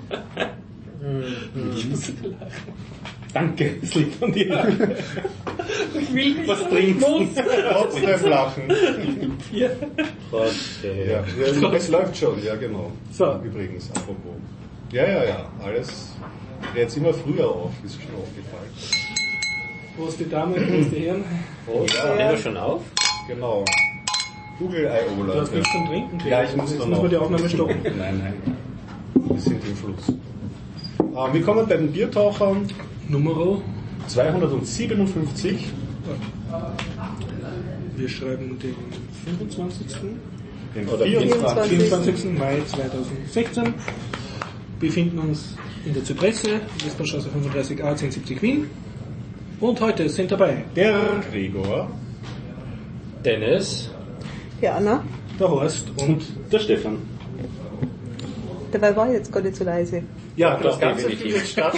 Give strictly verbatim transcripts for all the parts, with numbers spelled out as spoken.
Ich muss lachen. Danke, es liegt an dir. Ich will nicht was trinken. Trotzdem lachen. Bier. Trotzdem. Ja, ja, es läuft schon, ja genau. So. Übrigens, apropos. Ja, ja, ja, alles jetzt immer früher auf, ist schon aufgefallen. Prost die Damen, Prost die Herren. Prost, ja. Nehmen wir schon auf? Genau. Google I O, Leute. Du hast nichts zum Trinken. Ja, ich muss Jetzt noch. müssen wir die Aufnahme stoppen. Nein, nein. Wir sind im Fluss. Äh, wir kommen bei den Biertauchern Nummer. zweihundertsiebenundfünfzig. Wir schreiben den fünfundzwanzigsten Den Oder vierundzwanzigsten. vierundzwanzigsten Mai zweitausendsechzehn. Befinden uns in der Zypresse, Westbahnstraße fünfunddreißig a, zehn siebzig Wien. Und heute sind dabei der Gregor. Dennis. Die Anna. der Horst und der Stefan. Dabei war ich jetzt gar nicht so leise. Ja, das Doch, Ganze definitiv. findet statt.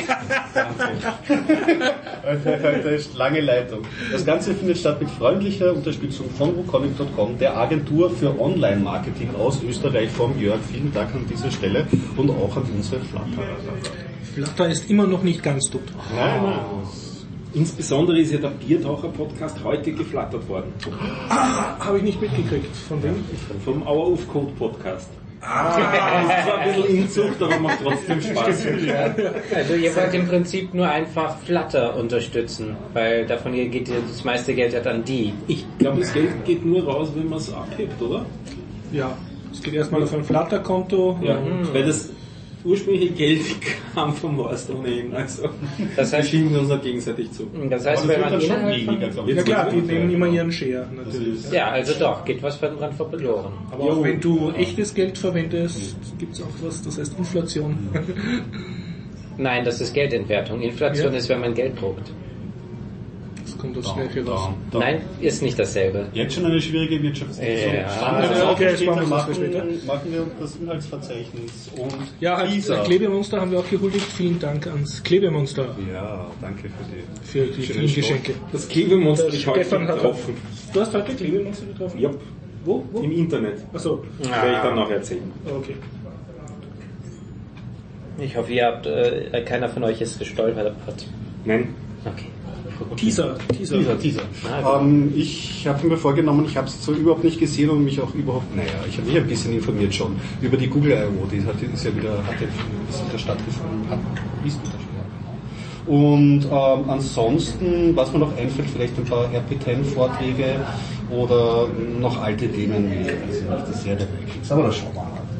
Heute ist lange Leitung. Das Ganze findet statt mit freundlicher Unterstützung von wukonic Punkt com, der Agentur für Online-Marketing aus Österreich, vom Jörg. Vielen Dank an dieser Stelle und auch an unsere Flatter. Flatter ist immer noch nicht ganz tot. Nein, nein. Insbesondere ist ja der Biertaucher-Podcast heute geflattert worden. Ah, habe ich nicht mitgekriegt. Von wem? Vom Hour of Code Podcast. Ah, das ist zwar ein bisschen Inzucht, aber macht trotzdem Spaß. Also ihr wollt im Prinzip nur einfach Flutter unterstützen, weil davon geht das meiste Geld ja dann die. Ich glaube, das Geld geht nur raus, wenn man es abhebt, oder? Ja, es geht erstmal auf ein Flatter-Konto. Ja, weil das ursprüngliche Geld kam vom Horst ohnehin. Also Das heißt, wir schieben uns noch gegenseitig zu. das heißt, Aber wenn das man wird dann schon innerhalb weniger, von, glaube ich. Ja klar, die Ja. nehmen immer ihren Share, natürlich. ja, also doch, geht was dran verloren. Aber auch wenn du echtes Geld verwendest, gibt's auch was, das heißt Inflation. Nein, das ist Geldentwertung. Inflation Ja. ist, wenn man Geld druckt. Das kommt aufs Gleiche raus. Da. Nein, ist nicht dasselbe. Jetzt schon eine schwierige Wirtschaftssituation. Ja. Standard Ja, okay, später jetzt machen wir machen, das später. machen wir das Inhaltsverzeichnis und Ja, als Teaser. Klebemonster haben wir auch gehuldigt. Vielen Dank ans Klebemonster Ja, danke für die. für die Schönen vielen Stoff. Geschenke. Das Klebemonster habe ich heute Stefan hat getroffen. Du hast heute Klebemonster getroffen? Ja, Wo? Wo? im Internet. Achso, Werde ich dann noch erzählen. okay. Ich hoffe, ihr habt, äh, keiner von euch ist gestolpert. Nein. Okay. Teaser, Teaser. Teaser, Teaser. Ah, Ähm, ich habe mir vorgenommen, ich habe es so überhaupt nicht gesehen und mich auch überhaupt, naja, ich habe mich ein bisschen informiert schon über die Google I O, die hat, ist ja wieder, hat ja ist wieder stattgefunden, hat, ist wieder stattgefunden. Und ähm, ansonsten, was mir noch einfällt, vielleicht ein paar R P zehn Vorträge oder noch alte Themen, wie also nicht das Serie ist, aber das schauen wir mal.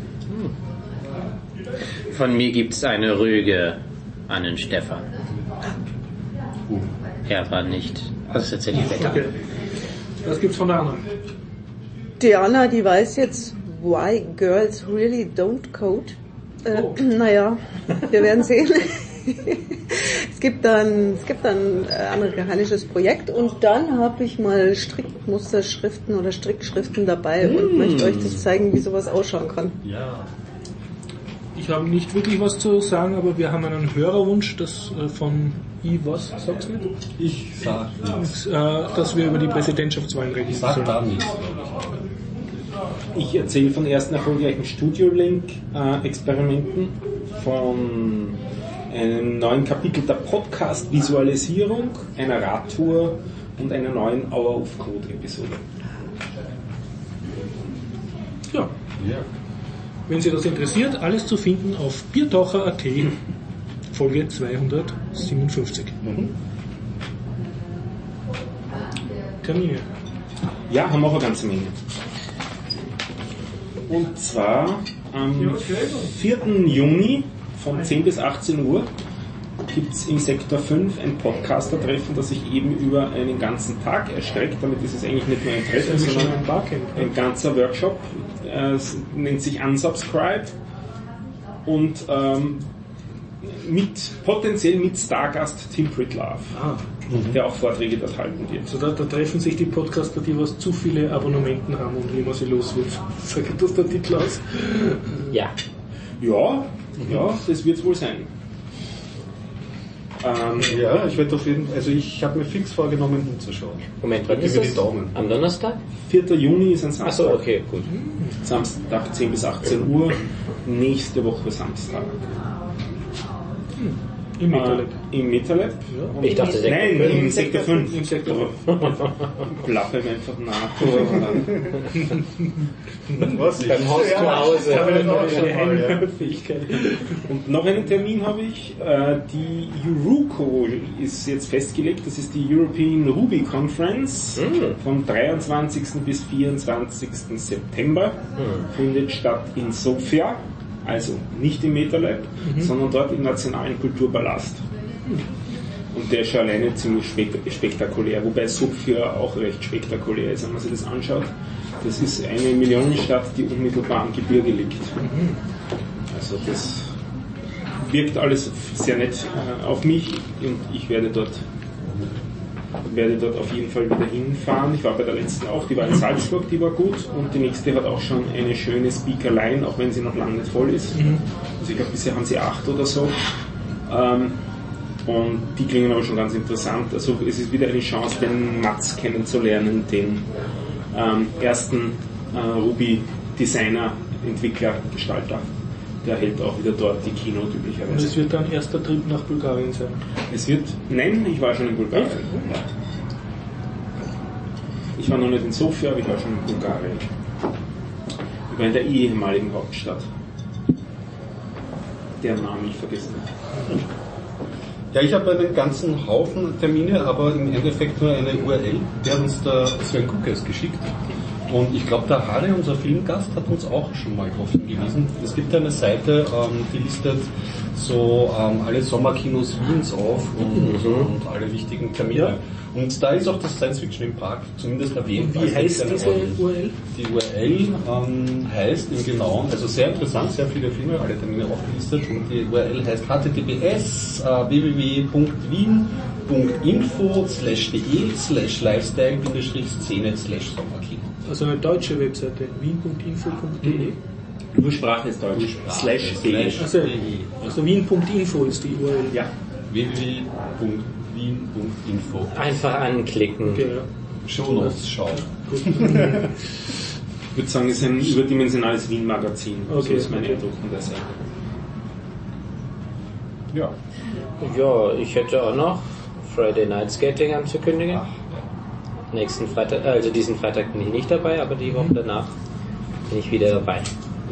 Von mir gibt's eine Rüge an den Stefan. Uh. Er war nicht. Das erzähle ich später. Okay. Was gibt's von der anderen? Die Anna, die weiß jetzt, why girls really don't code. Äh, Oh. Naja, wir werden sehen. Es gibt dann, es gibt dann ein amerikanisches Projekt und dann habe ich mal Strickmusterschriften oder Strickschriften dabei und möchte euch das zeigen, wie sowas ausschauen kann. Ja. Ich habe nicht wirklich was zu sagen, aber wir haben einen Hörerwunsch, das äh, von I was, sag's nicht? Ich sag nichts. Äh, dass wir über die Präsidentschaftswahlen reden Ich sag sollen. da nichts. Ich erzähle von ersten erfolgreichen Studio-Link-Experimenten, von einem neuen Kapitel der Podcast-Visualisierung, einer Radtour und einer neuen Hour of Code-Episode. Ja. Ja. Wenn Sie das interessiert, alles zu finden auf biertaucher Punkt at, Folge zweihundertsiebenundfünfzig. Mhm. Termine. Ja, haben wir auch eine ganze Menge. Und zwar am vierten Juni von zehn bis achtzehn Uhr gibt es im Sektor fünf ein Podcaster-Treffen, das sich eben über einen ganzen Tag erstreckt. Damit ist es eigentlich nicht nur ein Treffen, Das ist schon sondern ein Barcamp. ein ganzer Workshop. Äh, Es nennt sich Unsubscribe und ähm, mit, potenziell mit Stargast Tim Pritlove, Ah, der auch Vorträge dort halten wird. also da, da treffen sich die Podcaster, die was zu viele Abonnementen haben und wie man sie los wird. Sagt das der Titel aus? Ja. Ja, ja, das wird es wohl sein. Ähm, Ja, ich werde auf jeden Fall, also ich habe mir fix vorgenommen hinzuschauen. Moment, wann Gib ist mir die das? Daumen. Am Donnerstag? vierter Juni ist ein Samstag. Achso, okay, gut. Samstag zehn bis achtzehn Uhr. Nächste Woche Samstag. Im MetaLab. Äh, Im MetaLab. Ja. Ich dachte, Sektor Nein, fünf. im Sektor fünf. Im Sektor Plappe mir einfach nach. Was? Beim Haus zu Hause. Fähigkeit. Und noch einen Termin habe ich. Äh, die Euruco ist jetzt festgelegt. Das ist die European Ruby Conference Mm. vom dreiundzwanzigsten bis vierundzwanzigsten September. Mm. Findet statt in Sofia. Also nicht im MetaLab, mhm. sondern dort im Nationalen Kulturpalast. Und der ist schon alleine ziemlich spek- spektakulär, wobei Sofia auch recht spektakulär ist, wenn man sich das anschaut. Das ist eine Millionenstadt, die unmittelbar am Gebirge liegt. Mhm. Also das wirkt alles sehr nett äh, auf mich und ich werde dort werde dort auf jeden Fall wieder hinfahren. Ich war bei der letzten auch, die war in Salzburg, die war gut und die nächste hat auch schon eine schöne Speakerline, auch wenn sie noch lange nicht voll ist. Mhm. Also ich glaube, bisher haben sie acht oder so. Ähm, und die klingen aber schon ganz interessant. Also es ist wieder eine Chance, den Mats kennenzulernen, den ähm, ersten äh, Ruby-Designer, Entwickler, Gestalter. Der hält auch wieder dort die Keynote Und üblicherweise. es wird dann erster Trip nach Bulgarien sein. Es wird, nein, ich war schon in Bulgarien. Ja. Ich war noch nicht in Sofia, aber ich war schon in Bulgarien. Ich war in der ehemaligen Hauptstadt. Der Name ich vergessen habe. Ja, ich habe einen ganzen Haufen Termine, aber im Endeffekt nur eine U R L. Der hat uns der Sven Kukes geschickt. Und ich glaube, der Harry, unser Filmgast, hat uns auch schon mal darauf hingewiesen. Es gibt eine Seite, ähm, die listet so ähm, alle Sommerkinos Wiens auf und, mhm. und alle wichtigen Termine. Ja. Und da ist auch das Science Fiction im Park zumindest erwähnt. Wie heißt diese U R L? Die U R L ähm, heißt im Genauen, also sehr interessant, sehr viele Filme, alle Termine aufgelistet. Und die U R L heißt h t t p s w w w punkt wien punkt info slash de slash lifestyle szene slash sommerkino. Also eine deutsche Webseite, wien punkt info punkt de. Mhm. Nur Sprache ist Deutsch. Slash de. Also, also wien punkt info ist die U R L. Ja. w w w punkt wien punkt info. Einfach anklicken. Okay, ja. Shownotes schauen. Ich würde sagen, es ist ein überdimensionales Wien-Magazin. Okay. So ist mein Eindruck von der Seite. Ja. Ja, ich hätte auch noch Friday Night Skating anzukündigen. Nächsten Freitag, also diesen Freitag bin ich nicht dabei, aber die Woche danach bin ich wieder dabei.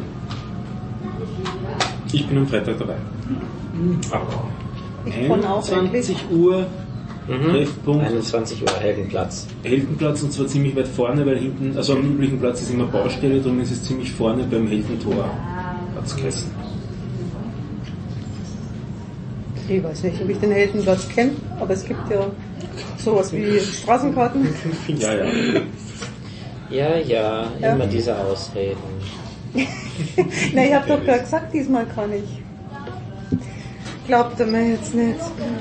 Ich bin am Freitag dabei. Ab Ich kann auch einundzwanzig Uhr Mhm. Treffpunkt einundzwanzig Uhr Heldenplatz. Heldenplatz und zwar ziemlich weit vorne, weil hinten, also am üblichen Platz ist immer Baustelle, darum ist es ziemlich vorne beim Heldentor. Hat's geheißen. Ich weiß nicht, ob ich den Heldenplatz kenne, aber es gibt ja sowas wie Straßenkarten. Ja, ja. Ja, ja, Ja. immer diese Ausreden. Na, ich hab doch gerade gesagt, diesmal kann ich. Glaubt er mir jetzt nicht.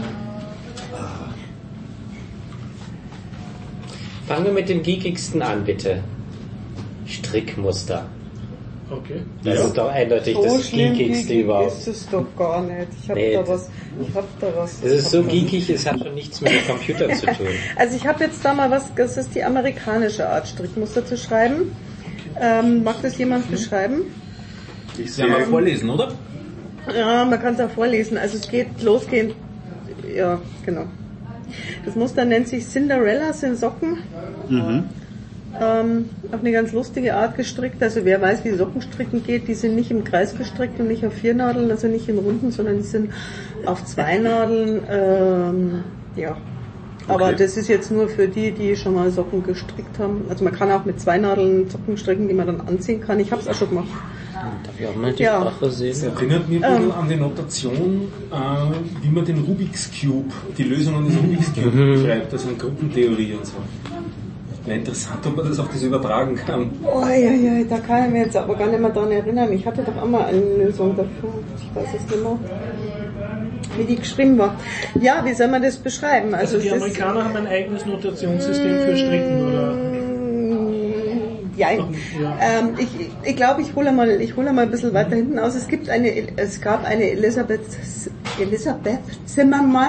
Fangen wir mit dem geekigsten an, bitte. Strickmuster. Okay. Das Ja. ist doch eindeutig So das schlimm geekigste geekig überhaupt. ist es doch gar nicht. Ich hab Nee, da das- was. Ich hab da was. Das ist so Ich hab da- geekig, es hat schon nichts mit dem Computer zu tun. Also ich habe jetzt da mal was, das ist die amerikanische Art, Strickmuster zu schreiben. Ähm, mag das jemand beschreiben? Ich soll mal vorlesen, oder? Ja, man kann es auch vorlesen. Also es geht losgehend. Ja, genau. Das Muster nennt sich Cinderellas in Socken. Mhm. Ähm, auf eine ganz lustige Art gestrickt. Also wer weiß, wie Sockenstricken geht, die sind nicht im Kreis gestrickt und nicht auf vier Nadeln, also nicht in Runden, sondern die sind auf zwei Nadeln. Ähm, ja. Aber Okay. das ist jetzt nur für die, die schon mal Socken gestrickt haben. Also man kann auch mit zwei Nadeln Socken stricken, die man dann anziehen kann. Ich habe es auch schon gemacht. Darf ich auch mal die Ja. Sprache Das sehen? erinnert mich ein bisschen Ähm. an die Notation, äh, wie man den Rubik's Cube, die Lösungen des Rubik's Cube beschreibt, also in Gruppentheorie und so. Wäre interessant, ob man das auf das übertragen kann. Oh ja, ja, da kann ich mich jetzt aber gar nicht mehr dran erinnern. Ich hatte doch auch mal eine Lösung dafür. Ich weiß es nicht mehr, wie die geschrieben war. Ja, wie soll man das beschreiben? Also Also, die es ist, Amerikaner haben ein eigenes Notationssystem für Stricken, oder? ja, Ja. ähm, ich, ich glaube, ich hole mal, ich hole mal ein bisschen weiter hinten aus. Es gibt eine, es gab eine Elisabeth, Elisabeth Zimmermann,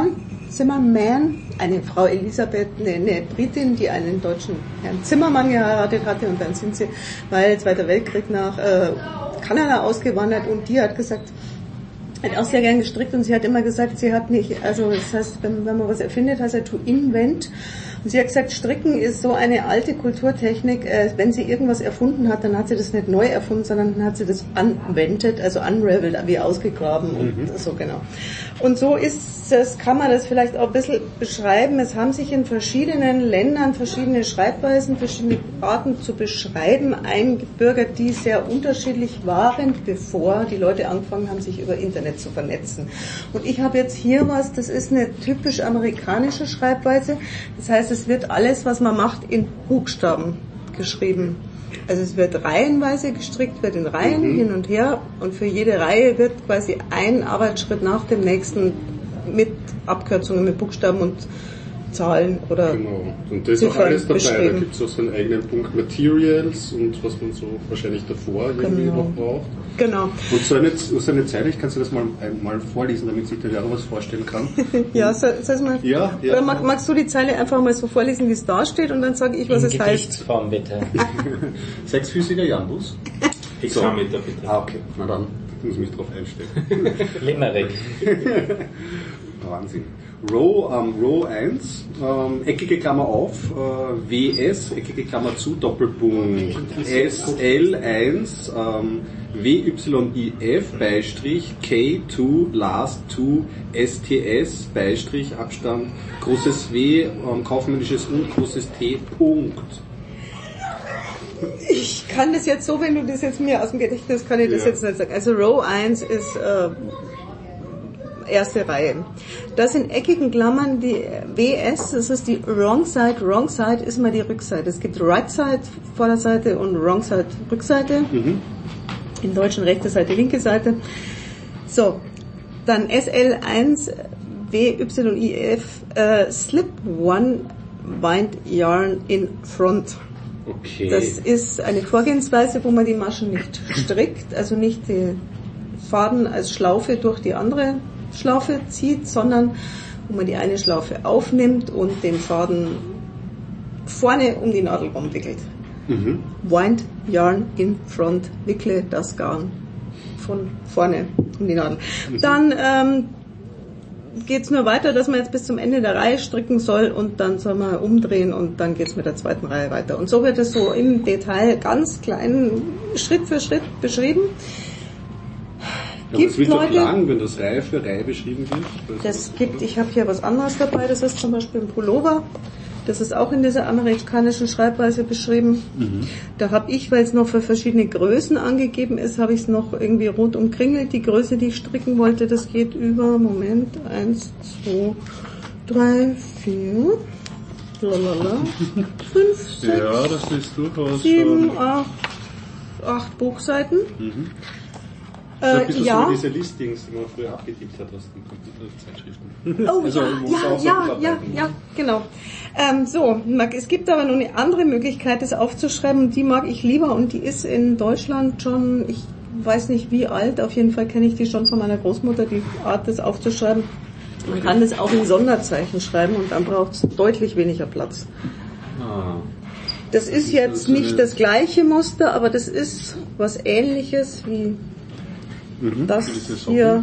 Zimmerman, eine Frau Elisabeth, eine, eine Britin, die einen deutschen Herrn Zimmermann geheiratet hatte und dann sind sie, weil Zweiter Weltkrieg nach äh, Kanada ausgewandert und die hat gesagt, hat auch sehr gern gestrickt und sie hat immer gesagt, sie hat nicht, also das heißt, wenn, wenn man was erfindet, heißt er to invent. Und sie hat gesagt, Stricken ist so eine alte Kulturtechnik, äh, wenn sie irgendwas erfunden hat, dann hat sie das nicht neu erfunden, sondern dann hat sie das unvented, also unraveled, wie ausgegraben und mhm. so genau. Und so ist das, kann man das vielleicht auch ein bisschen beschreiben. Es haben sich in verschiedenen Ländern verschiedene Schreibweisen, verschiedene Arten zu beschreiben eingebürgert, die sehr unterschiedlich waren, bevor die Leute angefangen haben, sich über Internet zu vernetzen. Und ich habe jetzt hier was, das ist eine typisch amerikanische Schreibweise. Das heißt, es wird alles, was man macht, in Buchstaben geschrieben. Also es wird reihenweise gestrickt, wird in Reihen mhm. hin und her und für jede Reihe wird quasi ein Arbeitsschritt nach dem nächsten mit Abkürzungen, mit Buchstaben und Zahlen oder genau. Und das ist auch alles dabei, da gibt es auch so einen eigenen Punkt Materials und was man so wahrscheinlich davor irgendwie genau. noch braucht. Genau. Und so eine, so eine Zeile, ich kann dir das mal, mal vorlesen, damit sich der Lehrer was vorstellen kann. ja, so, soll mal. Ja, ja. Oder mag, magst du die Zeile einfach mal so vorlesen, wie es da steht und dann sage ich, was in es heißt. Gedichtsform bitte. Sechsfüßiger Jambus. Hexameter bitte. Ah, okay. Na dann, ich muss mich drauf einstellen. Limerick. Wahnsinn. Row, ähm, Row eins, ähm, eckige Klammer auf, äh, W S, eckige Klammer zu, Doppelpunkt, S L eins, ähm, W Y I F, Beistrich, K zwei, Last zwei, S T S, Beisstrich, Abstand, großes W, ähm, kaufmännisches und, großes T, Punkt. Ich kann das jetzt so, wenn du das jetzt mir aus dem Gedächtnis, kann ich das ja. jetzt nicht sagen. Also Row eins ist äh, erste Reihe. Das in eckigen Klammern die W S, das ist die Wrong Side. Wrong Side ist mal die Rückseite. Es gibt Right Side, Vorderseite und Wrong Side, Rückseite. Mhm. Im Deutschen rechte Seite, linke Seite. So, dann S L eins, W Y I F, äh, Slip One, Wind Yarn in Front. Okay. Das ist eine Vorgehensweise, wo man die Maschen nicht strickt, also nicht die Faden als Schlaufe durch die andere Schlaufe zieht, sondern wo man die eine Schlaufe aufnimmt und den Faden vorne um die Nadel rumwickelt. Mhm. Wind Yarn in Front, wickle das Garn von vorne um die Nadel. Mhm. Dann ähm, geht's nur weiter, dass man jetzt bis zum Ende der Reihe stricken soll und dann soll man umdrehen und dann geht's mit der zweiten Reihe weiter. Und so wird es so im Detail ganz klein Schritt für Schritt beschrieben. Ja, gibt es wird Leute, doch lang, wenn das Reihe für Reihe beschrieben wird. Das gibt, ich habe hier was anderes dabei, das ist zum Beispiel ein Pullover. Das ist auch in dieser amerikanischen Schreibweise beschrieben. Mhm. Da habe ich, weil es noch für verschiedene Größen angegeben ist, habe ich es noch irgendwie rot umkringelt. Die Größe, die ich stricken wollte, das geht über, Moment, eins, zwei, drei, vier, lalala, fünf, sechs, ja, das ist durchaus sieben, acht, acht Buchseiten. Mhm. Das ist ein bisschen ja. so wie diese Listings, die man früher abgetippt hat aus den Computerzeitschriften. Oh also, ja, ja, ja, ja, ja, genau. Ähm, so, es gibt aber noch eine andere Möglichkeit, das aufzuschreiben, die mag ich lieber und die ist in Deutschland schon, ich weiß nicht wie alt, auf jeden Fall kenne ich die schon von meiner Großmutter, die Art, das aufzuschreiben. Man kann das auch in Sonderzeichen schreiben und dann braucht es deutlich weniger Platz. Ah. Das ist jetzt nicht das gleiche Muster, aber das ist was Ähnliches wie Mhm, das hier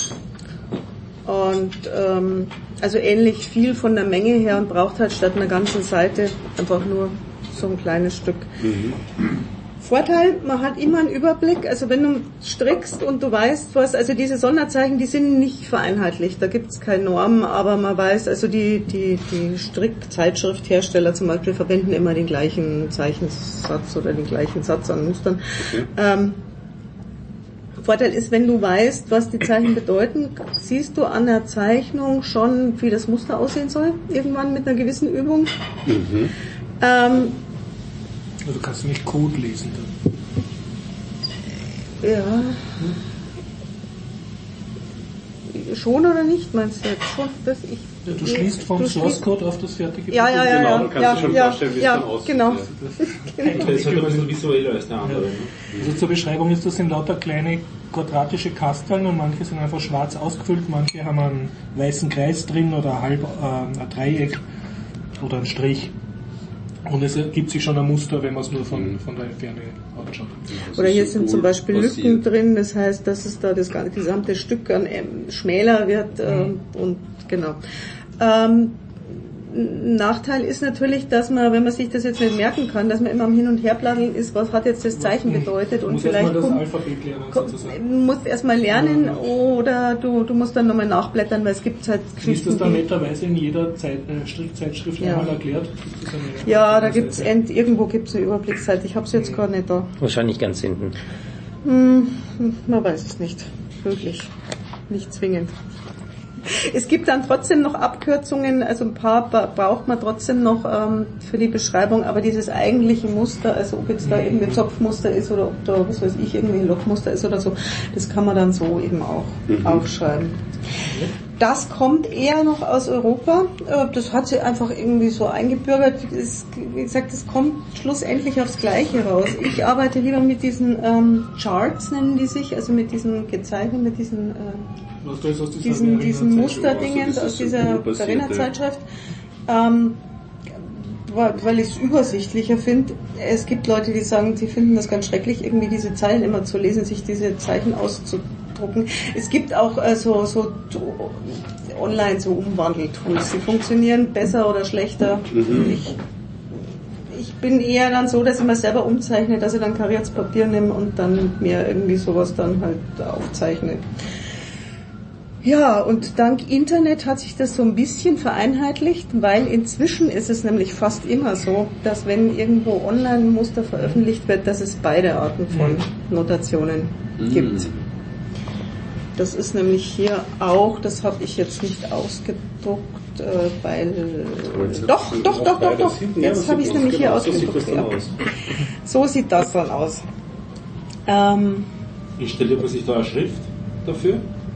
und ähm, also ähnlich viel von der Menge her und braucht halt statt einer ganzen Seite einfach nur so ein kleines Stück. Mhm. Vorteil, man hat immer einen Überblick, also wenn du strickst und du weißt was, also diese Sonderzeichen, die sind nicht vereinheitlicht, da gibt es keine Normen, aber man weiß, also die, die, die Strickzeitschrifthersteller zum Beispiel verwenden immer den gleichen Zeichensatz oder den gleichen Satz an Mustern. Okay. Ähm, Vorteil ist, wenn du weißt, was die Zeichen bedeuten, siehst du an der Zeichnung schon, wie das Muster aussehen soll, irgendwann mit einer gewissen Übung. Mhm. Ähm, also kannst du nicht Code lesen dann? Ja. schon oder nicht, meinst du jetzt schon? Das ich, ja, du schließt vom du Source schließt, Code auf das fertige ja, ja, ja, Genau, ja, dann kannst ja, du schon ja, vorstellen, wie es ja, dann aussieht. genau. Ja. Das ist halt ein bisschen visueller als der andere. Ne? Also zur Beschreibung ist, das sind lauter kleine quadratische Kasteln und manche sind einfach schwarz ausgefüllt, manche haben einen weißen Kreis drin oder halb äh, ein Dreieck oder einen Strich. Und es ergibt sich schon ein Muster, wenn man es nur von, von der Ferne anschaut. Oder hier sind zum Beispiel Lücken drin, das heißt, dass es da das gesamte Stück an ähm, schmäler wird äh, mhm. und genau. Ähm, Nachteil ist natürlich, dass man, wenn man sich das jetzt nicht merken kann, dass man immer am Hin- und Herbladdeln ist, was hat jetzt das Zeichen bedeutet und muss vielleicht erst mal das kommt, Alphabet lernen, kommt, sozusagen. du musst erstmal lernen ja, ja. oder du, du musst dann nochmal nachblättern, weil es gibt halt Ist Geschichten, das dann die- netterweise in jeder Zeit, äh, Strickzeitschrift Ja. einmal erklärt? Gibt es eine Ja, da eine gibt's Seite? end, irgendwo gibt's eine Überblicksseite. Ich habe es jetzt gar nicht da. Wahrscheinlich ganz hinten. Hm, man weiß es nicht. Wirklich. Nicht zwingend. Es gibt dann trotzdem noch Abkürzungen, also ein paar ba- braucht man trotzdem noch ähm, für die Beschreibung, aber dieses eigentliche Muster, also ob jetzt da irgendwie Zopfmuster ist oder ob da, was weiß ich, irgendwie ein Lochmuster ist oder so, das kann man dann so eben auch Mhm. aufschreiben. Das kommt eher noch aus Europa. Äh, Das hat sich einfach irgendwie so eingebürgert. Es, wie gesagt, es kommt schlussendlich aufs Gleiche raus. Ich arbeite lieber mit diesen ähm, Charts, nennen die sich, also mit diesen Gezeichneten, mit diesen, äh, Was du jetzt aus dieser diesen, diesen Verena-Zeitschrift- Musterdingens also aus dieses dieser symbolbasierte. Verena-Zeitschrift. Ähm, weil weil ich es übersichtlicher finde. Es gibt Leute, die sagen, sie finden das ganz schrecklich, irgendwie diese Zeilen immer zu lesen, sich diese Zeichen auszudrucken. Es gibt auch äh, so, so to- online so Umwandeltools. Sie funktionieren besser oder schlechter. Mhm. Ich, ich bin eher dann so, dass ich mir selber umzeichne, dass ich dann kariertes Papier nehme und dann mir irgendwie sowas dann halt aufzeichne. Ja, und dank Internet hat sich das so ein bisschen vereinheitlicht, weil inzwischen ist es nämlich fast immer so, dass wenn irgendwo online ein Muster veröffentlicht wird, dass es beide Arten von Notationen gibt. Das ist nämlich hier auch, das habe ich jetzt nicht ausgedruckt, äh, weil... Doch, doch, doch, doch, doch, jetzt habe ich es nämlich hier ausgedruckt. Ja. So sieht das dann aus. Ähm, Installiert man sich da eine Schrift dafür,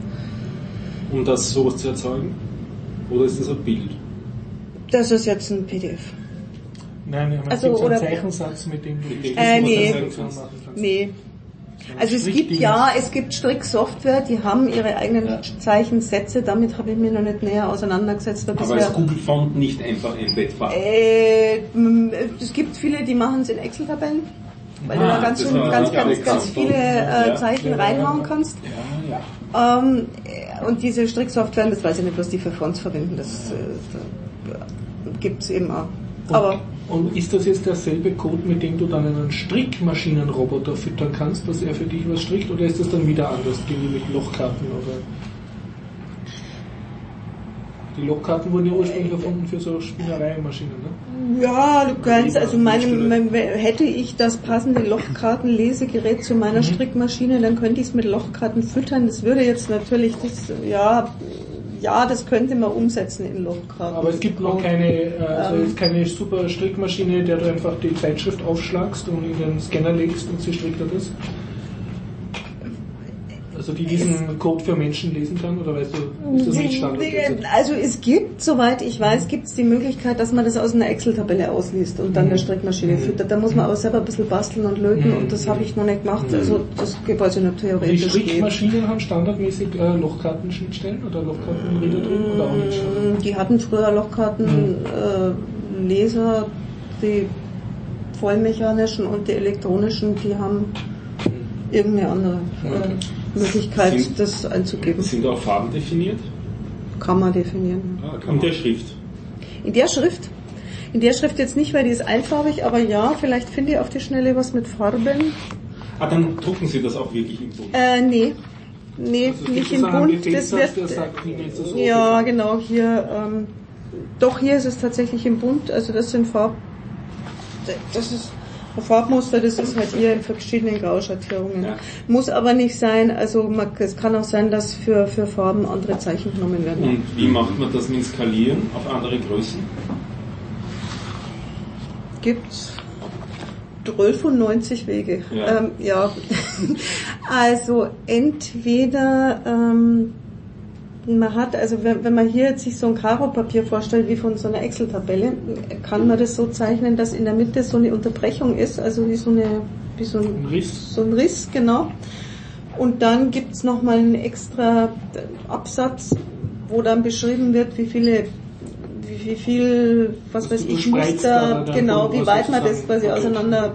um das sowas zu erzeugen? Oder ist das ein Bild? das ist jetzt ein P D F. Nein, ja, man Also, gibt so einen oder- Zeichensatz, mit dem du die Äh, nee. Strickmuster machen kannst. Nee. Also es gibt Strickdings. ja, es gibt Stricksoftware, die haben ihre eigenen Ja. Zeichensätze, damit habe ich mir noch nicht näher auseinandergesetzt. weil Aber bisher- ist Google Font nicht einfach embeddbar? Äh, m- es gibt viele, die machen es in Excel-Tabellen, weil du Ah, da ganz, das schön, war ganz, nicht ganz, alle ganz krass. viele äh, Ja. Zeichen reinhauen kannst. Ja, ja. Ähm, äh, und diese Stricksoftware, das weiß ich nicht, was die für Fonts verwenden, das äh, da gibt's eben auch. Aber Und ist das jetzt derselbe Code, mit dem du dann einen Strickmaschinenroboter füttern kannst, dass er für dich was strickt, oder ist das dann wieder anders, wie mit Lochkarten oder? Die Lochkarten wurden ja ursprünglich erfunden für so Spinnereimaschinen, ne? ja, du kannst, also meine, mein, hätte ich das passende Lochkartenlesegerät zu meiner Strickmaschine, dann könnte ich es mit Lochkarten füttern. Das würde jetzt natürlich, das, ja, ja, das könnte man umsetzen in Lochkarten. Aber es gibt noch keine, äh, also jetzt keine super Strickmaschine, der du einfach die Zeitschrift aufschlagst und in den Scanner legst und sie strickt er das? Also die diesen Code für Menschen lesen kann, oder weißt du, ist das nicht Standard? Also es gibt, soweit ich weiß, gibt es die Möglichkeit, dass man das aus einer Excel-Tabelle ausliest und dann der Strickmaschine füttert. Da muss man aber selber ein bisschen basteln und löten und das habe ich noch nicht gemacht. Also das geht also nur Die theoretisch geht. Strickmaschinen haben standardmäßig äh, Lochkartenschnittstellen oder Lochkartenreader drin oder auch nicht? Die hatten früher Lochkartenleser, äh, Leser, die vollmechanischen und die elektronischen, die haben irgendeine andere äh, Möglichkeit, Sind- das einzugeben. Sind auch Farben definiert? Kann man definieren. Ah, kann Und man. der Schrift? In der Schrift, in der Schrift jetzt nicht, weil die ist einfarbig, aber ja, vielleicht finde ich auf die Schnelle was mit Farben. Ah, dann drucken Sie das auch wirklich im Buch. Äh, nee. Nee, Also es nicht gibt in so einen bunt. Das Befehlssatz, wird, der sagt, wie willst du so ja, genau, hier, ähm, doch hier ist es tatsächlich in bunt, also das sind Farb, das ist ein Farbmuster, das ist halt hier in verschiedenen Grauschattierungen. Ja. Muss aber nicht sein, also man, es kann auch sein, dass für, für Farben andere Zeichen genommen werden. Und wie macht man das mit Skalieren auf andere Größen? Gibt's zwölfundneunzig Wege. Ja. Ähm, ja. Also entweder ähm, man hat, also wenn, wenn man hier jetzt sich so ein Karo-Papier vorstellt, wie von so einer Excel-Tabelle, kann man das so zeichnen, dass in der Mitte so eine Unterbrechung ist, also wie so eine, wie so ein, Ein Riss. so ein Riss, genau. Und dann gibt's nochmal einen extra Absatz, wo dann beschrieben wird, wie viele, wie, wie viel, was weiß ich, Muster, genau, wie weit man das quasi auseinander,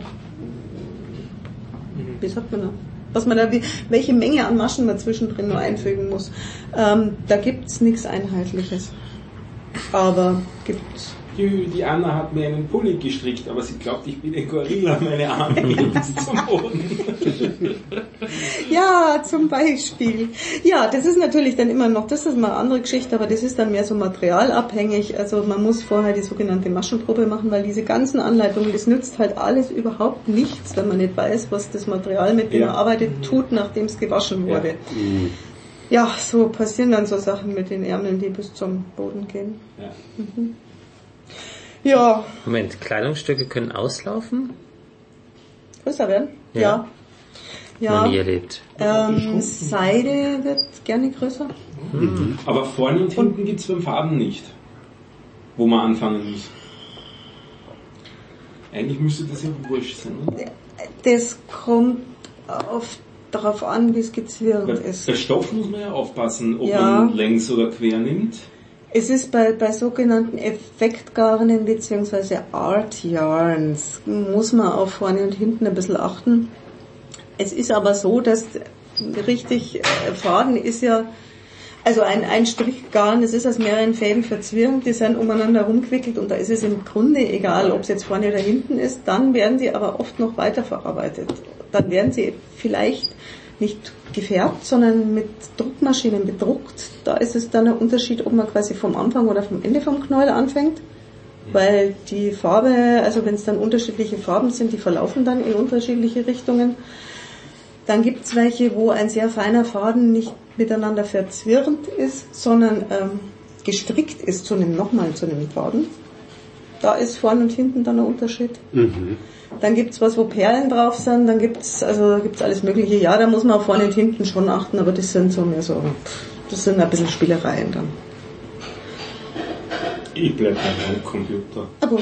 wie sagt man da? Was man da, wie, welche Menge an Maschen man zwischendrin nur einfügen muss. Ähm, da gibt's nichts Einheitliches. Aber gibt's. Die, die Anna hat mir einen Pulli gestrickt, aber sie glaubt, ich bin ein Gorilla, meine Arme gehen bis zum Boden. Ja, zum Beispiel. Ja, das ist natürlich dann immer noch, das ist mal eine andere Geschichte, aber das ist dann mehr so materialabhängig. Also man muss vorher die sogenannte Maschenprobe machen, weil diese ganzen Anleitungen, das nützt halt alles überhaupt nichts, wenn man nicht weiß, was das Material, mit dem Ja. man arbeitet, tut, nachdem es gewaschen wurde. Ja. Ja, so passieren dann so Sachen mit den Ärmeln, die bis zum Boden gehen. Ja. Ja, Moment, Kleidungsstücke können auslaufen? größer werden? Ja. Ja. Ja. Noch nie erlebt. Ähm, Seide wird gerne größer. Aber vorne und hinten gibt's beim Faden nicht, wo man anfangen muss. Eigentlich müsste das ja wurscht sein, oder? Das kommt auf, darauf an, wie es gezwirnt Weil ist. bei Stoff muss man ja aufpassen, ob Ja. man längs oder quer nimmt. Es ist bei, bei sogenannten Effektgarnen bzw. Art Yarns muss man auf vorne und hinten ein bisschen achten. Es ist aber so, dass richtig äh, Faden ist ja, also ein, ein Strickgarn, das ist aus mehreren Fäden verzwirnt, die sind umeinander rumgewickelt und da ist es im Grunde egal, ob es jetzt vorne oder hinten ist, dann werden sie aber oft noch weiterverarbeitet. Dann werden sie vielleicht nicht gefärbt, sondern mit Druckmaschinen bedruckt. Da ist es dann ein Unterschied, ob man quasi vom Anfang oder vom Ende vom Knäuel anfängt, weil die Farbe, also wenn es dann unterschiedliche Farben sind, die verlaufen dann in unterschiedliche Richtungen. Dann gibt es welche, wo ein sehr feiner Faden nicht miteinander verzwirnt ist, sondern ähm, gestrickt ist zu einem, nochmal zu einem Faden. Da ist vorne und hinten dann ein Unterschied. Mhm. Dann gibt's was, wo Perlen drauf sind, dann gibt's also gibt's alles mögliche. Ja, da muss man auf vorne und hinten schon achten, aber das sind so mehr so, das sind ein bisschen Spielereien dann. Ich bleib beim Computer. Aber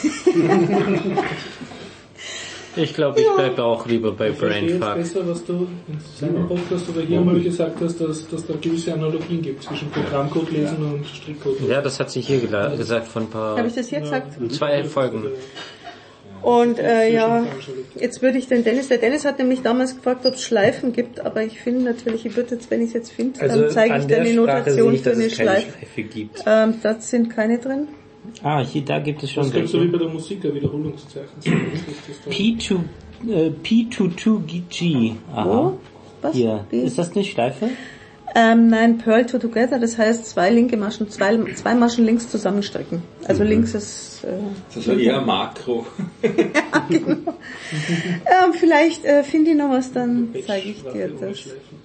Ich glaube, ich Ja. bleibe auch lieber bei Ich verstehe jetzt Brainfuck. besser, was du in seinem Podcast oder hier mal gesagt hast, dass, dass da gewisse Analogien gibt zwischen Programmcode lesen und Strickcode. Ja, das hat sich hier gela- gesagt von ein paar, habe ich das hier gesagt? zwei Folgen. Und äh, ja, jetzt würde ich den Dennis, der Dennis hat nämlich damals gefragt, ob es Schleifen gibt, aber ich finde natürlich, ich würde jetzt, wenn ich es jetzt finde, Also dann zeige ich an dir der eine Sprache Notation sehe ich, für dass eine es keine Schleife. Schleife gibt. Ähm, da sind keine drin. Ah, hier, da gibt es schon Das kannst du wie welche. bei der Musik ein Wiederholungszeichen sagen. Das ist das P zwei, äh, P zweiundzwanzig G. Aha. Wo? Was? Hier. Wie? Ist das eine Schleife? Ähm, nein, Pearl to Together, das heißt zwei linke Maschen, zwei, zwei Maschen links zusammenstricken. Also links ist... Äh, Das war eher Makro. ähm, vielleicht äh, finde ich noch was, dann zeige ich dir das.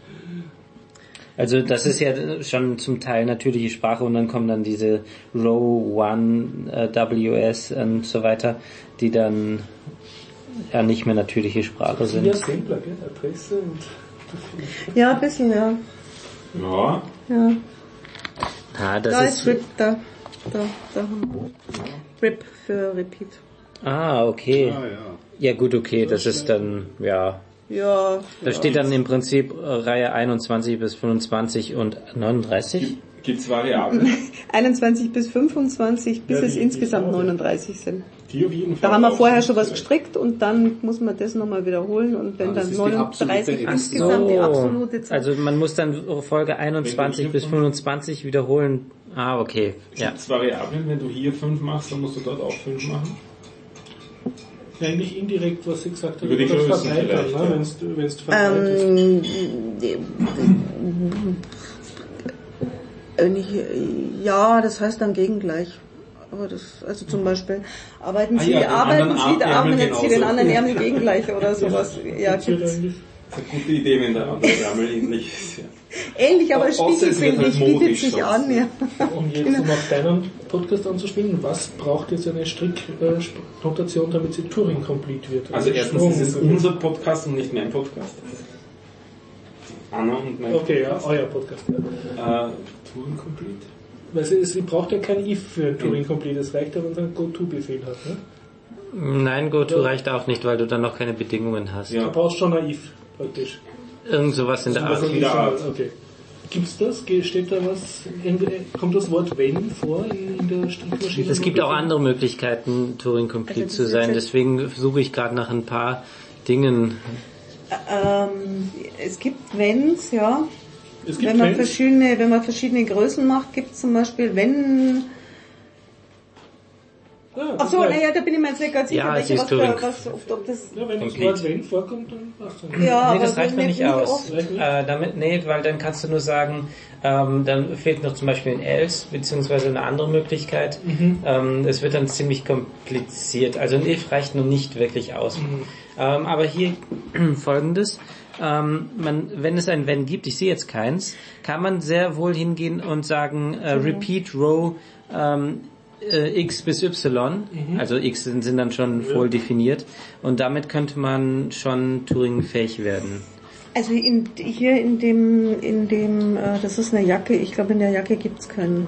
Also das ist ja schon zum Teil natürliche Sprache und dann kommen dann diese Row One, äh, W S und so weiter, die dann ja nicht mehr natürliche Sprache Ja, sind. Sampler, gell? Adresse und... Ja, ein bisschen, ja. Ja. ja. Ah, das Da ist, ist RIP, da. Da, da haben wir. RIP für Repeat. ah, okay. Ah, ja. Ja gut, okay, das ist dann, ja, Ja. da steht dann im Prinzip äh, Reihe einundzwanzig bis fünfundzwanzig und neununddreißig. Gibt's Variablen? einundzwanzig bis fünfundzwanzig, bis Ja, es die- insgesamt die- neununddreißig sind. Die auf jeden Fall. Da haben wir auch. vorher schon was gestrickt und dann muss man das nochmal wiederholen und wenn Ah, das dann ist die neununddreißig absolute- insgesamt die absolute Zahl. Also man muss dann Folge einundzwanzig bis fünfundzwanzig wiederholen. Ah, okay. Ja. Gibt's Variablen, wenn du hier fünf machst, dann musst du dort auch fünf machen? Ja, eigentlich indirekt, was sie gesagt hat, Über die das Größen verbreitern, vielleicht, ne? ja. Wenn's du, wenn's du verbreitest. Ähm, äh, nicht, ja, das heißt dann gegengleich. Aber das, also zum Beispiel, arbeiten Ah Sie, ja, den arbeiten anderen Sie, Ärmel arbeiten jetzt Sie den genauso. anderen Ärmel gegengleich oder sowas. Ja, Funktioniert gibt's. eigentlich. Das ist eine gute Idee, wenn der andere Ärmel ähnlich ist. Ja. Ähnlich, aber Außer es wird spiegelbildlich halt bietet modisch sich sonst. an, ja. Um jetzt um auf deinen Podcast anzuspielen, was braucht jetzt eine Stricknotation, damit sie Turing complete wird? Also erstens Sprung- ist es unser Podcast und nicht mein Podcast. Anna und mein Okay, ja, Podcast. euer Podcast. Ja. Äh, Touring Complete. Weil sie, sie braucht ja kein if für ein Turing Complete, es reicht ja, wenn man einen Go-To-Befehl hat. Ne? Nein, GoTo reicht auch nicht, weil du dann noch keine Bedingungen hast. Ja. Du brauchst schon ein if, praktisch. Irgend sowas in der Also Art. in der Art. Okay. Gibt's das? Steht da was? Kommt das Wort wenn vor in, in der Strichmaschine? Es gibt auch andere Möglichkeiten, Turing Complete Also zu das sein, ist deswegen suche ich gerade nach ein paar Dingen. Ähm, es gibt Wenns, ja. Es gibt Wenn man Wenns? verschiedene, wenn man verschiedene Größen macht, gibt es zum Beispiel wenn. Ja, Ach so, das naja, da bin ich mir jetzt nicht ganz sicher, Ja, welche, sie ist was, für, Turing. was ob, ob das. Ja, wenn das Complete. Wort wenn vorkommt, dann passt das. Ja, Nee, aber das reicht mir nicht aus. oft. Reicht nicht? Äh, damit, nee, weil dann kannst du nur sagen, ähm, dann fehlt noch zum Beispiel ein else, beziehungsweise eine andere Möglichkeit. Mhm. Ähm, es wird dann ziemlich kompliziert. Also ein if reicht noch nicht wirklich aus. Mhm. Ähm, aber hier folgendes. Ähm, man, wenn es ein wenn gibt, ich sehe jetzt keins, kann man sehr wohl hingehen und sagen, äh, repeat row ähm, äh, x bis y, also x sind, sind dann schon voll definiert und damit könnte man schon Turing-fähig werden. Also in, hier in dem, in dem, äh, das ist eine Jacke, ich glaube in der Jacke gibt's kein,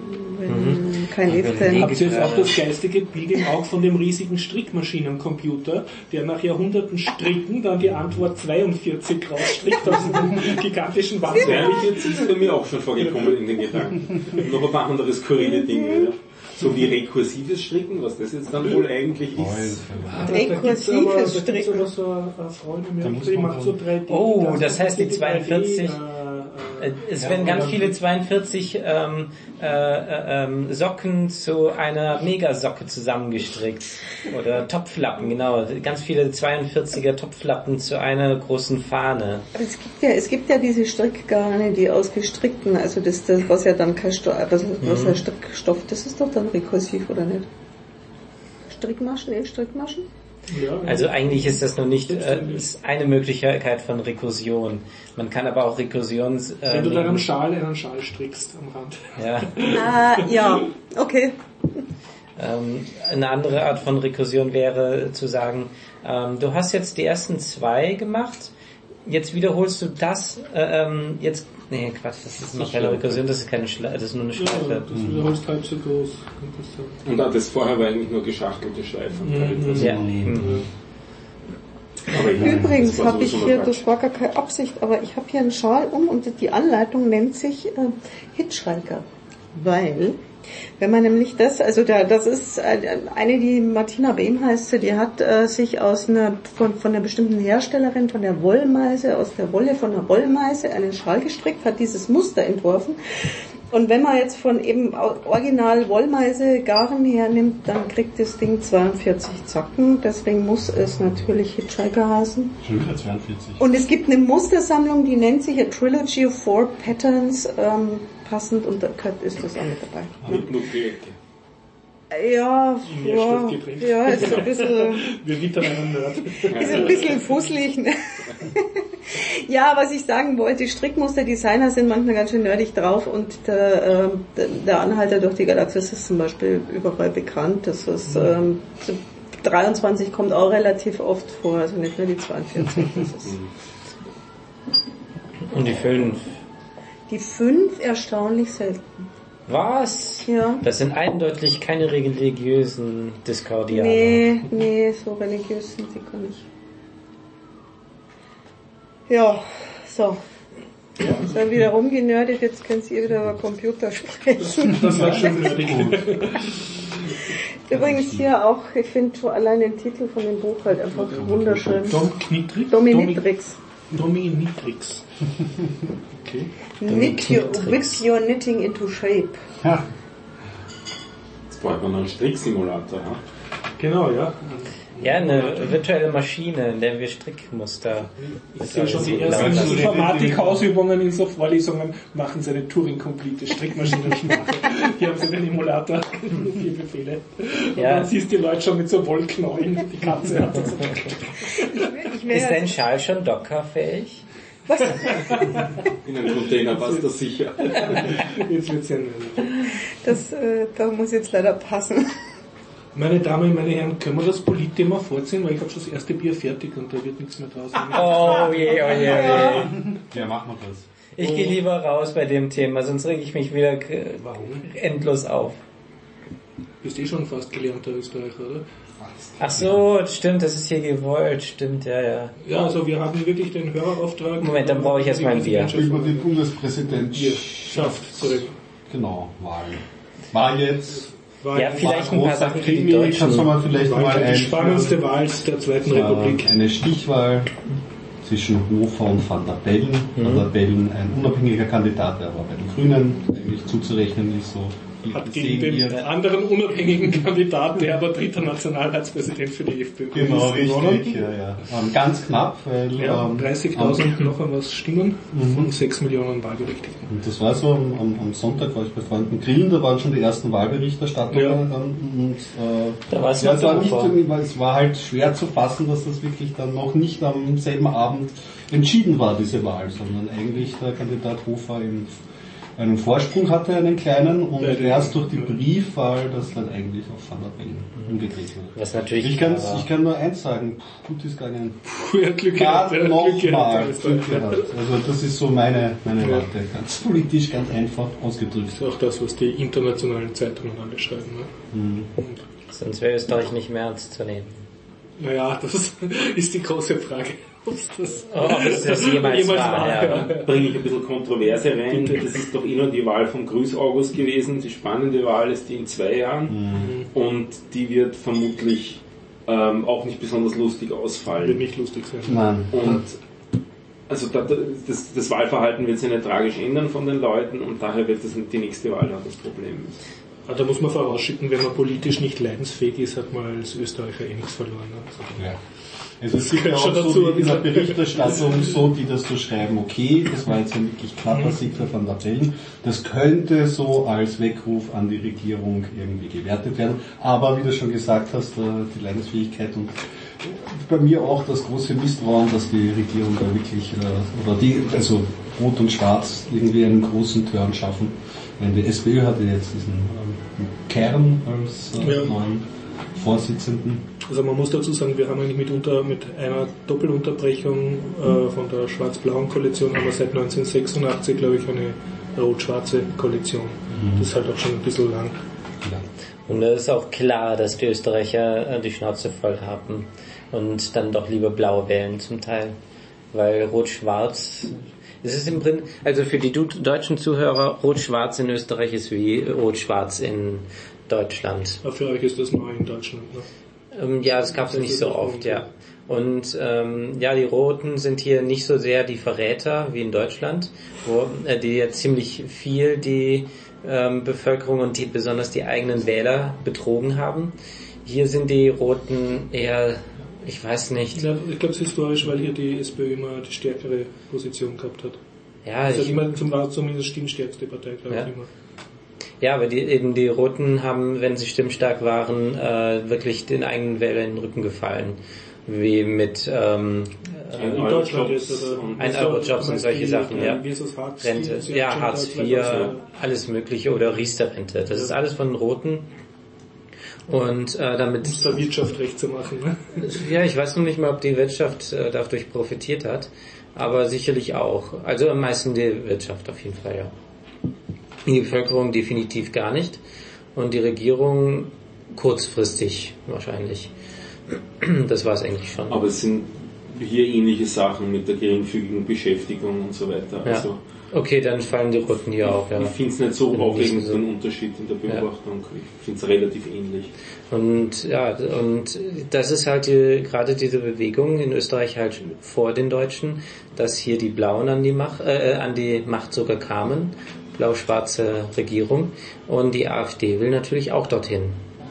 wenn, kein if then. Habt ihr jetzt auch das geistige Bild im Auge von dem riesigen Strickmaschinencomputer, der nach Jahrhunderten Stricken dann die Antwort zweiundvierzig rausstrickt aus einem gigantischen Ja, Wandel? jetzt ist bei mir auch schon vorgekommen in den Gedanken. Und noch ein paar andere skurrile Dinge. Ja. So wie rekursives Stricken, was das jetzt dann wohl eigentlich ist. Rekursives Stricken. aber so eine Freundin, Da die muss man macht so drei D. Oh, ganz das heißt, die komplizierte zweiundvierzig drei D, äh, Äh, Es Ja, werden ganz oder- viele zweiundvierzig ähm, äh, äh, ähm, Socken zu einer Megasocke zusammengestrickt. Oder Topflappen, genau. Ganz viele zweiundvierziger Topflappen zu einer großen Fahne. Aber es gibt ja, es gibt ja diese Strickgarne, die aus gestrickten, also das, das was ja dann kein Stoff, was, was Mhm. ein Strickstoff, das ist doch dann rekursiv, oder nicht? Strickmaschen in Strickmaschen? ja, Also eigentlich ist das noch nicht äh, ist eine Möglichkeit von Rekursion. Man kann aber auch Rekursions... Äh, wenn du dann nehmen. am Schal einen Schal strickst am Rand. Ja. Ah, ja, okay. Ähm, eine andere Art von Rekursion wäre zu sagen, ähm, du hast jetzt die ersten zwei gemacht, jetzt wiederholst du das, äh, ähm, jetzt, nee, Quatsch, das ist noch keine Rekursion, das ist keine Schleife, das ist nur eine Ja, Schleife. das wiederholst halb so groß. Interessant. Und ah, das vorher war eigentlich nur geschachtelte Schleifen. Mhm. Ja. Mhm. Aber ja, Übrigens das war habe ich sowieso hier, noch das war gar keine Absicht, aber ich habe hier einen Schal um und die Anleitung nennt sich äh, Hitchhiker. Weil, wenn man nämlich das, also da, das ist eine, die Martina Behm heißt sie, die hat äh, sich aus einer, von, von einer bestimmten Herstellerin, von der Wollmeise, aus der Wolle von der Wollmeise einen Schal gestrickt, hat dieses Muster entworfen. Und wenn man jetzt von eben Original Wollmeise Garn hernimmt, dann kriegt das Ding zweiundvierzig Zacken, deswegen muss es natürlich Hitchhiker heißen. Schon wieder zweiundvierzig. Und es gibt eine Mustersammlung, die nennt sich A Trilogy of Four Patterns, ähm, passend, und da ist das auch mit dabei. Mit nur Dreiecke. Ja, Mehr ja, Stoff getrennt. ja, ist so ein bisschen, Wir wittern einen Nerd. ist ein bisschen fußlich. Ne? Ja, was ich sagen wollte, Strickmusterdesigner sind manchmal ganz schön nerdig drauf, und der, ähm, der Anhalter durch die Galaxis ist zum Beispiel überall bekannt. Das ist, ähm, dreiundzwanzig kommt auch relativ oft vor, also nicht nur die zweiundvierzig. Das ist Und die fünf. die fünf erstaunlich selten. Was? Ja. Das sind eindeutig keine religiösen Discordianer. Nee, nee, so religiös sind sie gar nicht. Ja, so. Dann wieder rumgenördet, jetzt könnt ihr wieder über Computer sprechen. Das war schon nerdig. Übrigens hier auch, ich finde schon allein den Titel von dem Buch halt einfach wunderschön. Dom Knitrix? Dominatrix. Dominatrix. Okay. Knit your, whip your knitting into shape. Ja, Jetzt braucht man noch einen Stricksimulator. Ja? Genau, ja. Ja, eine virtuelle Maschine, in der wir Strickmuster... Ich sehe schon die Laufen ersten lassen. Informatik-Ausübungen in so Vorlesungen, machen sie eine Turing-complete Strickmaschinensprache. Hier haben sie den Emulator, vier Befehle. Und Ja. dann siehst du die Leute schon mit so Wollknäueln, die Katze hat das. Ich wär Ist dein jetzt, Schal schon dockerfähig? was? In einem Container passt das sicher. Jetzt wird's ja nerdig. Das, äh, da muss jetzt leider passen. Meine Damen, meine Herren, können wir das Politthema vorziehen, weil ich habe schon das erste Bier fertig und da wird nichts mehr draus. Oh je, oh je, oh je. Ja, machen wir das. Ich gehe lieber raus bei dem Thema, sonst reg ich mich wieder Warum? endlos auf. Bist eh schon fast gelernter Österreicher, oder? Ach so, stimmt, das ist hier gewollt, stimmt, ja, ja. Ja, also wir haben wirklich den Hörerauftrag. Moment, dann brauche ich erst mal ein Bier. Über die Bundespräsidentschaft. zurück. Genau, Wahlen. War jetzt... War Ja, vielleicht ein paar großer Sachen für die Krimi, Deutschen. kannst du mal vielleicht war mal die ein, spannendste Wahl der Zweiten äh, Republik. eine Stichwahl zwischen Hofer und Van der Bellen. Mhm. Van der Bellen ein unabhängiger Kandidat, der aber bei den Grünen eigentlich zuzurechnen ist, so. Hat Sehen gegen den wir- anderen unabhängigen Kandidaten, der aber dritter Nationalratspräsident für die FPÖ Genau, ist, gewonnen. richtig, ja, ja. Ähm, ganz knapp, weil Ja, ähm, dreißigtausend noch was Stimmen Mhm. von sechs Millionen Wahlberechtigten. Und das war so, am, am, am Sonntag war ich bei Freunden grillen, da waren schon die ersten Wahlberichterstattungen. Ja. ähm, Und, äh, Da war's ja, noch es, war nicht, super. irgendwie- weil es war halt schwer zu fassen, dass das wirklich dann noch nicht am selben Abend entschieden war, diese Wahl, sondern eigentlich der Kandidat Hofer im einen Vorsprung hatte, einen kleinen, und Bei den- erst durch die Briefwahl das dann eigentlich auf Van der Bellen umgedreht wurde. Was natürlich Ich kann, klar war. ich kann nur eins sagen, gut ist gegangen. Puh, er hat Glück gehabt, er Gerade hat Glück gehabt, nochmal er ist Glück da. gehabt. Also das ist so meine, meine Ja. Warte. Ganz politisch, ganz einfach ausgedrückt. Das ist auch das, was die internationalen Zeitungen alle schreiben. Ne? Mhm. Und, Sonst wäre Österreich nicht mehr ernst zu nehmen. naja, das ist die große Frage. Ob das, Ob es das jemals war, ja. Bringe ich ein bisschen Kontroverse rein. Bitte. Das ist doch eh nur die Wahl vom Grüß-August gewesen. Die spannende Wahl ist die in zwei Jahren. Und die wird vermutlich ähm, auch nicht besonders lustig wird ausfallen. nicht lustig sein. Nein. Und also da, da- das, das Wahlverhalten wird sich nicht tragisch ändern von den Leuten und daher wird das die nächste Wahl auch das Problem. Aber da muss man vorausschicken, wenn man politisch nicht leidensfähig ist, hat man als Österreicher eh nichts verloren. Ne? Also, Ja. Also es gibt ja gehört auch schon so dazu, die, in der ein bisschen. Berichterstattung so, die das so schreiben, okay, das war jetzt ein wirklich knapper Sieg für Van der Bellen, das könnte so als Weckruf an die Regierung irgendwie gewertet werden, aber wie du schon gesagt hast, äh, die Leidensfähigkeit und bei mir auch das große Misstrauen, dass die Regierung da wirklich, äh, oder die, also Rot und Schwarz irgendwie einen großen Turn schaffen. Wenn die SPÖ hatte jetzt diesen ähm, Kern als äh, Ja. neuen Vorsitzenden. Also man muss dazu sagen, wir haben eigentlich mitunter mit einer Doppelunterbrechung äh, von der schwarz-blauen Koalition haben wir seit neunzehnhundertsechsundachtzig, glaube ich, eine rot-schwarze Koalition. Das ist halt auch schon ein bisschen lang. Ja. Und es ist auch klar, dass die Österreicher äh, die Schnauze voll haben und dann doch lieber blau wählen zum Teil. Weil Rot-Schwarz, es ist im Prinzip, also für die du- deutschen Zuhörer, Rot-Schwarz in Österreich ist wie Rot-Schwarz in Deutschland. Aber für euch ist das neu in Deutschland. Ne? Ähm, ja, das gab es nicht so oft, ja. Und ähm, ja, die Roten sind hier nicht so sehr die Verräter wie in Deutschland, wo äh, die ja ziemlich viel die ähm, Bevölkerung und die, besonders die eigenen Wähler betrogen haben. Hier sind die Roten eher, ich weiß nicht. Ja, ich glaube, es ist historisch, weil hier die SPÖ immer die stärkere Position gehabt hat. Ja, Also ich, immer zum, war zumindest stimmstärkste Partei, glaube Ja. ich immer. ja, aber die, eben die Roten haben, wenn sie stimmstark waren, äh, wirklich den eigenen Wählern in den Rücken gefallen. Wie mit ähm, Ein In Euro Deutschland Jobs jetzt, oder? und- Ein Euro Jobs und solche die, Sachen, ja. Wie ist das, Hartz Rente, vier? Sie ja, hat schon Hartz seit vier, zweitausend alles mögliche oder Riester-Rente. Das ist alles von den Roten. Und äh, damit, um es der Wirtschaft recht zu machen. Ne? ja, ich weiß noch nicht mal, ob die Wirtschaft äh, dadurch profitiert hat, aber sicherlich auch. Also am meisten die Wirtschaft auf jeden Fall, ja. Die Bevölkerung definitiv gar nicht und die Regierung kurzfristig wahrscheinlich. Das war es eigentlich schon. Aber es sind hier ähnliche Sachen mit der geringfügigen Beschäftigung und so weiter. Ja. Also Okay, dann fallen die Roten hier auch, ja. ich finde es nicht so Bin aufregend, nicht so- den Unterschied in der Beobachtung. Ich finde es relativ ähnlich. Und ja, und das ist halt die, gerade diese Bewegung in Österreich halt vor den Deutschen, dass hier die Blauen an die Macht, äh, an die Macht sogar kamen, blau-schwarze Regierung, und die AfD will natürlich auch dorthin.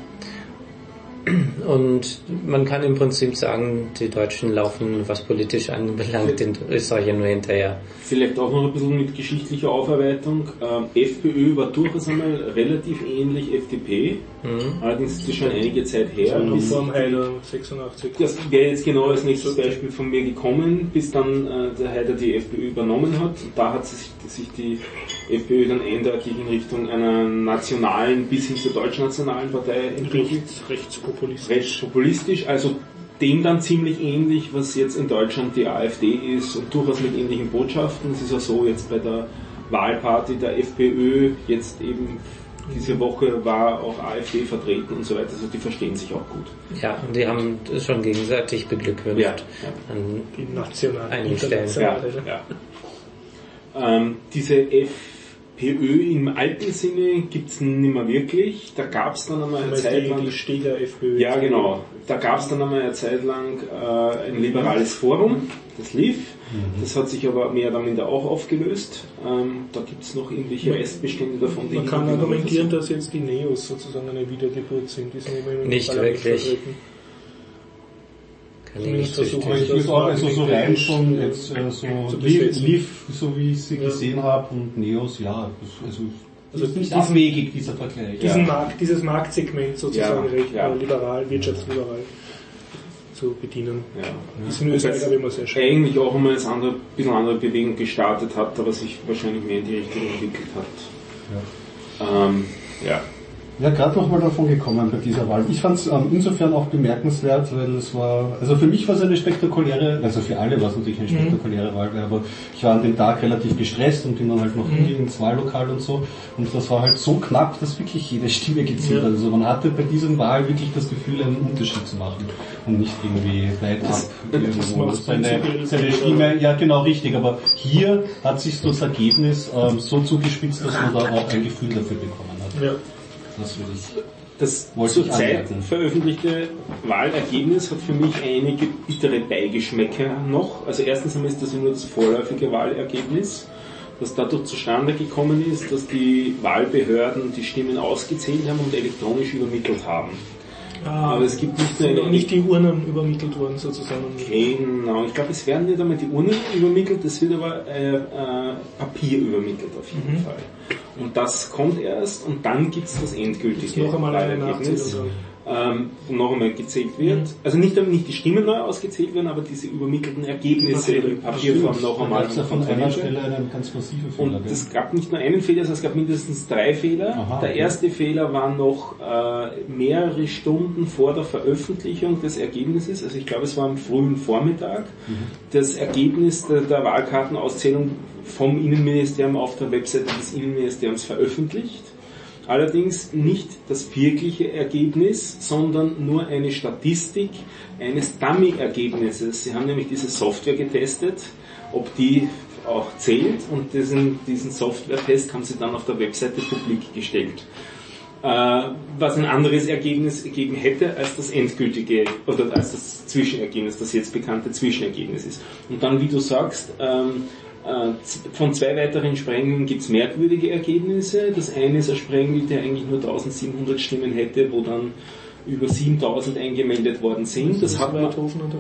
Und man kann im Prinzip sagen, die Deutschen laufen, was politisch anbelangt, den Österreichern nur hinterher. Vielleicht auch noch ein bisschen mit geschichtlicher Aufarbeitung. Ähm, FPÖ war durchaus einmal relativ ähnlich F D P. Mhm. Allerdings ist das schon einige Zeit her. Noch Bis, vor dem Heider sechsundachtzig. das wäre jetzt genau als nächstes Beispiel von mir gekommen, bis dann äh, der Heider die FPÖ übernommen hat. Und da hat sich, sich die FPÖ dann eindeutig in Richtung einer nationalen bis hin zur deutschnationalen Partei entwickelt. Rechtspopulistisch. Rechtspopulistisch, also dem dann ziemlich ähnlich, was jetzt in Deutschland die AfD ist und durchaus mit ähnlichen Botschaften. Es ist ja so, jetzt bei der Wahlparty der FPÖ, jetzt eben diese Woche war auch AfD vertreten und so weiter, also die verstehen sich auch gut. Ja, und die haben schon gegenseitig beglückwünscht ja, ja. an die nationalen einigen Stellen. Ja, ja. Ähm, diese FPÖ im alten Sinne gibt's nicht mehr wirklich. Da gab's dann einmal eine Zeit lang... Die Steger FPÖ. Ja, genau. Da gab's dann einmal eine Zeit lang äh, ein liberales Forum, das lief. Mhm. Das hat sich aber mehr oder minder auch aufgelöst. Ähm, da gibt's noch irgendwelche Restbestände davon. Man kann argumentieren, dass jetzt die Neos sozusagen eine Wiedergeburt sind. Die sind immer im nicht Parlament wirklich. vertreten. Kann ich nicht versuchen, verstehen. Ich würde auch also so rein schon jetzt äh, so Liv, Liv, so wie ich sie ja. gesehen habe, und Neos, ja, also, also ist nicht diesen, abwegig, dieser Vergleich. Diesen Ja. Markt, dieses Marktsegment sozusagen Ja, recht ja. liberal, wirtschaftsliberal zu bedienen. Ja. Das ist in Österreich aber immer sehr schön. Eigentlich auch einmal eine andere, bisschen andere Bewegung gestartet hat, aber sich wahrscheinlich mehr in die Richtung entwickelt hat. Ja. Ähm, ja. Ja, gerade nochmal davon gekommen bei dieser Wahl. Ich fand es ähm, insofern auch bemerkenswert, weil es war, also für mich war es eine spektakuläre, also für alle war es natürlich eine spektakuläre mhm. Wahl, aber ich war an dem Tag relativ gestresst und bin dann halt noch mhm. ins Wahllokal und so, und das war halt so knapp, dass wirklich jede Stimme gezählt hat. Ja. Also man hatte bei diesem Wahl wirklich das Gefühl, einen Unterschied zu machen und nicht irgendwie weit ab irgendwo seine, seine Stimme, ja genau richtig, aber hier hat sich so das Ergebnis ähm, so zugespitzt, dass man da auch ein Gefühl dafür bekommen hat. Ja. Das, das zurzeit veröffentlichte Wahlergebnis hat für mich einige bittere Beigeschmäcker noch. Also erstens einmal ist das nur das vorläufige Wahlergebnis, das dadurch zustande gekommen ist, dass die Wahlbehörden die Stimmen ausgezählt haben und elektronisch übermittelt haben. Ah, aber es gibt nicht sind nur nicht die Urnen übermittelt worden sozusagen. Genau, ich glaube, es werden nicht einmal die Urnen übermittelt, es wird aber äh, äh, Papier übermittelt auf jeden mhm. Fall. Und das kommt erst und dann gibt's das endgültige noch einmal eine Wahlergebnis, ähm, wo noch einmal gezählt wird. Mhm. Also nicht, damit nicht die Stimmen neu ausgezählt werden, aber diese übermittelten Ergebnisse in Papierform noch einmal. Da von einer Stelle einen ganz massiven Fehler. Und es gab nicht nur einen Fehler, sondern es gab mindestens drei Fehler. Aha, der erste okay. Fehler war noch äh, mehrere Stunden vor der Veröffentlichung des Ergebnisses, also ich glaube es war am frühen Vormittag, mhm. das Ergebnis der, der Wahlkartenauszählung vom Innenministerium auf der Webseite des Innenministeriums veröffentlicht. Allerdings nicht das wirkliche Ergebnis, sondern nur eine Statistik eines Dummy-Ergebnisses. Sie haben nämlich diese Software getestet, ob die auch zählt, und diesen, diesen Software-Test haben sie dann auf der Webseite publik gestellt. Äh, was ein anderes Ergebnis gegeben hätte als das endgültige oder als das Zwischenergebnis, das jetzt bekannte Zwischenergebnis ist. Und dann, wie du sagst, ähm, von zwei weiteren Sprengungen gibt es merkwürdige Ergebnisse. Das eine ist ein Sprengel, der eigentlich nur eintausendsiebenhundert Stimmen hätte, wo dann über siebentausend eingemeldet worden sind. Das, das hat man,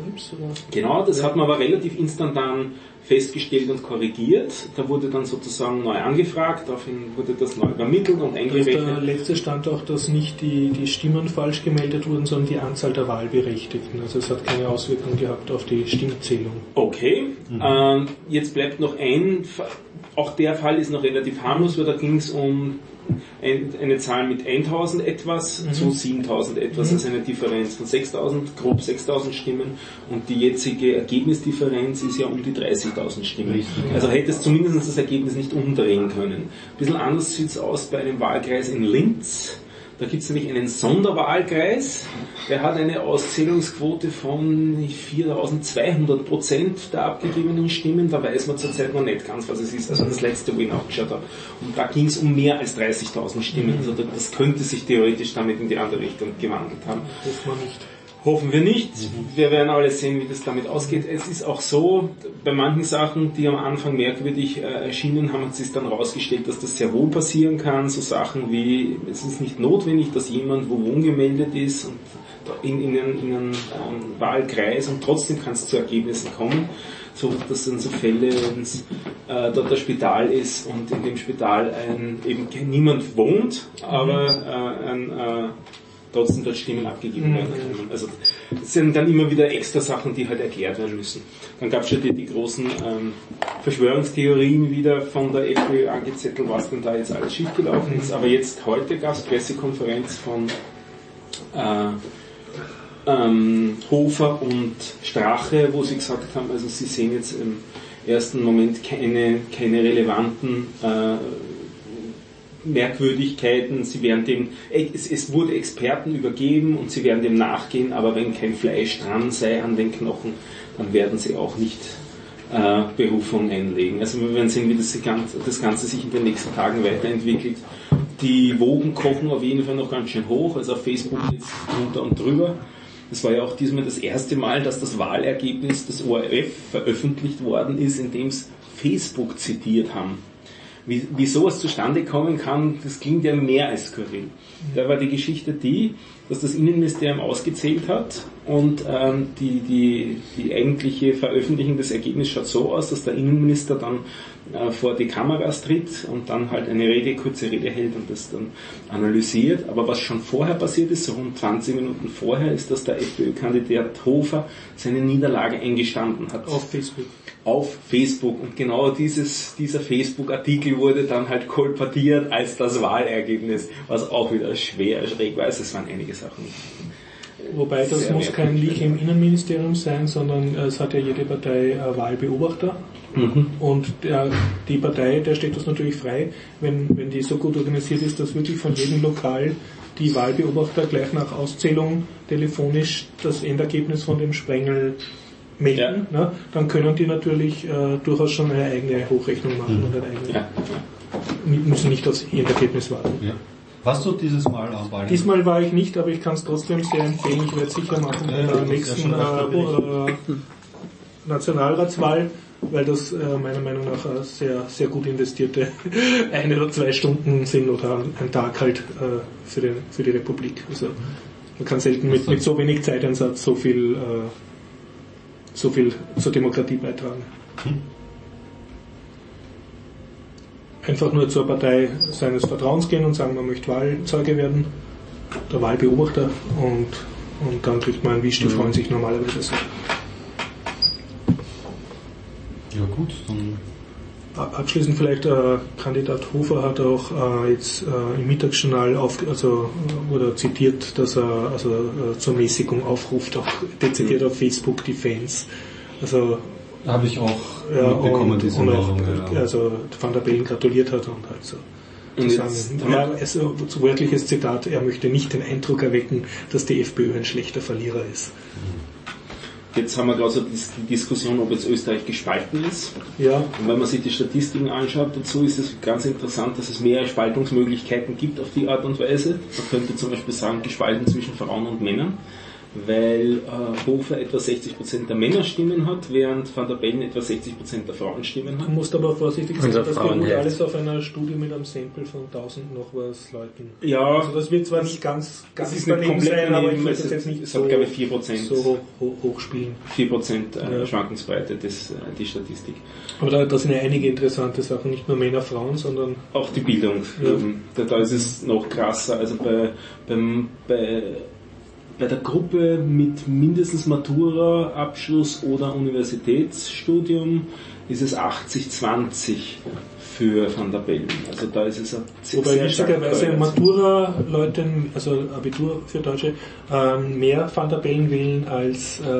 genau, das ja. hat man aber relativ instantan festgestellt und korrigiert. Da wurde dann sozusagen neu angefragt, daraufhin wurde das neu übermittelt und eingerechnet. Der letzte stand auch, dass nicht die, die Stimmen falsch gemeldet wurden, sondern die Anzahl der Wahlberechtigten. Also es hat keine Auswirkung gehabt auf die Stimmzählung. Okay, mhm. ähm, jetzt bleibt noch ein, auch der Fall ist noch relativ harmlos, weil da ging es um ein, eine Zahl mit eintausend etwas mhm. zu siebentausend etwas, mhm. also eine Differenz von sechstausend, grob sechstausend Stimmen, und die jetzige Ergebnisdifferenz ist ja um die dreißigtausend Stimmen. Richtig, also hätte es zumindest das Ergebnis nicht umdrehen können. Ein bisschen anders sieht es aus bei einem Wahlkreis in Linz. Da gibt es nämlich einen Sonderwahlkreis, der hat eine Auszählungsquote von viertausendzweihundert Prozent der abgegebenen Stimmen. Da weiß man zurzeit noch nicht ganz, was es ist. Also das letzte, wo ich nachgeschaut habe. Und da ging es um mehr als dreißigtausend Stimmen. Also das könnte sich theoretisch damit in die andere Richtung gewandelt haben. Hoffen wir nicht. Hoffen wir nicht. Wir werden alles sehen, wie das damit ausgeht. Es ist auch so, bei manchen Sachen, die am Anfang merkwürdig äh, erschienen, haben sich dann herausgestellt, dass das sehr wohl passieren kann. So Sachen wie, es ist nicht notwendig, dass jemand wo wohngemeldet ist und in, in einen, in einen ähm, Wahlkreis, und trotzdem kann es zu Ergebnissen kommen. So, dass dann so Fälle, wenn es äh, dort ein Spital ist und in dem Spital ein, eben niemand wohnt, aber äh, ein äh, trotzdem dort Stimmen abgegeben werden können. Also das sind dann immer wieder extra Sachen, die halt erklärt werden müssen. Dann gab es schon die, die großen ähm, Verschwörungstheorien wieder von der FPÖ angezettelt, was denn da jetzt alles schiefgelaufen ist. Aber jetzt heute gab es Pressekonferenz von äh, ähm, Hofer und Strache, wo sie gesagt haben, also sie sehen jetzt im ersten Moment keine, keine relevanten äh, Merkwürdigkeiten, sie werden dem, es, es wurde Experten übergeben und sie werden dem nachgehen, aber wenn kein Fleisch dran sei an den Knochen, dann werden sie auch nicht äh, Berufung einlegen. Also wir werden sehen, wie das Ganze, das Ganze sich in den nächsten Tagen weiterentwickelt. Die Wogen kochen auf jeden Fall noch ganz schön hoch, also auf Facebook jetzt drunter und drüber. Das war ja auch diesmal das erste Mal, dass das Wahlergebnis des O R F veröffentlicht worden ist, indem es Facebook zitiert haben. Wie, wie sowas zustande kommen kann, das klingt ja mehr als skurril. Da war die Geschichte die, dass das Innenministerium ausgezählt hat und ähm, die, die, die eigentliche Veröffentlichung des Ergebnisses schaut so aus, dass der Innenminister dann äh, vor die Kameras tritt und dann halt eine Rede, kurze Rede hält und das dann analysiert. Aber was schon vorher passiert ist, so rund zwanzig Minuten vorher, ist, dass der FPÖ-Kandidat Hofer seine Niederlage eingestanden hat. Auf Facebook. Auf Facebook. Und genau dieses, dieser Facebook-Artikel wurde dann halt kolportiert als das Wahlergebnis, was auch wieder schwer schräg war. Also es waren einige Sachen. Wobei das Sehr muss kein Leak im Innenministerium sein, sondern es hat ja jede Partei äh, Wahlbeobachter. Mhm. Und der, die Partei, der steht das natürlich frei, wenn, wenn die so gut organisiert ist, dass wirklich von jedem Lokal die Wahlbeobachter gleich nach Auszählung telefonisch das Endergebnis von dem Sprengel melden, ja. Ne? Dann können die natürlich äh, durchaus schon eine eigene Hochrechnung machen. Mhm. Und eine eigene, ja. müssen nicht aufs Endergebnis warten. Ja. Warst du dieses Mal am Wahl? Diesmal war ich nicht, aber ich kann es trotzdem sehr empfehlen. Ich werde sicher machen bei der nächsten äh, Nationalratswahl, weil das äh, meiner Meinung nach äh, sehr, sehr gut investierte ein oder zwei Stunden sind oder ein Tag halt äh, für, den, für die Republik. Also man kann selten mit, mit so wenig Zeiteinsatz so viel, äh, so viel zur Demokratie beitragen. Einfach nur zur Partei seines Vertrauens gehen und sagen, man möchte Wahlzeuge werden, der Wahlbeobachter, und, und dann kriegt man einen Wisch, die freuen sich normalerweise so. Ja gut, dann... Abschließend vielleicht, äh, Kandidat Hofer hat auch äh, jetzt äh, im Mittagsjournal auf, also wurde zitiert, dass er also äh, zur Mäßigung aufruft, auch dezidiert auf Facebook die Fans. Also habe ich auch ja, mitbekommen, und, diese und auch, Meldung. Ja. Also Van der Bellen gratuliert hat und halt so. Und Zu sagen, ja, es, wörtliches Zitat, er möchte nicht den Eindruck erwecken, dass die FPÖ ein schlechter Verlierer ist. Jetzt haben wir gerade so die Diskussion, ob jetzt Österreich gespalten ist. Ja. Und wenn man sich die Statistiken anschaut, dazu ist es ganz interessant, dass es mehr Spaltungsmöglichkeiten gibt auf die Art und Weise. Man könnte zum Beispiel sagen, gespalten zwischen Frauen und Männern, weil äh, Hofer etwa sechzig Prozent der Männerstimmen hat, während Van der Bellen etwa sechzig Prozent der Frauenstimmen hat. Du musst aber vorsichtig sein, Unser das Frauen beruht hält. alles auf einer Studie mit einem Sample von tausend noch was Leuten. Ja, Also das wird zwar nicht ganz, ganz das ist nicht komplett sein, aber ich daneben, würde es das jetzt nicht es so, hat glaube ich vier Prozent. so hoch, hoch, hoch spielen. vier Prozent äh, Ja. Schwankungsbreite, das, äh, die Statistik. Aber da, da sind ja einige interessante Sachen, nicht nur Männer, Frauen, sondern Auch die Bildung. Ja. Ähm, da, da ist es noch krasser. Also bei, beim, bei, bei der Gruppe mit mindestens Matura-Abschluss oder Universitätsstudium ist es achtzig zwanzig für Van der Bellen. Also da ist es ein sehr, wobei sehr stark witzigerweise verteilt. Matura-Leute, also Abitur für Deutsche, ähm, mehr Van der Bellen wählen als äh,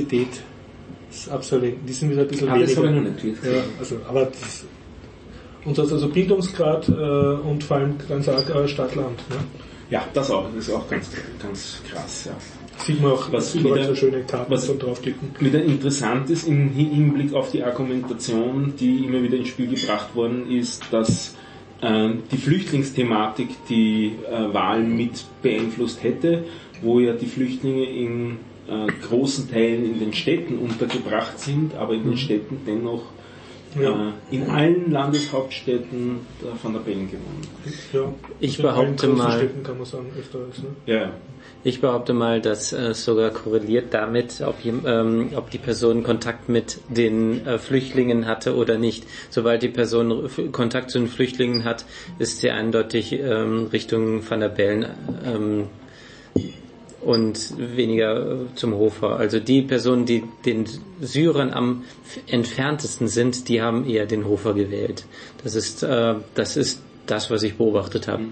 Universitätsabsolventen. Die sind wieder ein bisschen Ah, das weniger. habe ich noch nicht gelesen. Ja, also, aber das, und das also Bildungsgrad äh, und vor allem ganz arg äh, Stadt-Land. Ne? Ja, das auch. Das ist auch ganz, ganz krass. Ja. Sieht man auch, Was überall wieder- so schöne Karten was- zum draufklicken. Wieder interessant ist im Hinblick auf die Argumentation, die immer wieder ins Spiel gebracht worden ist, dass äh, die Flüchtlingsthematik die äh, Wahlen mit beeinflusst hätte, wo ja die Flüchtlinge in äh, großen Teilen in den Städten untergebracht sind, aber in den Städten dennoch Ja. äh, in allen Landeshauptstädten der Van der Bellen gewonnen. Ja. Ich Also in allen behaupte großen mal- Städten kann man sagen, Österreichs, ne? Ja, ja. Ich behaupte mal, dass äh, sogar korreliert damit, ob, jem- ähm, ob die Person Kontakt mit den äh, Flüchtlingen hatte oder nicht. Sobald die Person F- Kontakt zu den Flüchtlingen hat, ist sie eindeutig ähm, Richtung Van der Bellen ähm, und weniger zum Hofer. Also die Personen, die den Syrern am entferntesten sind, die haben eher den Hofer gewählt. Das ist, äh, das ist das, was ich beobachtet habe.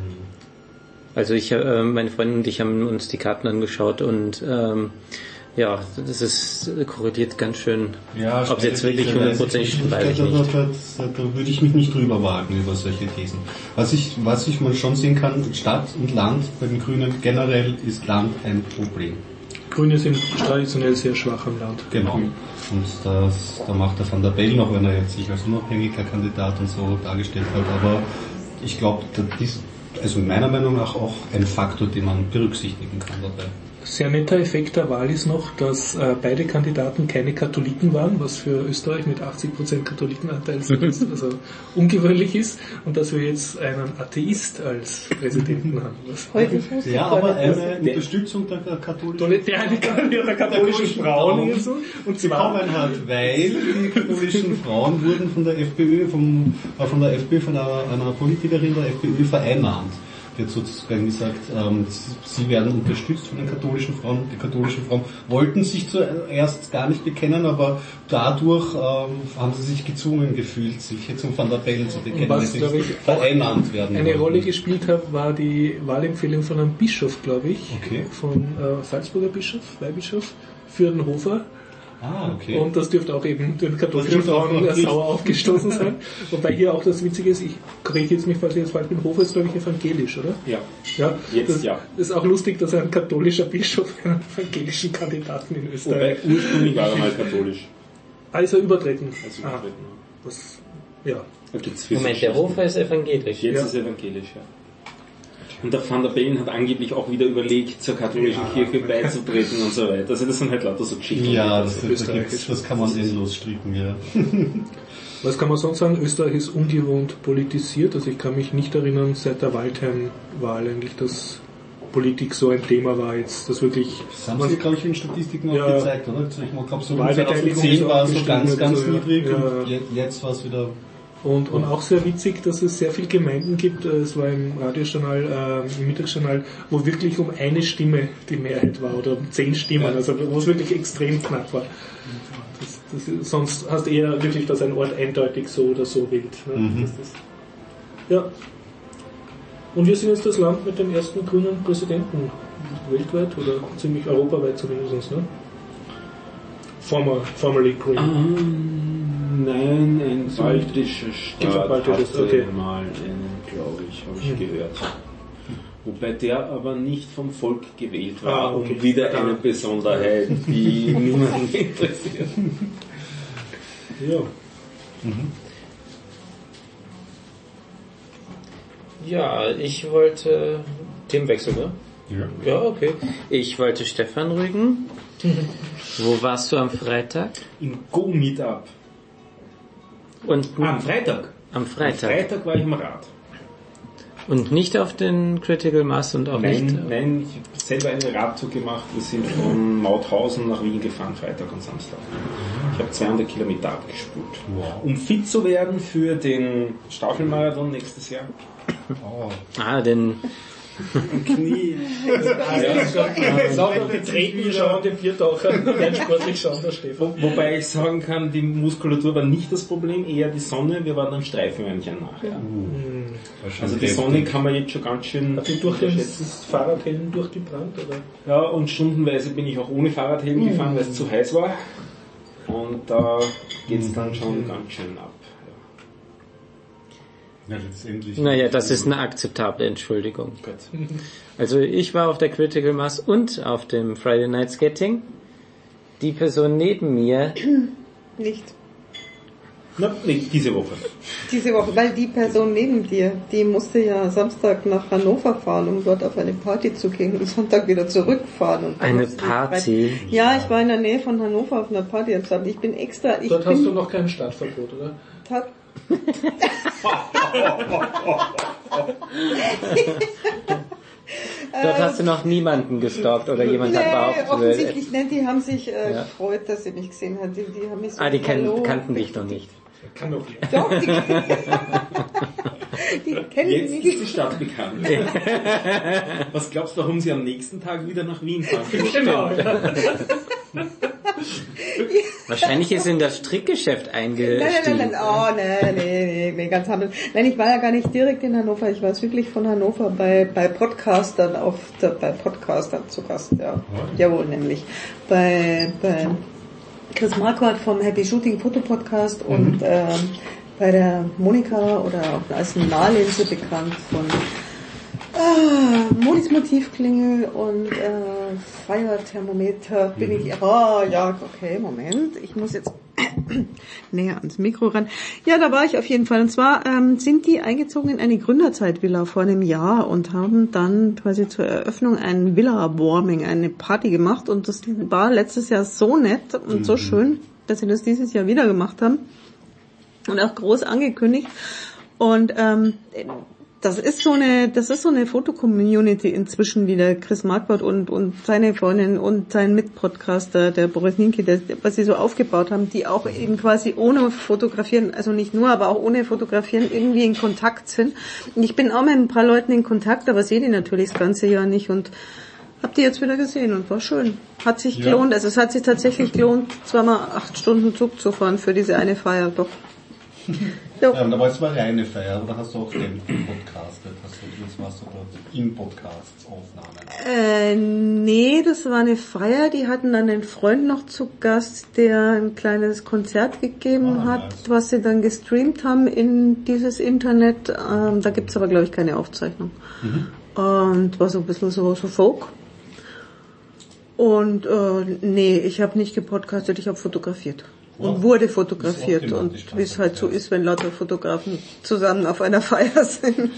Also ich, äh, meine Freundin und ich haben uns die Karten angeschaut und ähm, ja, das ist korreliert ganz schön. Ja, ob es jetzt wirklich hundertprozentig stimmt, weiß ich nicht. Da, da, da würde ich mich nicht drüber wagen über solche Thesen. Was ich, was ich mal schon sehen kann, Stadt und Land bei den Grünen generell ist Land ein Problem. Grüne sind traditionell sehr schwach am Land. Genau. Und das, da macht der Van der Bellen, auch wenn er jetzt sich als unabhängiger Kandidat und so dargestellt hat, aber ich glaube, das ist also meiner Meinung nach auch ein Faktor, den man berücksichtigen kann dabei. Sehr netter Effekt der Wahl ist noch, dass äh, beide Kandidaten keine Katholiken waren, was für Österreich mit achtzig Prozent Katholikenanteil also ungewöhnlich ist, und dass wir jetzt einen Atheist als Präsidenten haben. Heute ja, aber eine Unterstützung der katholischen der eine der katholischen Frauen und so, und sie kommen hat, weil die katholischen Frauen wurden von der FPÖ, vom, äh, von der FPÖ, von einer, einer Politikerin der FPÖ vereinnahmt. Jetzt sozusagen gesagt, ähm, sie werden unterstützt von den katholischen Frauen. Die katholischen Frauen wollten sich zuerst gar nicht bekennen, aber dadurch ähm, haben sie sich gezwungen gefühlt, sich zum Van der Bellen zu bekennen, was, dass sie vereinnahmt werden. Eine wollten. Rolle gespielt hat, war die Wahlempfehlung von einem Bischof, glaube ich, okay. von äh, Salzburger Bischof, Weihbischof, für den Hofer. Ah, okay. Und das dürfte auch eben den katholischen Frauen sauer aufgestoßen sein. Wobei hier auch das Witzige ist, ich korrigiere jetzt mich, falls ich jetzt falsch bin, Hofer ist, glaube ich, evangelisch, oder? Ja. Ja, jetzt das, ja. Das ist auch lustig, dass ein katholischer Bischof einen evangelischen Kandidaten in Österreich... Wobei ursprünglich war er mal katholisch. Also übertreten. Also übertreten. Ah, das, ja. Da gibt's Moment, der Hofer ist evangelisch. Jetzt ja. ist evangelisch, ja. Und der Van der Bellen hat angeblich auch wieder überlegt, zur katholischen ja. Kirche beizutreten und so weiter. Also das sind halt lauter so Geschichten. Ja, das, das, das, das kann man endlos stricken, ja. Was kann man sonst sagen? Österreich ist ungewohnt politisiert. Also ich kann mich nicht erinnern, seit der Waldheim-Wahl eigentlich, dass Politik so ein Thema war jetzt, das wirklich... Das haben Sie, glaube ich, in Statistiken auch ja, gezeigt, oder? Ich glaube, so Wahlbeteiligung zweitausendzehn war es so ganz, ganz so, niedrig ja. und jetzt war es wieder... Und, und auch sehr witzig, dass es sehr viele Gemeinden gibt, es war im Radiojournal, äh, im Mittagsjournal, wo wirklich um eine Stimme die Mehrheit war, oder um zehn Stimmen, ja. Also wo es wirklich extrem knapp war. Das, das ist, sonst hast du eher wirklich, dass ein Ort eindeutig so oder so wählt. Ne? Mhm. Das, das, ja. Und wir sind jetzt das Land mit dem ersten grünen Präsidenten weltweit, oder ziemlich europaweit zumindest, ne? Former, formerly green. Um. Nein, ein baltischer Staat baltisches, hatte okay. mal einen, glaube ich, habe ich hm. gehört. Wobei der aber nicht vom Volk gewählt war, ah, okay. Und wieder eine Besonderheit, die niemanden interessiert. Ja. Mhm. Ja, ich wollte Themenwechsel, ne? Ja. Ja, okay. Ich wollte Stefan rügen. Wo warst du am Freitag? Im Go-Meetup. Und ah, am Freitag. Am Freitag. Am Freitag war ich im Rad. Und nicht auf den Critical Mass und auch nein, nicht... Nein, ich habe selber einen Radtour gemacht. Wir sind von Mauthausen nach Wien gefahren, Freitag und Samstag. Ich habe zweihundert Kilometer abgespult. Wow. Um fit zu werden für den Staffelmarathon nächstes Jahr. Oh. Ah, den... Knie. Sauber betreten, wir schauen den Viertaucher, werden sportlich schauen, der Stefan. Wobei ich sagen kann, die Muskulatur war nicht das Problem, eher die Sonne, wir waren dann Streifenhörnchen nachher. Mhm. Also die Sonne kann man jetzt schon ganz schön... Hat die durch das Fahrradhelm durchgebrannt, oder? Ja, und stundenweise bin ich auch ohne Fahrradhelm mhm. gefahren, weil es zu heiß war. Und da geht's dann schon ganz schön ab. Ja, letztendlich. Naja, das ist eine akzeptable Entschuldigung. Also ich war auf der Critical Mass und auf dem Friday Night Skating. Die Person neben mir... Nicht. Na, nicht diese Woche. Diese Woche, weil die Person neben dir, die musste ja Samstag nach Hannover fahren, um dort auf eine Party zu gehen und Sonntag wieder zurückfahren. Und eine Party? Ja, ich war in der Nähe von Hannover auf einer Party. Ich bin extra... Ich dort bin hast du noch kein Startverbot, oder? Tat Dort hast du noch niemanden gestalkt oder jemand nee, hat behauptet. Offensichtlich nicht, die haben sich äh, ja. gefreut, dass sie mich gesehen hat. Die, die haben mich so ah, die kan- kannten dich noch nicht. Kann doch nicht. Doch, die Die kennen Jetzt Sie ist nicht. die Stadt bekannt. Was glaubst du, warum sie am nächsten Tag wieder nach Wien fahren? Genau, ja. Wahrscheinlich ist in das Strickgeschäft Nein, nein, nein, eingestiegen. nein, oh, nee, nee, nee, nee, ganz harmlos. Nein, ich war ja gar nicht direkt in Hannover, ich war südlich von Hannover bei, bei Podcastern auf der, bei Podcastern zu Gast, ja. Jawohl, nämlich. Bei, bei Chris Marquardt vom Happy Shooting Foto Podcast mhm. und, ähm, bei der Monika oder auch als Nahlinse bekannt von Ah, Modis Motivklingel und äh, Feuerthermometer bin ich, oh ja, okay, Moment, ich muss jetzt näher ans Mikro ran. Ja, da war ich auf jeden Fall. Und zwar ähm, sind die eingezogen in eine Gründerzeitvilla vor einem Jahr und haben dann quasi zur Eröffnung ein Villa-Warming, eine Party gemacht. Und das war letztes Jahr so nett und mhm. so schön, dass sie das dieses Jahr wieder gemacht haben und auch groß angekündigt. Und ähm, das ist so eine, das ist so eine Foto-Community inzwischen, die der Chris Marquardt und, und seine Freundin und sein Mitpodcaster, der Boris Nienke, der, was sie so aufgebaut haben, die auch eben quasi ohne Fotografieren, also nicht nur, aber auch ohne Fotografieren irgendwie in Kontakt sind. Und ich bin auch mit ein paar Leuten in Kontakt, aber sehe die natürlich das ganze Jahr nicht und hab die jetzt wieder gesehen und war schön. Hat sich Ja. gelohnt, also es hat sich tatsächlich gelohnt, zweimal acht Stunden Zug zu fahren für diese eine Feier, doch. Ja, und da war es mal reine Feier, oder hast du auch den podcastet? Hast du, das warst du dort in Podcasts Aufnahmen? Äh, nee, das war eine Feier, die hatten dann einen Freund noch zu Gast, der ein kleines Konzert gegeben Ah, hat, nice. was sie dann gestreamt haben in dieses Internet. Ähm, da gibt's aber, glaube ich, keine Aufzeichnung. Mhm. Und war so ein bisschen so, so Folk. Und äh, nee, ich habe nicht gepodcastet, ich habe fotografiert. Und Ja. wurde fotografiert. Ist auch Und thematisch wie es halt so passend, ja. ist, wenn lauter Fotografen zusammen auf einer Feier sind.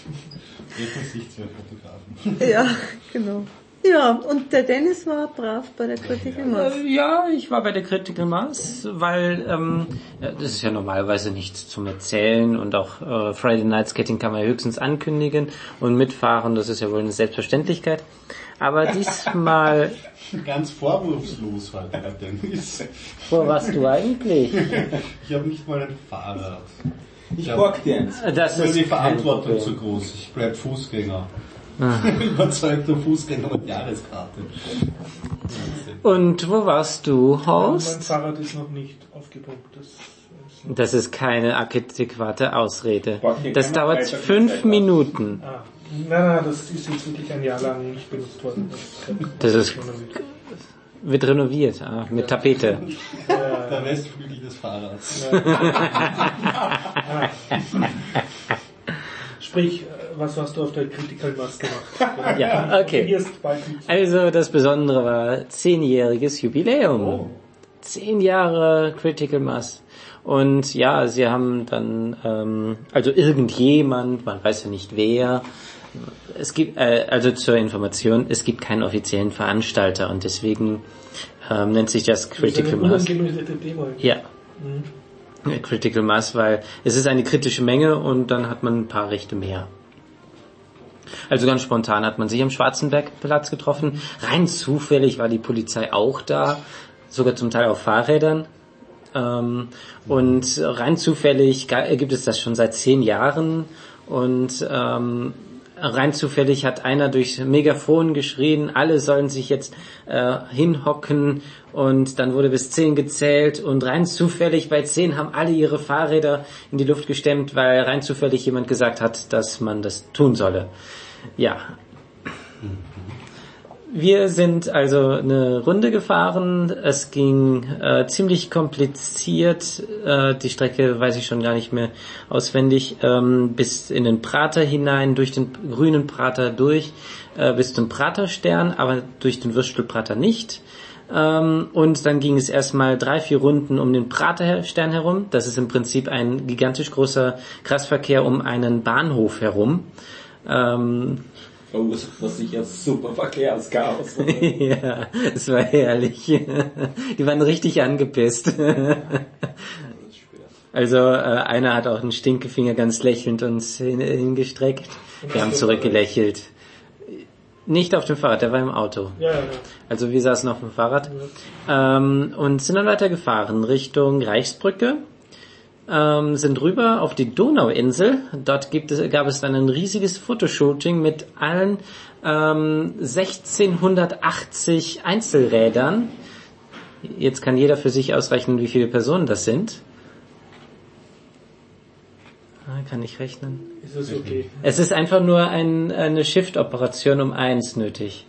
Fotografen. Ja, genau. Ja, und der Dennis war brav bei der Critical Mass. Äh, Ja, ich war bei der Critical Mass, weil ähm, ja, das ist ja normalerweise nichts zum Erzählen und auch äh, Friday Night Skating kann man ja höchstens ankündigen und mitfahren, das ist ja wohl eine Selbstverständlichkeit. Aber diesmal... Ganz vorwurfslos heute, der Dennis. Wo warst du eigentlich? Ich habe nicht mal ein Fahrrad. Ich Ja. borg dir eins. Das Mir ist die kein Verantwortung Problem. zu groß. Ich bleib Fußgänger. Überzeugter Fußgänger mit Jahreskarte. Und wo warst du, Mein Horst? Fahrrad ist noch nicht aufgepumpt. Das ist noch Das ist keine adäquate Ausrede. Boah, hier Das kann man dauert weiter fünf Zeit Minuten. Ah, nein, nein, das ist jetzt wirklich ein Jahr lang nicht benutzt worden. Das ist- Wird renoviert, ah, mit Tapete. Der Westflügel des Fahrrads. Sprich, äh, was hast du auf der Critical Mass gemacht? Ja, okay. Hier ist bald mit. Also das Besondere war zehnjähriges Jubiläum. Oh. Zehn Jahre Critical Mass. Und ja, sie haben dann, ähm, also irgendjemand, man weiß ja nicht wer, es gibt, äh, also zur Information, es gibt keinen offiziellen Veranstalter und deswegen ähm, nennt sich das Critical eine Mass. unangemeldete Demo. Ja. Ja, Critical Mass, weil es ist eine kritische Menge und dann hat man ein paar Rechte mehr. Also ganz spontan hat man sich am Schwarzenbergplatz getroffen. Rein zufällig war die Polizei auch da, sogar zum Teil auf Fahrrädern. Ähm, und rein zufällig ga- gibt es das schon seit zehn Jahren und ähm, rein zufällig hat einer durch Megafon geschrien, alle sollen sich jetzt äh, hinhocken und dann wurde bis zehn gezählt und rein zufällig bei zehn haben alle ihre Fahrräder in die Luft gestemmt, weil rein zufällig jemand gesagt hat, dass man das tun solle. Ja. Wir sind also eine Runde gefahren. Es ging äh, ziemlich kompliziert. Äh, die Strecke weiß ich schon gar nicht mehr auswendig. Ähm, bis in den Prater hinein, durch den grünen Prater durch, äh, bis zum Praterstern, aber durch den Würstelprater nicht. Ähm, und dann ging es erstmal drei, vier Runden um den Praterstern herum. Das ist im Prinzip ein gigantisch großer Kreisverkehr um einen Bahnhof herum. Ähm, Verursacht das sicher super Verkehrschaos. ja, es war herrlich. Die waren richtig angepisst. Also äh, einer hat auch einen Stinkefinger ganz lächelnd uns hin, hingestreckt. Wir haben zurückgelächelt. Nicht auf dem Fahrrad, der war im Auto. Ja, ja. Also wir saßen auf dem Fahrrad ähm, und sind dann weitergefahren Richtung Reichsbrücke. ähm, sind rüber auf die Donauinsel. Dort gibt es, gab es dann ein riesiges Fotoshooting mit allen ähm, sechzehnhundertachtzig Einzelrädern. Jetzt kann jeder für sich ausrechnen, wie viele Personen das sind. Ah, kann ich rechnen. Ist das okay? Es ist einfach nur ein, eine Shift-Operation um eins nötig.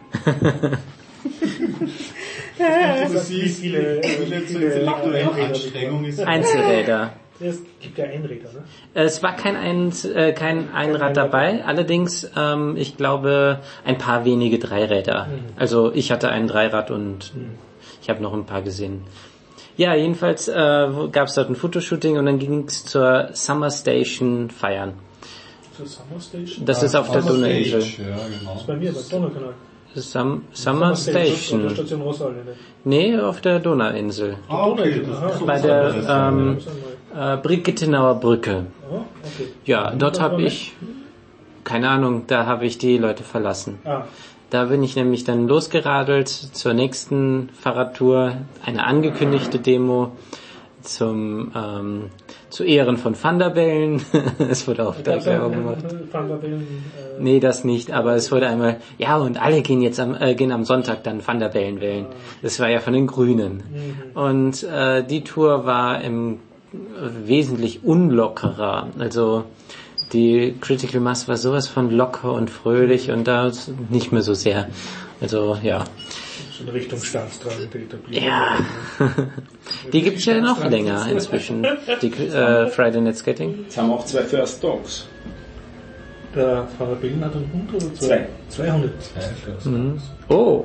Du siehst, wie viele intellektuelle Anstrengung ist. Einzelräder. Es gibt ja Einräder, ne? Es war kein, ein, äh, kein Einrad dabei, allerdings, ähm, ich glaube, ein paar wenige Dreiräder. Also ich hatte ein Dreirad und ich habe noch ein paar gesehen. Ja, jedenfalls äh, gab es dort ein Fotoshooting und dann ging es zur Summer Station feiern. Zur Summer Station? Das ist auf der Donauinsel. Ja, genau. Das ist bei mir, beim Donaukanal. Sum, Summer Auf der Station. Station Rossal, ne? Nee, auf der Donauinsel. Ah, okay. Aha. Bei der ähm, äh, Brigittenauer Brücke. Oh, okay. Ja, dort habe ich, keine Ahnung, da habe ich die Leute verlassen. Ah, Da bin ich nämlich dann losgeradelt zur nächsten Fahrradtour, eine angekündigte Demo zum ähm, zu Ehren von Van der Bellen. Es wurde auch da Werbung gemacht. Van der Bellen, äh, Nee, das nicht, aber es wurde einmal, ja, und alle gehen jetzt am, äh, gehen am Sonntag dann Van der Bellen wählen. Das war ja von den Grünen. Und äh, die Tour war im äh, wesentlich unlockerer. Also die Critical Mass war sowas von locker und fröhlich und da nicht mehr so sehr. Also ja. so eine Richtung staatstragende etabliert. Ja. Die gibt's ja noch länger inzwischen. Die äh, Friday Night Skating. Jetzt haben wir auch zwei First Dogs. Der Van der Bellen hat einen Hund oder zwei? Zwei. Zwei Hunde. Mhm. Oh.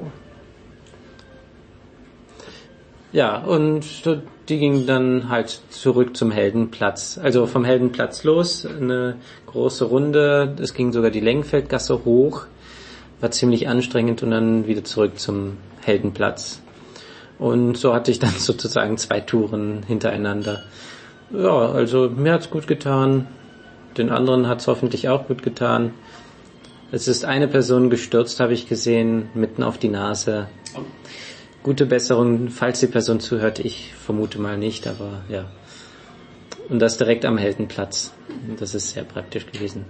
Ja, und die ging dann halt zurück zum Heldenplatz. Also vom Heldenplatz los, eine große Runde. Es ging sogar die Lengenfeldgasse hoch. War ziemlich anstrengend und dann wieder zurück zum Heldenplatz. Und so hatte ich dann sozusagen zwei Touren hintereinander. Ja, also mir hat's gut getan. Den anderen hat's hoffentlich auch gut getan. Es ist eine Person gestürzt, habe ich gesehen, mitten auf die Nase. Gute Besserung, falls die Person zuhört, ich vermute mal nicht, aber ja. Und das direkt am Heldenplatz. Das ist sehr praktisch gewesen.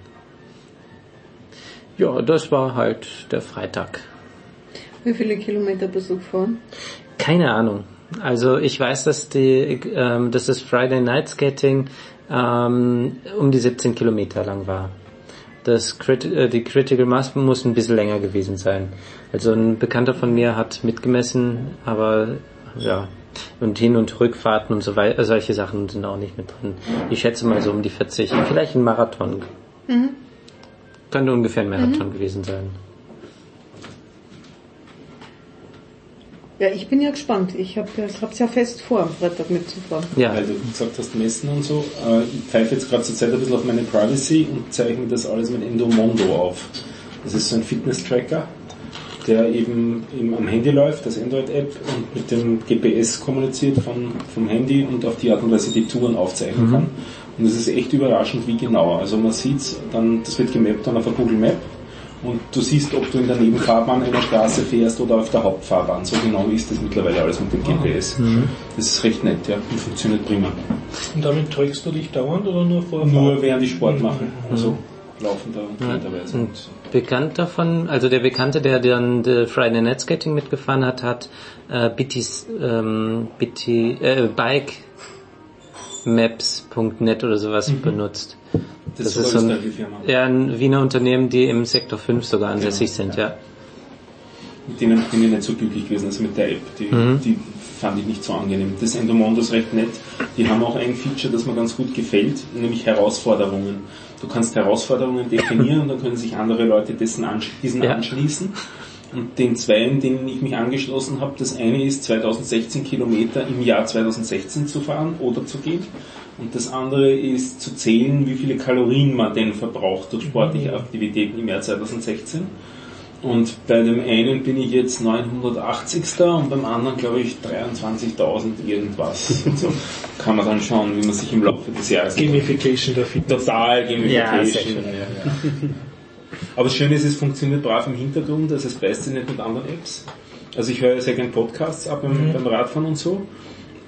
Ja, das war halt der Freitag. Wie viele Kilometer bist du gefahren? Keine Ahnung. Also ich weiß, dass die, ähm, dass das Friday Night Skating ähm, um die siebzehn Kilometer lang war. Das Crit- äh, die Critical Mass muss ein bisschen länger gewesen sein. Also ein Bekannter von mir hat mitgemessen, aber ja, und Hin- und Rückfahrten und so weiter, solche Sachen sind auch nicht mit drin. Ich schätze mal so um die vierzig, vielleicht ein Marathon. Mhm. Könnte ungefähr ein Marathon Mhm. gewesen sein. Ja, ich bin ja gespannt. Ich habe es ja fest vor, am Freitag mitzufahren. Ja, Weil du gesagt hast, Messen und so. Äh, ich pfeife jetzt gerade zur Zeit ein bisschen auf meine Privacy und zeichne das alles mit Endomondo auf. Das ist so ein Fitness-Tracker, der eben, eben am Handy läuft, das Android-App, und mit dem G P S kommuniziert von, vom Handy und auf die Art und Weise die Touren aufzeichnen Mhm. kann. Und es ist echt überraschend, wie genau. Also man sieht's dann, das wird gemappt dann auf der Google Map. Und du siehst, ob du in der Nebenfahrbahn einer Straße fährst oder auf der Hauptfahrbahn. So genau ist das mittlerweile alles mit dem G P S. Mhm. Das ist recht nett, ja, und funktioniert prima. Und damit trägst du dich dauernd oder nur vor? Nur während ich Sport mache, also laufender und kletterweise. und bekannt davon, also der Bekannte, der dann the Friday Night Skating mitgefahren hat, hat äh, B T's, ähm, B T, äh, Bike Maps Punkt net oder sowas benutzt. Das, Das ist ist so so eine ein, Firma. ja, ein Wiener Unternehmen, die im Sektor fünf sogar ansässig Genau, sind, ja. Mit denen bin ich nicht so glücklich gewesen, also mit der App, die, Mhm. die fand ich nicht so angenehm. Das Endomondo ist recht nett. Die haben auch ein Feature, das mir ganz gut gefällt, nämlich Herausforderungen. Du kannst Herausforderungen definieren und dann können sich andere Leute dessen ansch- diesen Ja. anschließen. Und den zweien, denen ich mich angeschlossen habe, das eine ist zweitausendsechzehn Kilometer im Jahr zweitausendsechzehn zu fahren oder zu gehen. Und das andere ist zu zählen, wie viele Kalorien man denn verbraucht durch sportliche Aktivitäten im Jahr zweitausendsechzehn. Und bei dem einen bin ich jetzt neunhundertachtzig. und beim anderen glaube ich dreiundzwanzigtausend irgendwas. Und so kann man dann schauen, wie man sich im Laufe des Jahres... Gamification der Fitness. Total Ja, sehr Gamification. schön. Ja, ja. Aber das Schöne ist, es funktioniert brav im Hintergrund, also es beißt sich nicht mit anderen Apps. Also ich höre sehr gerne Podcasts ab beim, Mhm. beim Radfahren und so.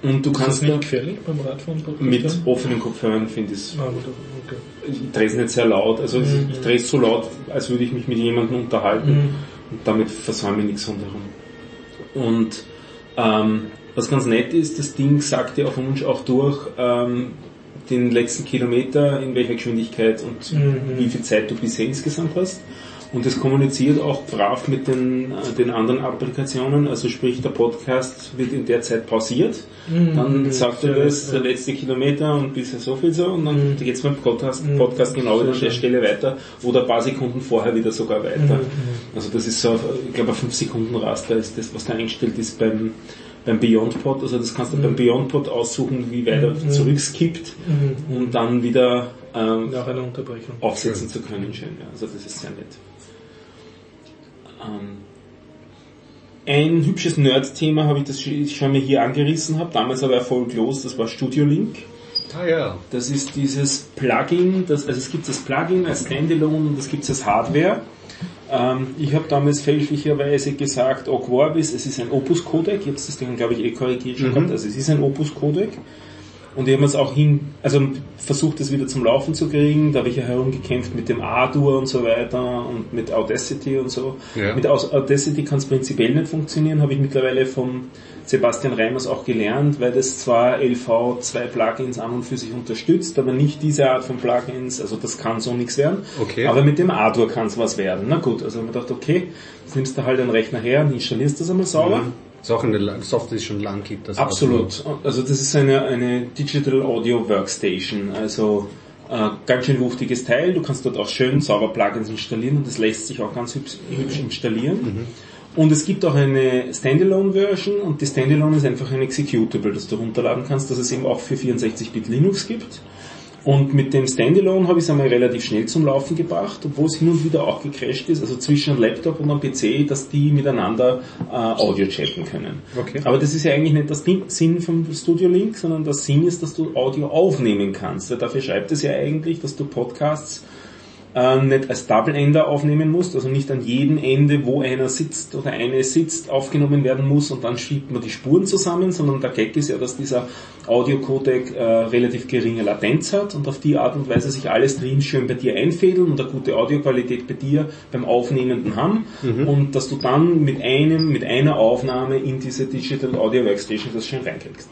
Und du Ist kannst das nicht da gefährlich beim Radfahren? mit offenen Kopfhörern, finde ich es. Ah, okay. Ich drehe es nicht sehr laut, also Mhm. ich drehe es so laut, als würde ich mich mit jemandem unterhalten Mhm. und damit versäume ich nichts rundherum. Und ähm, was ganz nett ist, das Ding sagt dir auf Wunsch auch durch ähm, den letzten Kilometer, in welcher Geschwindigkeit und Mhm. wie viel Zeit du bisher insgesamt hast. Und es kommuniziert auch brav mit den, äh, den anderen Applikationen, also sprich der Podcast wird in der Zeit pausiert, Mhm. dann sagt er Sehr das, gut, der ja. letzte Kilometer und bisher so viel so und dann Mhm. geht's beim Podcast, Mhm. Podcast genau wieder an der Sehr Stelle weiter oder ein paar Sekunden vorher wieder sogar weiter. Mhm. Also das ist so, ich glaube, ein fünf Sekunden Raster ist das, was da eingestellt ist beim beim BeyondPod, also das kannst du Mhm. beim BeyondPod aussuchen, wie weit er Mhm. zurückskippt, Mhm. um dann wieder ähm, Nach einer Unterbrechung. aufsetzen zu können. Schön, ja. Also das ist sehr nett. Ähm, ein hübsches Nerd-Thema habe ich, das ich schon mal hier angerissen habe, damals aber erfolglos, das war Studio Link. Ah ja. Das ist dieses Plugin, das, also es gibt das Plugin als Standalone und es gibt es als Hardware. Ähm, ich habe damals fälschlicherweise gesagt, oh Quarbis, es ist ein Opus-Codec, jetzt ist das Ding, glaube ich, eh korrigiert schon Mhm. gehabt, also es ist ein Opus-Codec. Und ich habe es auch hin, also versucht, das wieder zum Laufen zu kriegen. Da habe ich ja herumgekämpft mit dem A-Dur und so weiter und mit Audacity und so. Ja. Mit Audacity kann es prinzipiell nicht funktionieren, habe ich mittlerweile vom Sebastian Reimers auch gelernt, weil das zwar L V zwei Plugins an und für sich unterstützt, aber nicht diese Art von Plugins, also das kann so nichts werden. Okay. Aber mit dem A-Dur kann es was werden. Na gut, also habe ich mir gedacht, okay, jetzt nimmst du halt einen Rechner her und installierst das einmal sauber. Mhm. Das ist auch eine La- Software, die es schon lang gibt. Das Absolut. Also das ist eine, eine Digital Audio Workstation, also äh, ganz schön wuchtiges Teil. Du kannst dort auch schön sauber Plugins installieren und das lässt sich auch ganz hübsch, hübsch installieren. Mhm. Und es gibt auch eine Standalone-Version und die Standalone ist einfach ein Executable, das du runterladen kannst, das es eben auch für vierundsechzig Bit Linux gibt. Und mit dem Standalone habe ich es einmal relativ schnell zum Laufen gebracht, obwohl es hin und wieder auch gecrasht ist, also zwischen einem Laptop und einem P C, dass die miteinander äh, Audio chatten können. Okay. Aber das ist ja eigentlich nicht das Ding, Sinn vom Studio Link, sondern das Sinn ist, dass du Audio aufnehmen kannst. Weil dafür schreibt es ja eigentlich, dass du Podcasts äh, nicht als Double-Ender aufnehmen musst, also nicht an jedem Ende, wo einer sitzt oder eine sitzt, aufgenommen werden muss und dann schiebt man die Spuren zusammen, sondern der Gag ist ja, dass dieser Audio-Codec äh, relativ geringe Latenz hat und auf die Art und Weise sich alle Streams schön bei dir einfädeln und eine gute Audioqualität bei dir beim Aufnehmenden haben Mhm. und dass du dann mit einem, mit einer Aufnahme in diese Digital Audio Workstation das schön reinkriegst.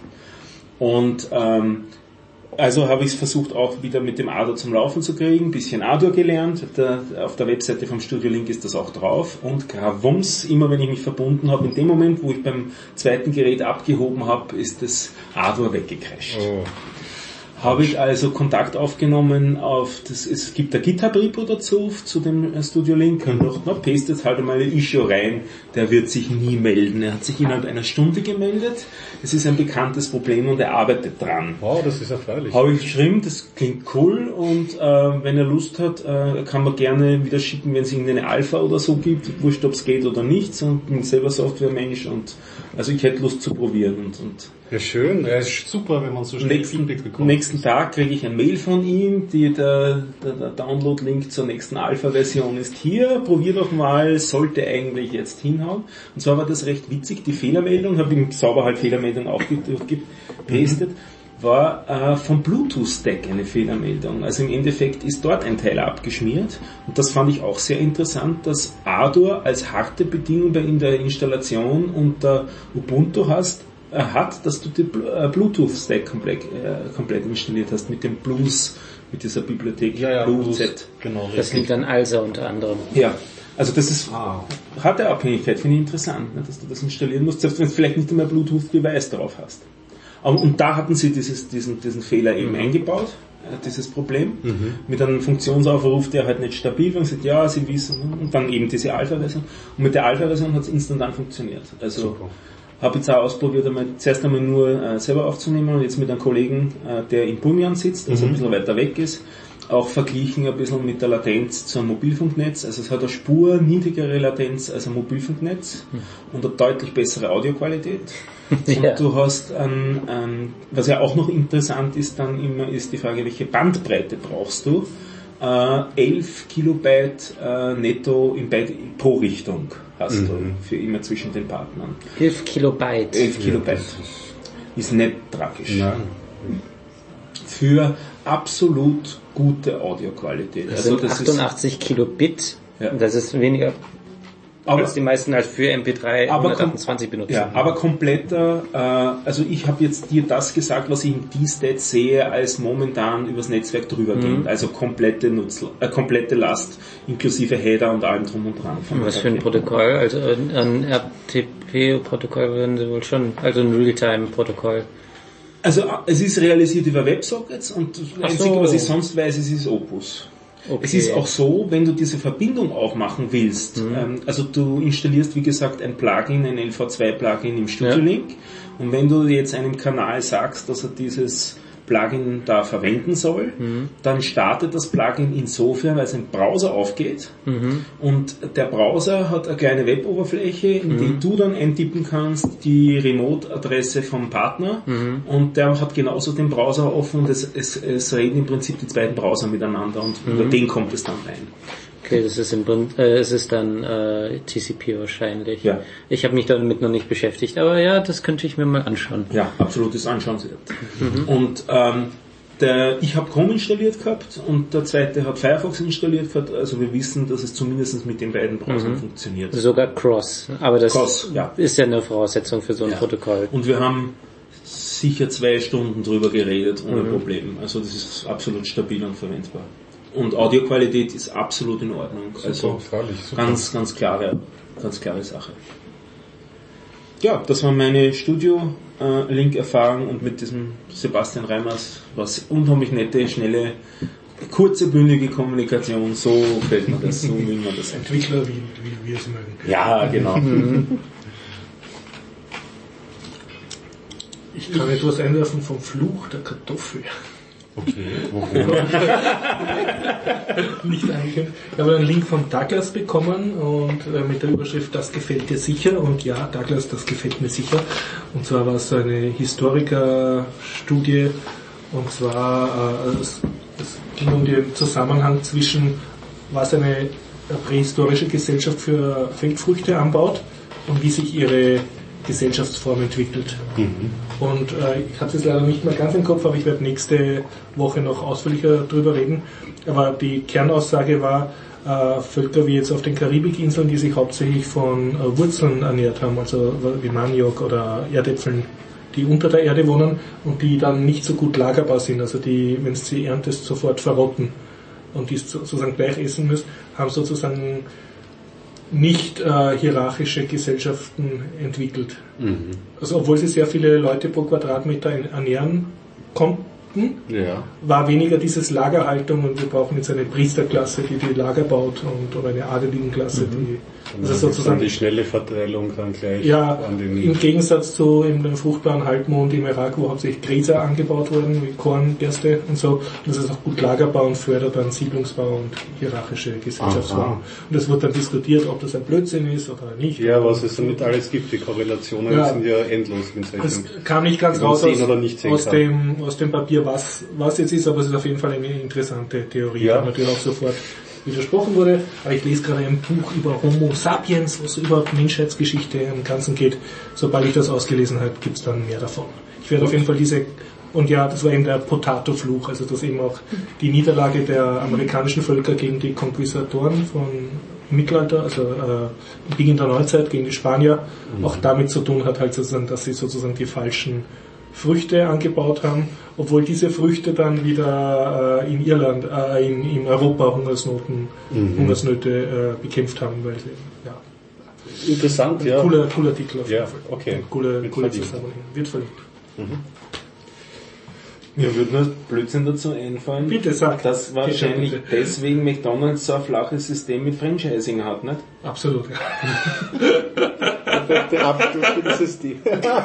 Und ähm, also habe ich es versucht auch wieder mit dem A-Dur zum Laufen zu kriegen, ein bisschen A-Dur gelernt, der, auf der Webseite vom Studio Link ist das auch drauf und gravums, immer wenn ich mich verbunden habe, in dem Moment, wo ich beim zweiten Gerät abgehoben habe, ist das A-Dur weggecrasht. Oh. Habe ich also Kontakt aufgenommen auf das, es gibt ein GitHub-Repo dazu, zu dem Studio Link, und noch, na, pastet halt einmal ein Issue rein, der wird sich nie melden. Er hat sich innerhalb einer Stunde gemeldet, es ist ein bekanntes Problem und er arbeitet dran. Wow, das ist erfreulich. Habe ich geschrieben, das klingt cool und äh, wenn er Lust hat, äh, kann man gerne wieder schicken, wenn es irgendeine Alpha oder so gibt, wurscht ob es geht oder nicht, und bin selber Software-Mensch und also ich hätte Lust zu probieren und, und Ja, schön. Ja, ist super, wenn man so schnell nächsten, Feedback bekommt. nächsten Tag kriege ich ein Mail von ihm, die, der, der, der Download-Link zur nächsten Alpha-Version ist hier, probier doch mal, sollte eigentlich jetzt hinhauen. Und zwar war das recht witzig, die Fehlermeldung, habe ich sauber halt Fehlermeldung auch gepastet, war äh, vom Bluetooth-Stack eine Fehlermeldung. Also im Endeffekt ist dort ein Teil abgeschmiert und das fand ich auch sehr interessant, dass A-Dur als harte Bedingung bei in der Installation unter Ubuntu hast, hat, dass du die Bluetooth-Stack komplett, äh, komplett installiert hast mit dem Blues, mit dieser Bibliothek Ja, ja, Blue Blues. Z. Genau, Das richtig. liegt an Alsa unter anderem. Ja, also das ist Ah. harte Abhängigkeit, finde ich interessant, ne, dass du das installieren musst, selbst wenn du vielleicht nicht einmal Bluetooth-Device drauf hast. Aber, und da hatten sie dieses, diesen, diesen Fehler eben eingebaut, äh, dieses Problem, Mhm. mit einem Funktionsaufruf, der halt nicht stabil war, und gesagt, ja, sie wissen, und dann eben diese Alpha-Version. Und mit der Alpha-Version hat es instantan funktioniert. Also Super. habe jetzt auch ausprobiert, einmal, zuerst einmal nur äh, selber aufzunehmen und jetzt mit einem Kollegen, äh, der in Purmian sitzt, also Mhm. ein bisschen weiter weg ist, auch verglichen ein bisschen mit der Latenz zum Mobilfunknetz. Also es hat eine Spur niedrigere Latenz als ein Mobilfunknetz und eine deutlich bessere Audioqualität. Ja. Und du hast, ein, ein, was ja auch noch interessant ist, dann immer ist die Frage, welche Bandbreite brauchst du? Äh, elf Kilobyte äh, netto in beid, pro Richtung hast Mhm. du für immer zwischen den Partnern. elf Kilobyte. elf Kilobyte. ist nicht tragisch. Ja. Für absolut gute Audioqualität. Das Also sind das achtundachtzig Kilobit. Ja. Das ist weniger Aber- als die meisten halt für M P drei Aber kom- hundertachtundzwanzig benutzen. Ja, aber kompletter, äh, also ich habe jetzt dir das gesagt, was ich im D-Stat sehe, als momentan übers Netzwerk drüber geht. Also komplette Nutz, äh, komplette Last, inklusive Header und allem drum und dran. Was für ein Protokoll? Also ein ein R T P-Protokoll werden sie wohl schon, also ein Realtime-Protokoll. Also es ist realisiert über WebSockets und das Ach Einzige, so. was ich sonst weiß, ist, ist Opus. Okay. Es ist auch so, wenn du diese Verbindung aufmachen willst, ähm, also du installierst, wie gesagt, ein Plugin, ein L V zwei Plugin im Studio Link, und wenn du jetzt einem Kanal sagst, dass er dieses Plugin da verwenden soll, dann startet das Plugin insofern, weil es ein Browser aufgeht, und der Browser hat eine kleine Web-Oberfläche, in die du dann eintippen kannst die Remote-Adresse vom Partner, und der hat genauso den Browser offen, und es, es, es reden im Prinzip die beiden Browser miteinander, und über den kommt es dann rein. Okay, das ist im Prinzip, äh, es ist dann äh, T C P wahrscheinlich. Ja. Ich habe mich damit noch nicht beschäftigt, aber ja, das könnte ich mir mal anschauen. Ja, absolutes Anschauenswert. Und ähm, der, ich habe Chrome installiert gehabt und der zweite hat Firefox installiert gehabt, also wir wissen, dass es zumindest mit den beiden Browsern funktioniert. Sogar Cross, aber das Cross, ja. ist ja eine Voraussetzung für so ein Ja. Protokoll. Und wir haben sicher zwei Stunden drüber geredet, ohne Problem. Also das ist absolut stabil und verwendbar. Und Audioqualität ist absolut in Ordnung. Also freilich, super. ganz, ganz klare, ganz klare Sache. Ja, das war meine Studio-Link-Erfahrung, und mit diesem Sebastian Reimers war es unheimlich nette, schnelle, kurze, bündige Kommunikation. So fällt mir das, so will man das einfach. Entwickler, wie, wie wir es mögen. Ja, genau. Ich kann etwas einwerfen vom Fluch der Kartoffel. Okay, warum? Nicht angekündigt. Ich habe einen Link von Douglas bekommen und äh, mit der Überschrift "Das gefällt dir sicher", und ja, Douglas, das gefällt mir sicher. Und zwar war es so eine Historikerstudie, und zwar äh, es, es ging um den Zusammenhang zwischen, was eine prähistorische Gesellschaft für Feldfrüchte anbaut und wie sich ihre Gesellschaftsform entwickelt. Und äh, ich habe es leider nicht mehr ganz im Kopf, aber ich werde nächste Woche noch ausführlicher drüber reden. Aber die Kernaussage war, äh, Völker wie jetzt auf den Karibikinseln, die sich hauptsächlich von äh, Wurzeln ernährt haben, also wie Maniok oder Erdäpfeln, die unter der Erde wohnen und die dann nicht so gut lagerbar sind, also die, wenn du sie erntest, sofort verrotten und die sozusagen gleich essen müsst, haben sozusagen nicht äh, hierarchische Gesellschaften entwickelt. Mhm. Also obwohl sie sehr viele Leute pro Quadratmeter ernähren konnten, Ja. war weniger dieses Lagerhaltung, und wir brauchen jetzt eine Priesterklasse, die die Lager baut, und oder eine Adeligenklasse, die also sozusagen die schnelle Verteilung dann gleich ja, an den... im Gegensatz zu in dem fruchtbaren Halbmond im Irak, wo hauptsächlich Gräser angebaut wurden, wie Korn, Gerste und so. Das ist auch gut lagerbar und fördert dann Siedlungsbau und hierarchische Gesellschaftsformen. Aha. Und es wird dann diskutiert, ob das ein Blödsinn ist oder nicht. Ja, was es damit alles gibt, die Korrelationen Ja. sind ja endlos. Wenn Es kam nicht ganz Wenn man raus sehen aus, oder nicht sehen aus, kann. dem, aus dem Papier, was, was jetzt ist, aber es ist auf jeden Fall eine interessante Theorie, Ja. die natürlich auch sofort widersprochen wurde. Aber ich lese gerade ein Buch über Homo sapiens, wo es über Menschheitsgeschichte im Ganzen geht. Sobald ich das ausgelesen habe, gibt es dann mehr davon. Ich werde auf jeden Fall diese, und ja, das war eben der Potato-Fluch, also dass eben auch die Niederlage der amerikanischen Völker gegen die Konquistadoren von im Mittelalter, also äh, Beginn der Neuzeit gegen die Spanier, auch damit zu tun hat, halt sozusagen, dass sie sozusagen die falschen Früchte angebaut haben, obwohl diese Früchte dann wieder äh, in Irland, äh, in, in Europa Hungersnoten, Mhm. Hungersnöte äh, bekämpft haben, weil sie, ja. Interessant, ja. Cooler, cooler Artikel auf jeden Ja, Fall. okay. Coole, Wird coole verlinkt. Zusammenhänge. Wird verlinkt. Mir würde nur Blödsinn dazu einfallen, Bitte sag. dass wahrscheinlich Bitte. deswegen McDonalds so ein flaches System mit Franchising hat, nicht? Absolut, ja. Der Abschluss für das System.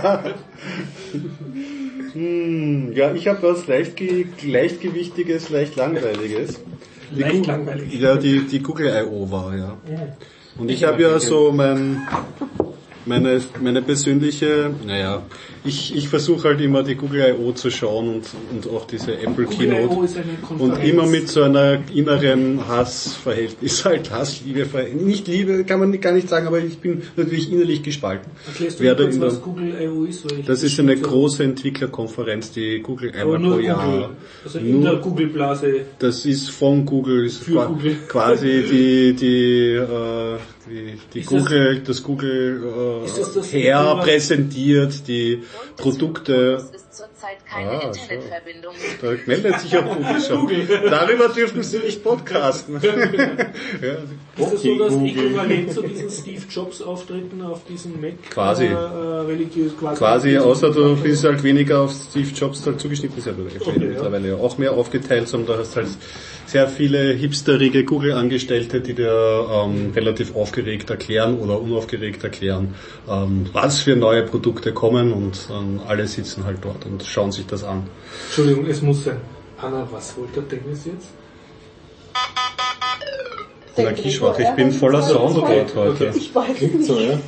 hm, ja, ich habe was leicht, leichtgewichtiges, leicht langweiliges. Die Leicht Gu- langweilig. Ja, die, die Google I O war, ja. Und ich habe ja so mein, meine, meine persönliche, naja, ich, ich versuche halt immer die Google I O zu schauen und, und auch diese Apple Google Keynote. I O ist eine Konferenz. Und immer mit so einer inneren Hassverhältnis, halt Hass, Liebe, Verhältnis. Nicht Liebe, kann man gar nicht sagen, aber ich bin natürlich innerlich gespalten. Erklärst du mir kurz, was Google I O ist? Weil ich das ist eine große Entwicklerkonferenz, die Google einmal pro Jahr. Google, also in der Google-Blase. Das ist von Google, ist Für Google. quasi die, die, äh, die, die ist Google, das, das Google äh, das das her präsentiert, die Produkte. Es ist zurzeit keine Ah, Internetverbindung. Da meldet sich auch Google schon. Darüber dürfen Sie nicht podcasten. Ja. Ist das so das Äquivalent zu diesen Steve Jobs Auftritten auf diesem Mac? Quasi. Äh, religiös, quasi. Quasi, außer du bist halt weniger auf Steve Jobs halt zugeschnitten, ist ja Okay, mittlerweile ja auch mehr aufgeteilt, sondern da hast halt sehr viele hipsterige Google-Angestellte, die dir ähm, relativ aufgeregt erklären oder unaufgeregt erklären, ähm, was für neue Produkte kommen, und ähm, alle sitzen halt dort und schauen sich das an. Entschuldigung, es muss sein. Anna, was wollte der Dennis jetzt? Na, Kischwach, ich bin voller Soundboard heute. Ich weiß nicht. So, ja.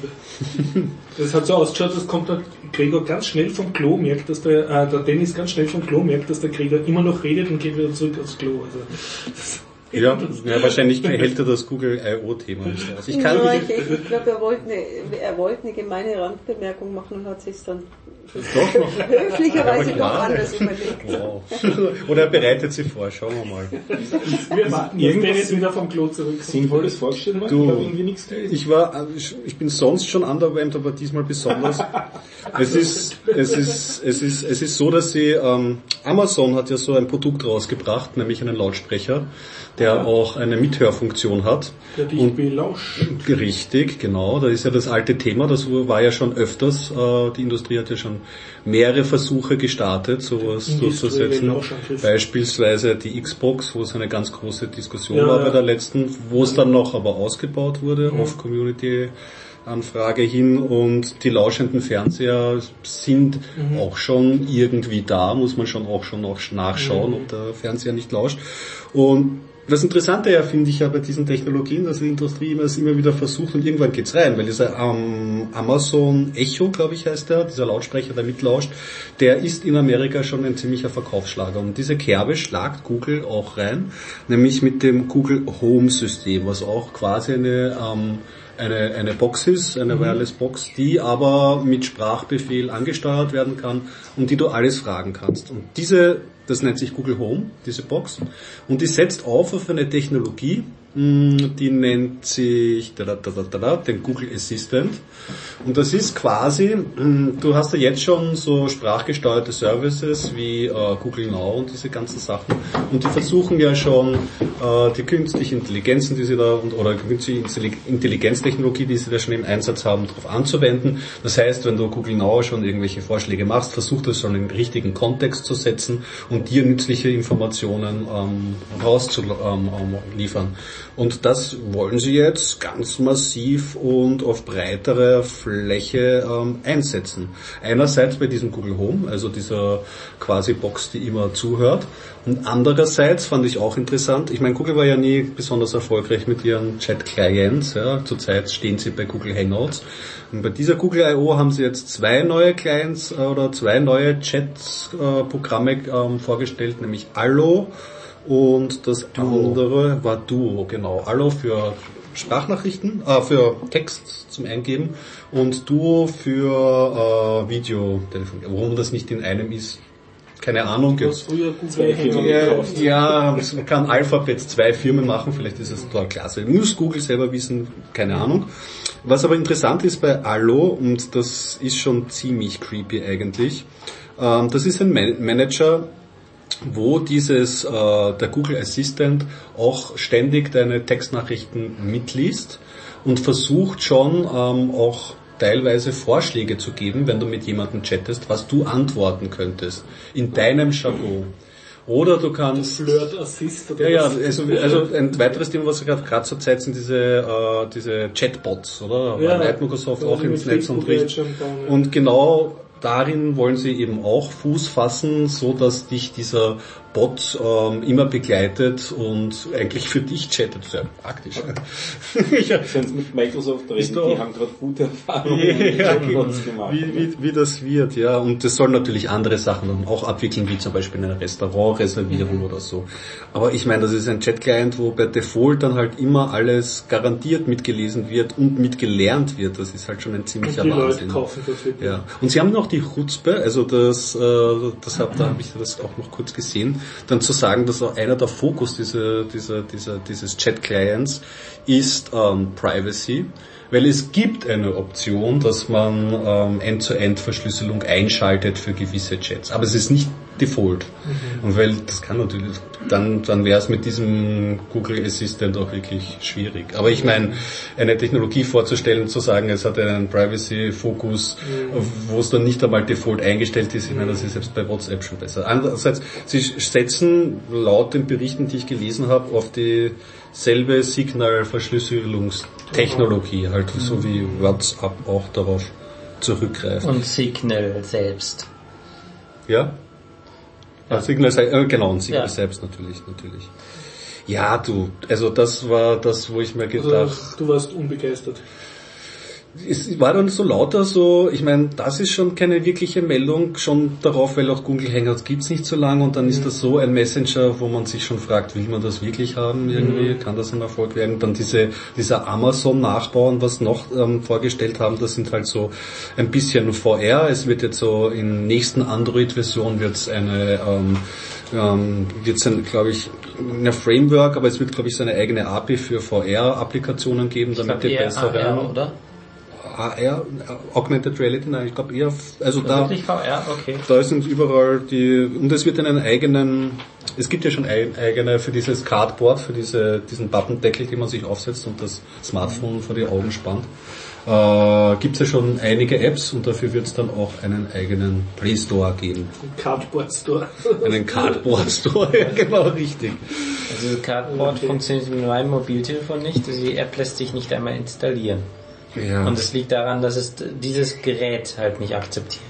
Das hat so ausgeschaut, das kommt der Gregor ganz schnell vom Klo, merkt, dass der, äh, der Dennis ganz schnell vom Klo merkt, dass der Gregor immer noch redet und geht wieder zurück aufs Klo. Also, das Ja, ja, wahrscheinlich hält er das Google I O-Thema nicht aus. Ich kann ja, ich, ich glaube, er wollte eine, er wollte eine gemeine Randbemerkung machen und hat sich dann doch noch. höflicherweise Ja, noch klar. anders überlegt. Wow. Oder er bereitet sie vor, schauen wir mal. wir warten, jetzt Dennis wieder vom Klo zurück. Sinnvolles vorgestellt worden? Du, Ich habe irgendwie nichts gelesen. Ich war, ich bin sonst schon underwhelmed, aber diesmal besonders. Es ist, es ist, es ist, es ist so, dass sie, ähm, Amazon hat ja so ein Produkt rausgebracht, nämlich einen Lautsprecher, der auch eine Mithörfunktion hat. Der dich Und belauscht. richtig, genau, da ist ja das alte Thema, das war ja schon öfters, äh, die Industrie hat ja schon mehrere Versuche gestartet, sowas Industrielle durchzusetzen. Lauschangriff. Beispielsweise die Xbox, wo es eine ganz große Diskussion Ja, war ja. bei der letzten, wo es dann noch aber ausgebaut wurde, auf Community Anfrage hin, und die lauschenden Fernseher sind Mhm. auch schon irgendwie da, muss man schon auch schon noch nachschauen, Mhm. ob der Fernseher nicht lauscht. Und das Interessante ja, finde ich ja bei diesen Technologien, dass die Industrie immer, es immer wieder versucht, und irgendwann geht's rein, weil dieser ähm, Amazon Echo, glaube ich, heißt der, dieser Lautsprecher, der mitlauscht, der ist in Amerika schon ein ziemlicher Verkaufsschlager. Und diese Kerbe schlagt Google auch rein, nämlich mit dem Google Home System, was auch quasi eine ähm, eine, eine Box ist, eine Wireless Box, die aber mit Sprachbefehl angesteuert werden kann und die du alles fragen kannst. Und diese, das nennt sich Google Home, diese Box, und die setzt auf auf eine Technologie, die nennt sich da, da, da, da, da, den Google Assistant. Und das ist quasi, du hast ja jetzt schon so sprachgesteuerte Services wie äh, Google Now und diese ganzen Sachen. Und die versuchen ja schon äh, die künstliche Intelligenzen, die sie da, und, oder künstliche Intelligenztechnologie, die sie da schon im Einsatz haben, darauf anzuwenden. Das heißt, wenn du Google Now schon irgendwelche Vorschläge machst, versuch das schon in den richtigen Kontext zu setzen und dir nützliche Informationen ähm, rauszuliefern. Ähm, Und das wollen sie jetzt ganz massiv und auf breiterer Fläche ähm, einsetzen. Einerseits bei diesem Google Home, also dieser quasi Box, die immer zuhört. Und andererseits fand ich auch interessant, ich meine, Google war ja nie besonders erfolgreich mit ihren Chat-Clients. Ja. Zurzeit stehen sie bei Google Hangouts. Und bei dieser Google I O haben sie jetzt zwei neue Clients äh, oder zwei neue Chat-Programme äh, vorgestellt, nämlich Allo. Und das andere war Duo, genau. Allo für Sprachnachrichten, äh, für Text zum Eingeben, und Duo für äh, Videotelefon. Warum das nicht in einem ist, keine Ahnung. Du hast früher Google Ja, gekauft. ja, man kann Alphabet zwei Firmen machen, vielleicht ist es da klasse. Muss Google selber wissen, keine Ahnung. Was aber interessant ist bei Allo, und das ist schon ziemlich creepy eigentlich, ähm, das ist ein Man- Manager, wo dieses, äh, der Google Assistant auch ständig deine Textnachrichten mitliest und versucht schon ähm, auch teilweise Vorschläge zu geben, wenn du mit jemandem chattest, was du antworten könntest, in deinem Jargon. Oder du kannst... Flirt Assist oder Ja, ja, was? also, also ein weiteres Thema, was gerade gerade zur Zeit sind, diese, äh, diese Chatbots, oder? Ja, Weil Microsoft ja, auch mit ins Netz und Facebook richt. jetzt schon bauen, ja. Und genau darin wollen sie eben auch Fuß fassen, so dass dich dieser Bot ähm, immer begleitet und eigentlich für dich chattet. Sehr praktisch. ja. Sonst mit Microsoft reden, doch, die haben gerade gute Erfahrungen ja, mit Chatbots genau. gemacht. Wie, wie, wie das wird, ja. Und das soll natürlich andere Sachen dann auch abwickeln, wie zum Beispiel eine Restaurantreservierung mhm. oder so. Aber ich meine, das ist ein Chat-Client, wo bei Default dann halt immer alles garantiert mitgelesen wird und mitgelernt wird. Das ist halt schon ein ziemlicher und die Wahnsinn. Leute kaufen das wirklich. Ja. Und sie haben noch die Chutzpe, also das, äh, das hab, da habe ich das auch noch kurz gesehen, dann zu sagen, dass auch einer der Fokus dieser, dieser, dieser, dieses Chat-Clients ist ähm, Privacy, weil es gibt eine Option, dass man ähm, End-to-End-Verschlüsselung einschaltet für gewisse Chats, aber es ist nicht Default. Mhm. Und weil das kann natürlich, dann, dann wäre es mit diesem Google Assistant auch wirklich schwierig. Aber ich meine, eine Technologie vorzustellen, zu sagen, es hat einen Privacy-Fokus, mhm. wo es dann nicht einmal Default eingestellt ist, ich meine, das ist selbst bei WhatsApp schon besser. Andererseits, sie setzen laut den Berichten, die ich gelesen habe, auf dieselbe Signal-Verschlüsselungstechnologie, halt mhm. so wie WhatsApp auch darauf zurückgreift. Und Signal selbst. Ja? Ja. Signal, äh, genau, und Signal ja. selbst natürlich, natürlich. Ja, du, also das war das, wo ich mir gedacht... Also, du warst unbegeistert. Es war dann so lauter so, ich meine, das ist schon keine wirkliche Meldung, schon darauf, weil auch Google Hangouts gibt's nicht so lange und dann mhm. ist das so ein Messenger, wo man sich schon fragt, will man das wirklich haben irgendwie, mhm. kann das ein Erfolg werden? Dann diese, dieser Amazon-Nachbauen, was noch ähm, vorgestellt haben, das sind halt so ein bisschen V R, es wird jetzt so in nächsten Android-Version wird's eine, ähm, ähm, wird's ein, glaube ich, ein Framework, aber es wird, glaube ich, so eine eigene A P I für V R-Applikationen geben, damit die besser werden. Oder? A R, Augmented Reality, nein, ich glaube eher, also da, wirklich V R, okay. Da sind überall die, und es wird einen eigenen, es gibt ja schon ein, eigene für dieses Cardboard, für diese, diesen Buttondeckel, den man sich aufsetzt und das Smartphone vor die Augen spannt, äh, gibt es ja schon einige Apps und dafür wird es dann auch einen eigenen Play Store geben. Cardboard Store. Einen Cardboard Store, ja genau, richtig. Also Cardboard okay. funktioniert mit meinem Mobiltelefon nicht, die App lässt sich nicht einmal installieren. Ja. Und es liegt daran, dass es dieses Gerät halt nicht akzeptiert.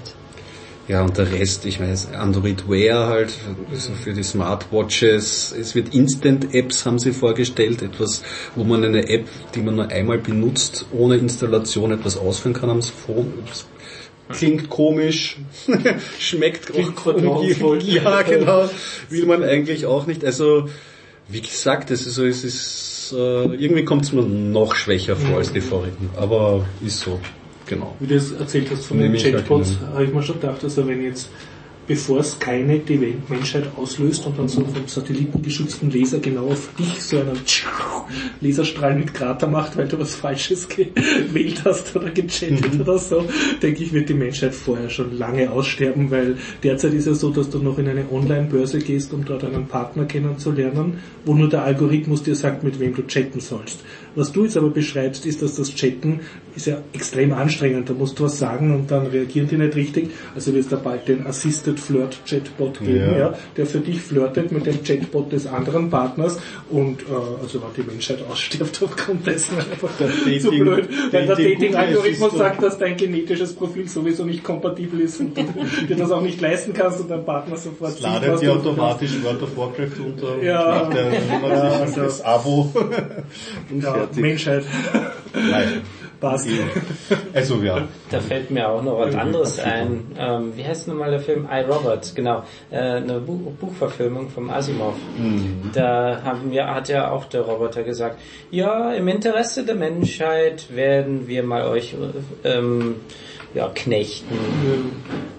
Ja, und der Rest, ich meine, Android Wear halt, also für die Smartwatches, es wird Instant-Apps, haben sie vorgestellt, etwas, wo man eine App, die man nur einmal benutzt, ohne Installation etwas ausführen kann am Phone. Klingt komisch, schmeckt Klingt vertrauensvoll. Ja, genau, will man eigentlich auch nicht. Also, wie gesagt, es ist so, es ist irgendwie kommt es mir noch schwächer vor als die vorigen, aber ist so, genau. Wie du es erzählt hast von den Chatbots, habe ich mir schon gedacht, also wenn jetzt, bevor es keine die Menschheit auslöst und dann so vom satellitengeschützten Laser genau auf dich so einen Laserstrahl mit Krater macht, weil du was Falsches gewählt hast oder gechattet mhm. oder so, denke ich, wird die Menschheit vorher schon lange aussterben, weil derzeit ist ja so, dass du noch in eine Online-Börse gehst, um dort einen Partner kennenzulernen, wo nur der Algorithmus dir sagt, mit wem du chatten sollst. Was du jetzt aber beschreibst, ist, dass das Chatten ist ja extrem anstrengend. Da musst du was sagen und dann reagieren die nicht richtig. Also wird es da bald den Assisted Flirt Chatbot geben, ja. ja, der für dich flirtet mit dem Chatbot des anderen Partners und äh, also wenn die Menschheit ausstirbt aufgrund dessen einfach der zu blöd. Weil der Dating-Algorithmus sagt, dass dein genetisches Profil sowieso nicht kompatibel ist und du dir das auch nicht leisten kannst und dein Partner sofort sieht, ladet dir automatisch World of Warcraft unter ja. und der, ja, also das Abo und ja, Menschheit. Nein. Passt. Also ja. Da fällt mir auch noch was anderes ein. Ähm, wie heißt nochmal der Film? I, Robert, genau. Äh, eine Buch- Buchverfilmung vom Asimov. Mhm. Da haben wir, hat ja auch der Roboter gesagt, ja, im Interesse der Menschheit werden wir mal euch ähm, ja, knechten. Mhm.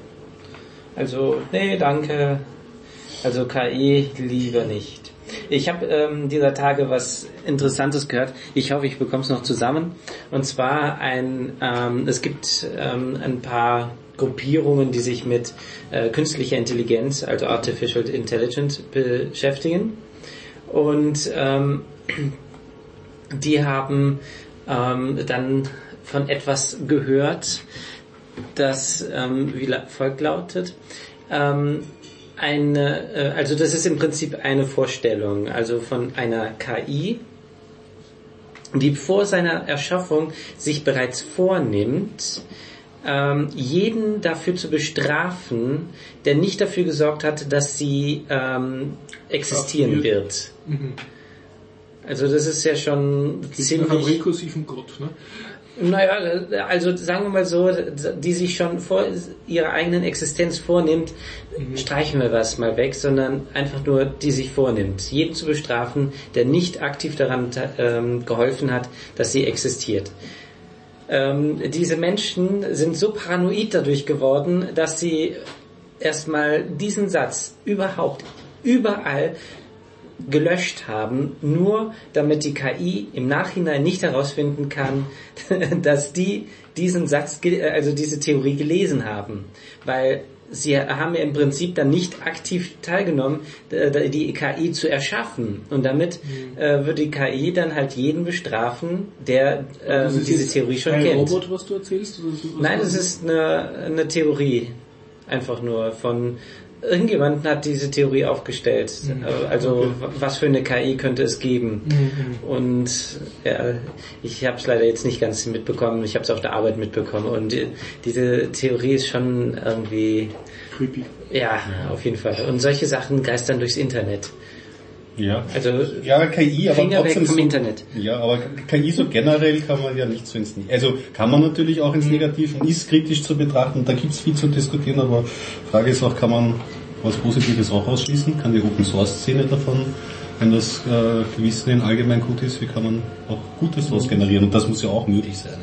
Also, nee, danke. Also K I lieber nicht. Ich habe ähm, dieser Tage was Interessantes gehört. Ich hoffe, ich bekomme es noch zusammen. Und zwar ein, ähm, es gibt ähm, ein paar Gruppierungen, die sich mit äh, künstlicher Intelligenz, also Artificial Intelligence, beschäftigen. Und ähm, die haben ähm, dann von etwas gehört, das ähm, wie folgt lautet. Ähm, Eine, also das ist im Prinzip eine Vorstellung, also von einer K I, die vor seiner Erschaffung sich bereits vornimmt, ähm, jeden dafür zu bestrafen, der nicht dafür gesorgt hat, dass sie ähm, existieren wird. Mhm. Also das ist ja schon Das ist nach einem ziemlich... rekursiven Gott, ne? Naja, also sagen wir mal so, die sich schon vor ihrer eigenen Existenz vornimmt, mhm. streichen wir was mal weg, sondern einfach nur, die sich vornimmt, jeden zu bestrafen, der nicht aktiv daran ähm, geholfen hat, dass sie existiert. Ähm, diese Menschen sind so paranoid dadurch geworden, dass sie erstmal diesen Satz überhaupt überall gelöscht haben, nur damit die K I im Nachhinein nicht herausfinden kann, dass die diesen Satz, also diese Theorie gelesen haben. Weil sie haben ja im Prinzip dann nicht aktiv teilgenommen, die K I zu erschaffen. Und damit mhm. äh, würde die K I dann halt jeden bestrafen, der äh, diese Theorie schon ein kennt. Ein Robot, was du erzählst? Oder so, Nein, es ist eine, eine Theorie. Einfach nur von... Irgendjemand hat diese Theorie aufgestellt. Mhm. Also okay. Was für eine K I könnte es geben? Mhm. Und ja, ich habe es leider jetzt nicht ganz mitbekommen. Ich habe es auf der Arbeit mitbekommen. Und die, diese Theorie ist schon irgendwie... Creepy. Ja, auf jeden Fall. Und solche Sachen geistern durchs Internet. Ja, also ja, K I, aber Finger trotzdem weg vom so, Internet. Ja, aber K I so generell kann man ja nicht so ins Negative. Also kann man natürlich auch ins Negative und ist kritisch zu betrachten. Da gibt's viel zu diskutieren, aber Frage ist auch, kann man was Positives auch ausschließen? Kann die Open Source Szene davon, wenn das äh, Wissen in allgemein gut ist, wie kann man auch Gutes daraus generieren? Und das muss ja auch möglich sein.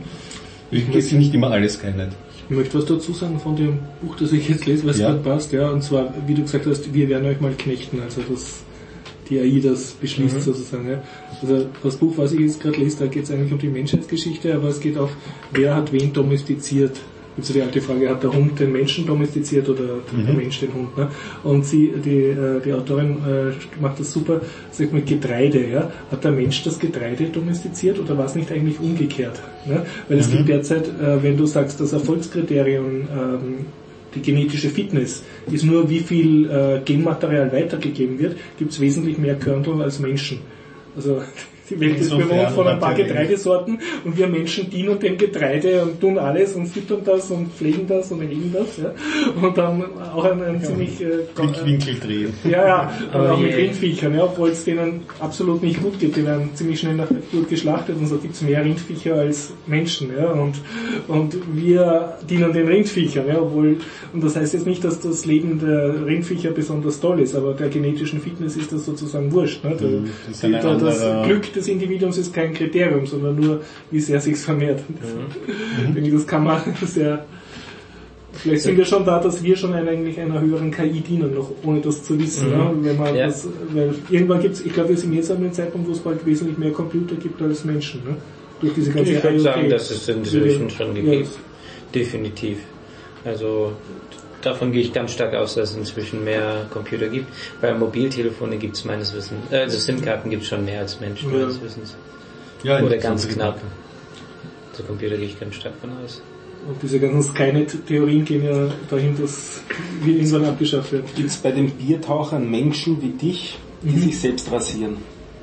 Ich lese nicht immer alles Skynet. Ich möchte was dazu sagen von dem Buch, das ich jetzt lese, was ja. gerade passt, ja, und zwar, wie du gesagt hast, wir werden euch mal knechten, also das die A I das beschließt mhm. sozusagen. Ja. Also das Buch, was ich jetzt gerade lese, da geht es eigentlich um die Menschheitsgeschichte, aber es geht auch, wer hat wen domestiziert. Gibt es ja die alte Frage, hat der Hund den Menschen domestiziert oder mhm. der Mensch den Hund? Ne? Und sie, die, die Autorin äh, macht das super, sagt mit Getreide. Ja? Hat der Mensch das Getreide domestiziert oder war es nicht eigentlich umgekehrt? Ne? Weil es mhm. gibt derzeit, äh, wenn du sagst, das Erfolgskriterium, ähm, die genetische Fitness ist nur, wie viel äh, Genmaterial weitergegeben wird, gibt es wesentlich mehr Körner als Menschen. Also die Welt ist bewohnt von ein paar Getreidesorten und wir Menschen dienen dem Getreide und tun alles und füttern das und pflegen das und erleben das. Ja. Und dann auch ein, ein ja, ziemlich... Äh, Winkel drehen. Ja, ja, und auch mit Rindviechern, ja, obwohl es denen absolut nicht gut geht. Die werden ziemlich schnell nach Geburt geschlachtet und so gibt es mehr Rindviecher als Menschen. Ja. Und, und wir dienen den Rindviechern, ja, obwohl... Und das heißt jetzt nicht, dass das Leben der Rindviecher besonders toll ist, aber der genetischen Fitness ist das sozusagen wurscht. Ne. Der, das, die, da, das Glück des Individuums ist kein Kriterium, sondern nur, wie sehr sich's vermehrt. Mhm. Denke, das kann man sehr, vielleicht sind wir schon da, dass wir schon eigentlich einer höheren K I dienen, noch ohne das zu wissen. Mhm. Ne? Wenn man ja. das, weil irgendwann gibt's, ich glaube, wir sind jetzt an einem Zeitpunkt, wo es bald wesentlich mehr Computer gibt als Menschen. Ne? Durch diese ganze Ich würde sagen, dass es inzwischen schon gegeben. Ja. Definitiv. Also, davon gehe ich ganz stark aus, dass es inzwischen mehr Computer gibt. Bei Mobiltelefone gibt es meines Wissens, äh, also SIM-Karten gibt es schon mehr als Menschen ja. meines Wissens. Ja, oder ganz knapp. Also Computer gehe ich ganz stark von aus. Und diese ganzen Skynet-Theorien gehen ja dahin, dass wir irgendwann abgeschafft werden. Gibt es bei den Biertauchern Menschen wie dich, die mhm. sich selbst rasieren?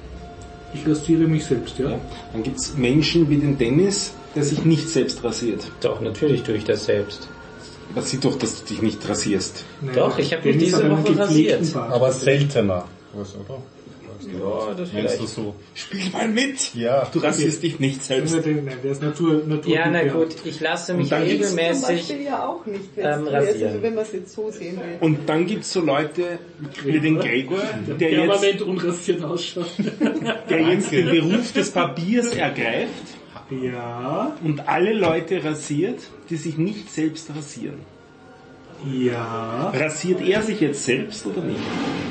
Ich rasiere mich selbst, ja. ja. Dann gibt es Menschen wie den Dennis, der sich nicht selbst rasiert. Doch, natürlich tue ich das selbst. Aber sieh doch, dass du dich nicht rasierst. Nein, doch, ich habe mich diese Woche rasiert. Aber seltener. Was, oder? Ja, das vielleicht. So. Spiel mal mit! Ja. Du rasierst dich nicht selbst. Nein, der ist Natur, Natur. Ja, na gut, ich lasse mich regelmäßig zum Beispiel ja auch nicht, ähm, rasieren. Also, wenn man es jetzt so sehen will. Und dann gibt's so Leute wie den Gregor, der, der permanent jetzt, unrasiert ausschaut. Der jetzt den Beruf des Barbiers ergreift. Ja. Und alle Leute rasiert, die sich nicht selbst rasieren. Ja. Rasiert er sich jetzt selbst oder nicht?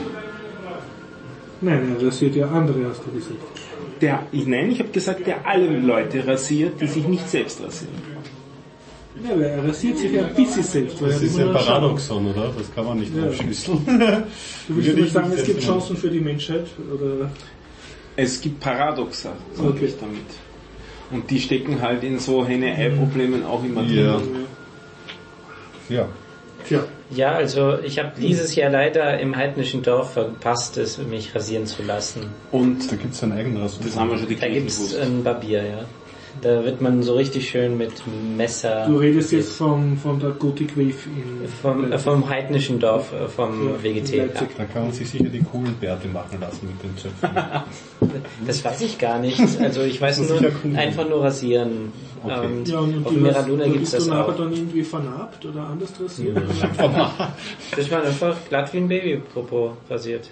Nein, er rasiert ja andere, hast du gesagt. Der, ich, nein, ich habe gesagt, der alle Leute rasiert, die sich nicht selbst rasieren. Ja, aber er rasiert sich ja ein bisschen selbst. Weil das ist ein Paradoxon, oder? Das kann man nicht ja. aufschlüsseln. Du willst nicht sagen, es gibt Chancen für die Menschheit? Oder? Es gibt Paradoxa, sage okay. ich damit. Und die stecken halt in so Henne-Ei-Problemen auch immer drin. Ja. Ja. Tja. Ja, also ich habe dieses Jahr leider im heidnischen Dorf verpasst, es mich rasieren zu lassen. Und da gibt's einen eigenen Rasur. Das haben wir schon die Da gibt's einen Barbier, ja. Da wird man so richtig schön mit Messer... Du redest jetzt vom, von der Gothic Wave in Vom, äh, vom heidnischen Dorf, äh, vom Ja, W G T. Leipzig. Da kann man sich sicher die coolen Bärte machen lassen mit den Zöpfen. Das weiß ich gar nicht. Also ich weiß Das nur, ist ja cool. einfach nur rasieren. Okay. Und Ja, und auf die Mira was- Luna da gibt es bist das du nachher auch. dann irgendwie vernarbt oder anders rasiert? Das war einfach glatt wie ein Baby-Popo rasiert.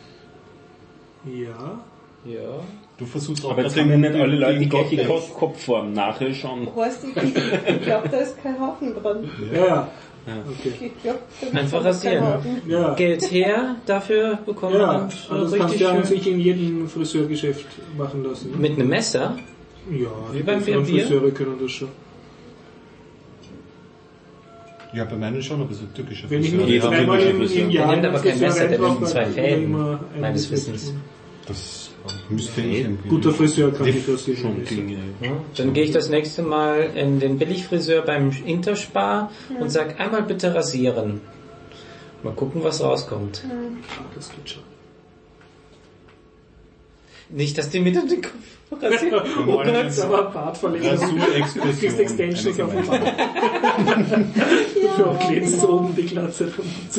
Ja. Ja. Du versuchst auch Aber jetzt gerade haben ja nicht den- alle Leute die den gleiche Gott- Kopf- Kopfform. Nachher schon. Horst, ich, ich glaube, da ist kein Hafen dran. Ja, ja. Ich glaub, da ist Einfach kein rasieren. Hafen. Ja, Geld her, dafür bekommt ja. man Also das kannst richtig du ja an schön. sich in jedem Friseurgeschäft machen lassen. Mit einem Messer? Ja, Wie beim die Bier? Friseure können das schon. Ja, bei meinen schon, aber so türkische Wenn ich Friseure, mich die haben dreimal türkische im, im Friseure. Jahr Der nimmt in aber den kein Friseur Messer, der reinlaufe, nimmt zwei dann Fäden, immer ein meines bisschen- Wissens. Das müsste ich irgendwie... Guter Friseur kann Die- dich rasieren. Schon Dinge. Ja, dann gehe ich das nächste Mal in den Billigfriseur beim Interspar und sag einmal bitte rasieren. Mal gucken, was rauskommt. Ah, das geht schon. Nicht, dass die mit den Kopf rasieren. Oh Gott, aber Bartverlängerung. Rasur-Explosion. Du kriegst Extensions auf dem Eine Bart. Du klebst oben die Glatze.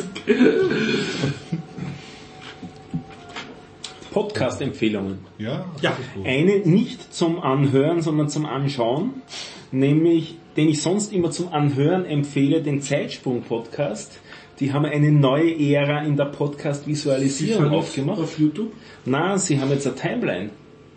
Podcast-Empfehlungen. Ja, Ja. das ist gut. Eine nicht zum Anhören, sondern zum Anschauen, nämlich, den ich sonst immer zum Anhören empfehle, den Zeitsprung-Podcast. Die haben eine neue Ära in der Podcast-Visualisierung aufgemacht. Auf YouTube. Na, sie haben jetzt eine Timeline.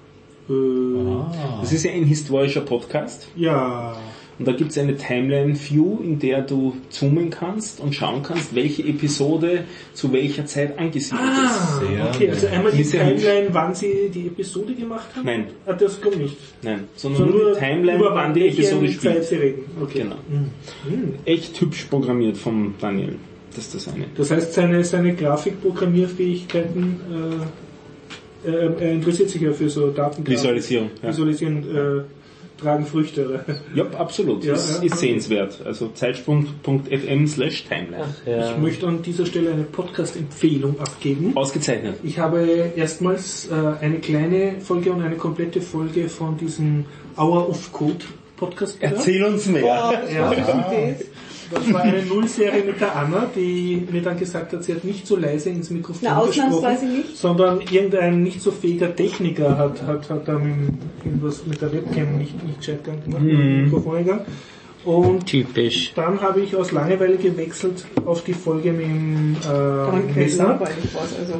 Äh, Das ist ja ein historischer Podcast. ja. Und da gibt es eine Timeline-View, in der du zoomen kannst und schauen kannst, welche Episode zu welcher Zeit angesiedelt ist. Ah, Sehr okay, also einmal die Ist ja hübsch. Timeline, wann sie die Episode gemacht haben? Nein. Ah, das kommt nicht. Nein, sondern Sondern nur nur die Timeline, über wann die welche Episode Zeit spielt. sie reden. Okay. Genau. Mhm. Echt hübsch programmiert vom Daniel. Das ist das eine. Das heißt, seine, seine Grafikprogrammierfähigkeiten, äh, er, er interessiert sich ja für so Datengrafik. Visualisierung, ja. Visualisieren, äh, tragen Früchte. Ja, absolut. Ja, ist, ja. ist sehenswert. Also zeitsprung.fm slash timeline. Ja. Ich möchte an dieser Stelle eine Podcast-Empfehlung abgeben. Ausgezeichnet. Ich habe erstmals äh, eine kleine Folge und eine komplette Folge von diesem Hour of Code Podcast gehört. Erzähl uns mehr. Ja, das war eine Nullserie mit der Anna, die mir dann gesagt hat, sie hat nicht so leise ins Mikrofon Na, ausnahmsweise gesprochen, nicht. sondern irgendein nicht so fähiger Techniker hat, hat, hat da mit, irgendwas mit der Webcam nicht, nicht gescheit gemacht, mit dem Mikrofon gegangen. Und Typisch. dann habe ich aus Langeweile gewechselt auf die Folge mit dem äh, Danke, Messer, langweilig war's also.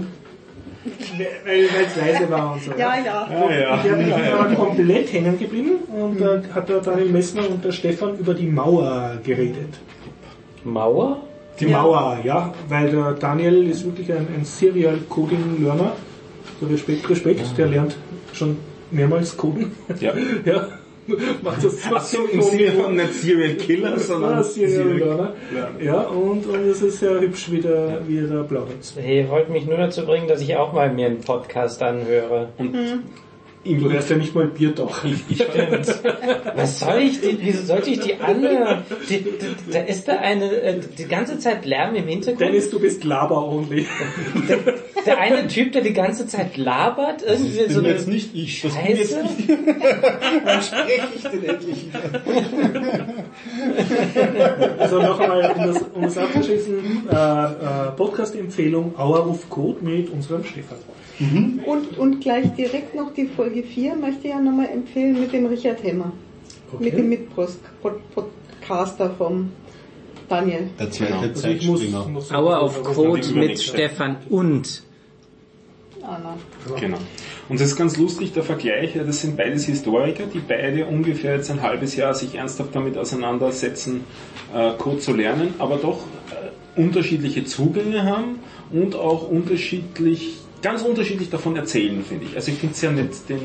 weil es leise war und so. Ja, ja. Ah, ja. Und der bin ich dann komplett hängen geblieben und da hat der Daniel Messner und der Stefan über die Mauer geredet. Mauer? Die Ja. Mauer, ja, weil der Daniel ist wirklich ein, ein Serial Coding Learner. So Respekt, Respekt, der lernt schon mehrmals coden. Ja. Ja, macht das Ach so, im Sinne von nicht Serial Killer, sondern Ah, Serial Learner. Ja. Ja, und, und es ist sehr hübsch, wie der, wie er da plaudert. Ihr wollt mich nur dazu bringen, dass ich auch mal mir einen Podcast anhöre. Du hörst ja nicht mal Bier doch. Stimmt. Was soll ich, die, wieso sollte ich die anhören? Die, die, da ist da eine, äh, die ganze Zeit Lärm im Hintergrund. Dennis, du bist Laber-only. Der, der eine Typ, der die ganze Zeit labert, irgendwie Das so bin eine jetzt nicht ich. Das bin jetzt Scheiße. nicht. Wann spreche ich denn endlich wieder? Also noch einmal, um das, um das abzuschließen, äh, äh, Podcast-Empfehlung Hour of Code mit unserem Stefan. Und, und gleich direkt noch die Folge vier möchte ich ja nochmal empfehlen mit dem Richard Hemmer. Okay. Mit dem Mitpodcaster vom Daniel. Der zweite Also ich muss, Zeitspringer. muss Hour of Code mit übernächste. Stefan und Anna. Genau. Und das ist ganz lustig, der Vergleich, ja, das sind beides Historiker, die beide ungefähr jetzt ein halbes Jahr sich ernsthaft damit auseinandersetzen, äh, Code zu lernen, aber doch äh, unterschiedliche Zugänge haben und auch unterschiedlich, ganz unterschiedlich davon erzählen, finde ich. Also ich finde es sehr nett, den,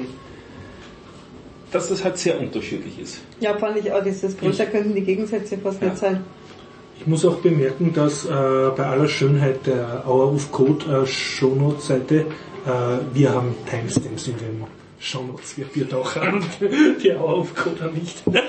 dass das halt sehr unterschiedlich ist. Ja, fand ich auch, das ist größer könnten die Gegensätze fast Ja. nicht sein. Ich muss auch bemerken, dass äh, bei aller Schönheit der Hour of Code äh, Shownotes-Seite, äh, wir haben Timestamps in den Shownotes, wir Biertaucher, und die Hour of Code nicht. Wir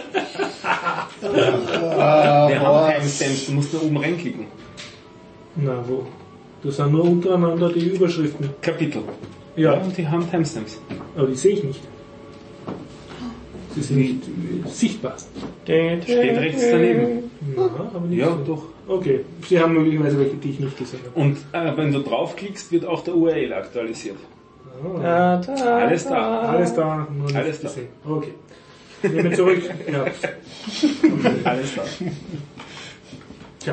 haben Timestamps, du musst da oben reinklicken. Na, wo? Das sind nur untereinander die Überschriften. Kapitel. Ja, Und die haben Timestamps. aber die sehe ich nicht. die sind nicht sichtbar. Steht rechts daneben. Ja, aber nicht Ja, so. Doch. Okay, Sie haben möglicherweise welche, die ich nicht gesehen habe. Und äh, wenn du draufklickst, wird auch der U R L aktualisiert. Da, da, Alles da. Alles da, nur nicht Alles da. gesehen. Okay. Nehme zurück. Ja. Alles da. Tja.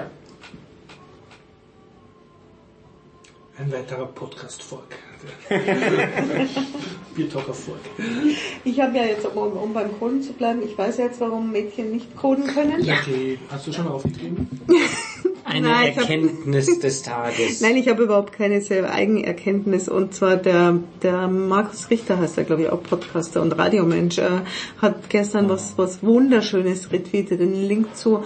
Ein weiterer Podcast-Fork. Biertalker-Fork. Ich habe ja jetzt, um, um beim Coden zu bleiben, ich weiß jetzt, warum Mädchen nicht coden können. Ja. Okay. Hast du schon aufgetrieben? Eine Nein, ich hab- Erkenntnis des Tages. Nein, ich habe überhaupt keine selber Eigenerkenntnis. Und zwar der, der Markus Richter heißt er, glaube ich, auch Podcaster und Radiomensch, äh, hat gestern was, was Wunderschönes retweetet, den Link zu,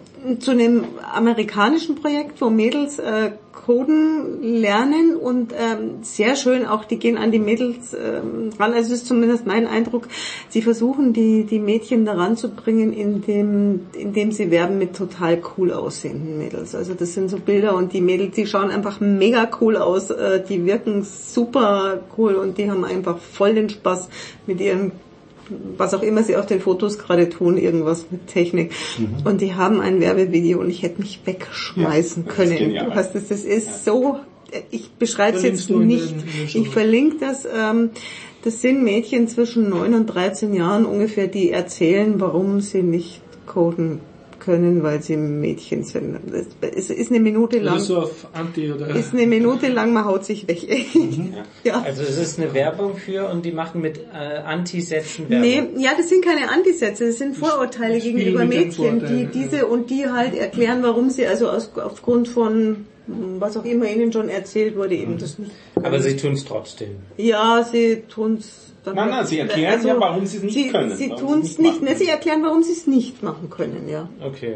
zu einem amerikanischen Projekt, wo Mädels äh, Coden lernen und ähm, sehr schön auch, die gehen an die Mädels ähm, ran, also das ist zumindest mein Eindruck, sie versuchen die die Mädchen daran zu bringen, indem, indem sie werben mit total cool aussehenden Mädels. Also das sind so Bilder und die Mädels, die schauen einfach mega cool aus, äh, die wirken super cool und die haben einfach voll den Spaß mit ihren, was auch immer sie auf den Fotos gerade tun, irgendwas mit Technik. Mhm. Und die haben ein Werbevideo und ich hätte mich wegschmeißen ja, können. Genial. Du hast es, das ist ja. so, ich beschreibe es jetzt du in nicht. den, in den ich verlinke das, ähm, das sind Mädchen zwischen neun und dreizehn Jahren ungefähr, die erzählen, warum sie nicht coden können, weil sie Mädchen sind. Es ist eine Minute lang. Oder so auf Anti oder? Ist eine Minute lang, man haut sich weg. Mhm. Ja. Also es ist eine Werbung für und die machen mit äh, Anti-Sätzen Werbung. Nee, ja, das sind keine Antisätze, das sind Vorurteile Spiel gegenüber mit den Mädchen, die Vorurteilen, diese ja. und die halt erklären, warum sie also aus, aufgrund von was auch immer ihnen schon erzählt wurde, eben das nicht. Aber sie tun es trotzdem. Ja, sie tun's. Dann Nein, nein, sie erklären also, ja, warum sie es nicht sie, können. Sie warum tun sie es nicht, machen ne, sie erklären, warum sie es nicht machen können, ja. Okay.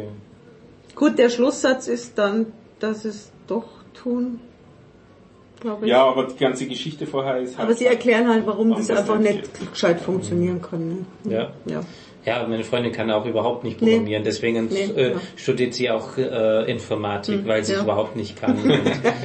Gut, der Schlusssatz ist dann, dass es doch tun, glaube ich. Ja, aber die ganze Geschichte vorher ist halt... Aber sie erklären halt, warum, warum das das einfach nicht nicht gescheit funktionieren kann. Ne? Ja. Ja. Ja, meine Freundin kann auch überhaupt nicht programmieren, Nee. deswegen Nee, äh, ja. studiert sie auch äh, Informatik, Mhm, weil sie es ja. überhaupt nicht kann. Und,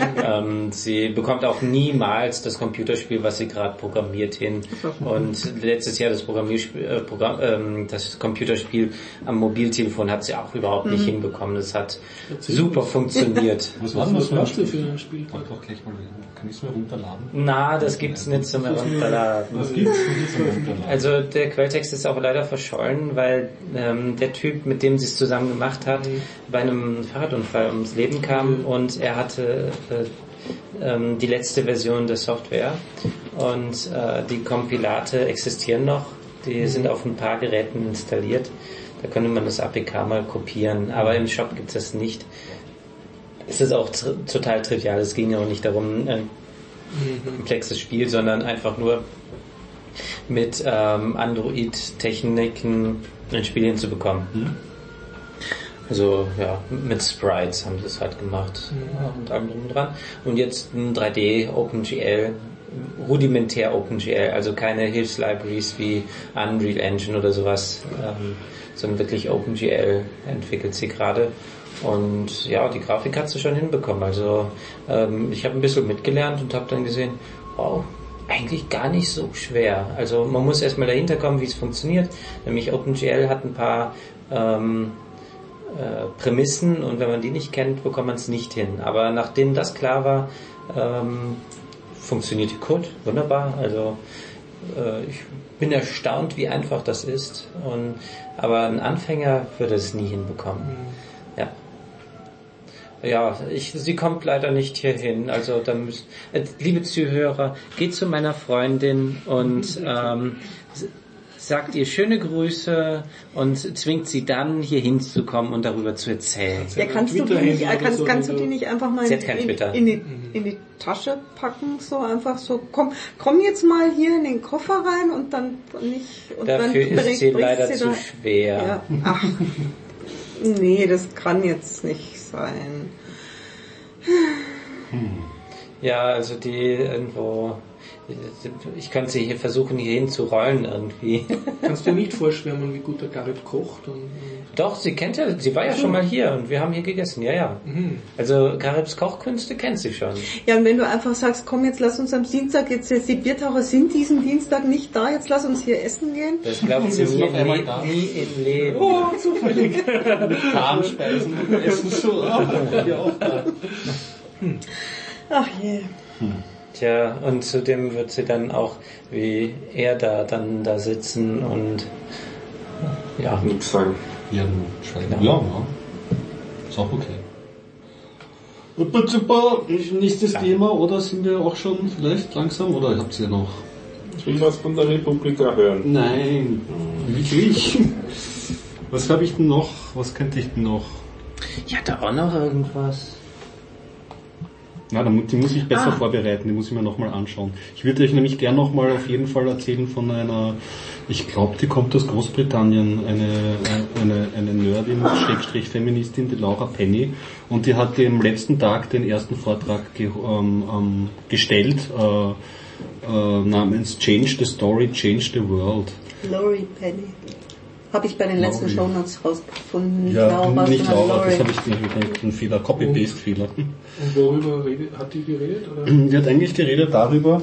ähm, sie bekommt auch niemals das Computerspiel, was sie gerade programmiert, hin. Und letztes Jahr das Programmierspiel, äh, Programm, ähm, das Computerspiel am Mobiltelefon hat sie auch überhaupt nicht hinbekommen. Das hat super funktioniert. Was war denn das Was für ein warst du Spiel? für ein Spiel? Kann ich auch gleich mal, kann ich es mir runterladen? Na, das gibt's nicht zum Herunterladen. Was gibt's denn zum Runterladen? Also der Quelltext ist auch leider verschollen, weil ähm, der Typ, mit dem sie es zusammen gemacht hat, bei einem Fahrradunfall ums Leben kam und er hatte äh, ähm, die letzte Version der Software und äh, die Kompilate existieren noch, die sind auf ein paar Geräten installiert, da könnte man das A P K mal kopieren, aber im Shop gibt es das nicht. Es ist auch tr- total trivial, es ging ja auch nicht darum, ein komplexes Spiel, sondern einfach nur mit ähm, Android-Techniken ein Spiel hinzubekommen. Mhm. Also ja, mit Sprites haben sie es halt gemacht mhm. und allem drum und dran. Und jetzt ein drei D OpenGL, rudimentär OpenGL, also keine Hilfslibraries wie Unreal Engine oder sowas, ähm, sondern wirklich OpenGL entwickelt sie gerade. Und ja, die Grafik hat sie schon hinbekommen. Also ähm, ich habe ein bisschen mitgelernt und habe dann gesehen, wow, eigentlich gar nicht so schwer. Also man muss erstmal dahinter kommen, wie es funktioniert. Nämlich OpenGL hat ein paar ähm, äh, Prämissen und wenn man die nicht kennt, bekommt man es nicht hin. Aber nachdem das klar war, ähm, funktioniert die Code wunderbar. Also äh, ich bin erstaunt, wie einfach das ist. Und, aber ein Anfänger würde es nie hinbekommen. Mhm. Ja. Ja, ich, sie kommt leider nicht hierhin. Also da müssen, äh, liebe Zuhörer, geht zu meiner Freundin und ähm, sagt ihr schöne Grüße und zwingt sie dann hier hinzukommen und darüber zu erzählen. Ja, kannst du die nicht, äh, kannst, so kannst du so. die nicht einfach mal Sie in, hat kein in, Twitter. in, die, in die Tasche packen, so einfach so, komm, komm jetzt mal hier in den Koffer rein und dann nicht, und Dafür dann ist bring- sie bringst leider sie zu da- schwer. Ja, ach, nee, das kann jetzt nicht sein. Ja, also die irgendwo Ich könnte sie hier versuchen, hier hinzurollen irgendwie. Kannst du dir nicht vorschwärmen, wie gut der Garib kocht? Und, und Doch, sie kennt ja, sie war ja schon mal hier und wir haben hier gegessen, ja, ja. Mhm. Also Garibs Kochkünste kennt sie schon. Ja, und wenn du einfach sagst, komm, jetzt lass uns am Dienstag, jetzt, jetzt die Biertaucher sind diesen Dienstag nicht da, jetzt lass uns hier essen gehen. Das glaubt sie Wir sind mir auf einmal nie, da. nie im Leben. oh, zufällig. Darmspeisen und essen so. Ja, auch da. Ach je. Tja, und zudem wird sie dann auch wie er da dann da sitzen und ja. Nichts sagen. Ja, du schweigen. Ja, ja. Ist auch okay. Super, super. Nächstes Thema, oder sind wir auch schon vielleicht langsam, oder habt ihr noch? Ich will was von der Republika hören. Nein, wirklich. Was habe ich denn noch? Was könnte ich denn noch? Ich hatte auch noch irgendwas. Na, die muss ich besser Ah. vorbereiten, die muss ich mir nochmal anschauen. Ich würde euch nämlich gern nochmal auf jeden Fall erzählen von einer, ich glaube, die kommt aus Großbritannien, eine, eine, eine Nerdin, Schrägstrich Feministin, die Laura Penny, und die hat am letzten Tag den ersten Vortrag ge, ähm, ähm, gestellt, äh, äh, namens Change the Story, Change the World. Laurie Penny. Habe ich bei den letzten Laurie. Shownotes rausgefunden. Ja, Laura, nicht sondern Laura, das Laurie. habe ich nicht, ein Fehler, Copy-Paste-Fehler. Und worüber redet, hat die geredet? Oder? Die hat eigentlich geredet darüber,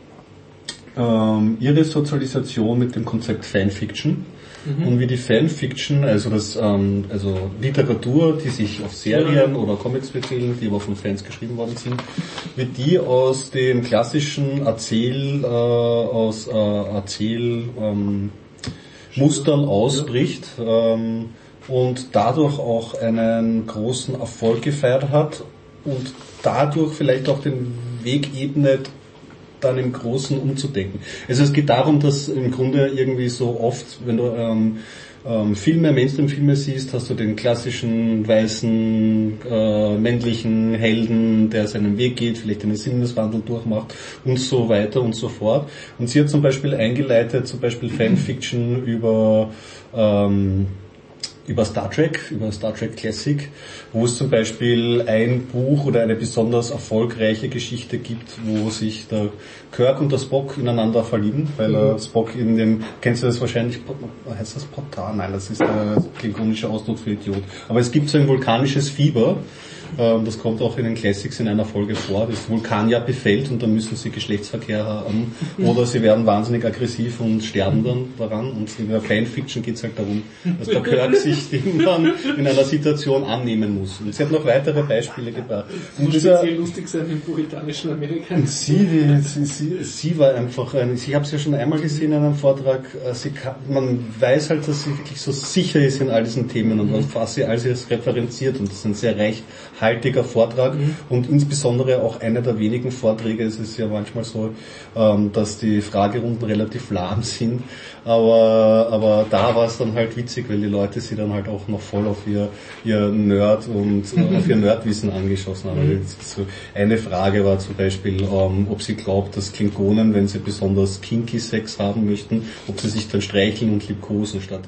ähm, ihre Sozialisation mit dem Konzept Fanfiction mhm. und wie die Fanfiction, also das, ähm, also Literatur, die sich auf Serien oder Comics beziehen, die aber von Fans geschrieben worden sind, wie die aus dem klassischen Erzähl, äh, aus äh, Erzähl, ähm, Mustern ausbricht ähm, und dadurch auch einen großen Erfolg gefeiert hat und dadurch vielleicht auch den Weg ebnet, dann im Großen umzudenken. Also es geht darum, dass im Grunde irgendwie so oft, wenn du ähm, ähm, Filme, Mainstream-Filme siehst, hast du den klassischen weißen, äh, männlichen Helden, der seinen Weg geht, vielleicht einen Sinneswandel durchmacht und so weiter und so fort. Und sie hat zum Beispiel eingeleitet, zum Beispiel Fanfiction über ähm, über Star Trek, über Star Trek Classic, wo es zum Beispiel ein Buch oder eine besonders erfolgreiche Geschichte gibt, wo sich der Kirk und der Spock ineinander verlieben, weil er Spock in dem, kennst du das wahrscheinlich, heißt das Portal? Nein, das ist der klingonische Ausdruck für Idiot. Aber es gibt so ein vulkanisches Fieber, das kommt auch in den Classics in einer Folge vor, das Vulkan ja befällt und dann müssen sie Geschlechtsverkehr haben oder sie werden wahnsinnig aggressiv und sterben dann daran. Und in der Fanfiction geht es halt darum, dass der Kirk sich dem dann in einer Situation annehmen muss. Und sie hat noch weitere Beispiele gebracht. Und Und das dieser, sehr lustig sein im puritanischen Amerika. sie, die, sie, sie, sie war einfach, ein, ich habe sie ja schon einmal gesehen in einem Vortrag, sie kann, man weiß halt, dass sie wirklich so sicher ist in all diesen Themen und was fast sie alles referenziert und das ist ein sehr reichhaltiger Vortrag mhm. und insbesondere auch einer der wenigen Vorträge, es ist ja manchmal so, ähm, dass die Fragerunden relativ lahm sind, aber, aber da war es dann halt witzig, weil die Leute sie dann halt auch noch voll auf ihr, ihr Nerd und äh, auf ihr Nerdwissen angeschossen haben. Mhm. So eine Frage war zum Beispiel, ähm, ob sie glaubt, dass Klingonen, wenn sie besonders kinky Sex haben möchten, ob sie sich dann streicheln und liebkosen statt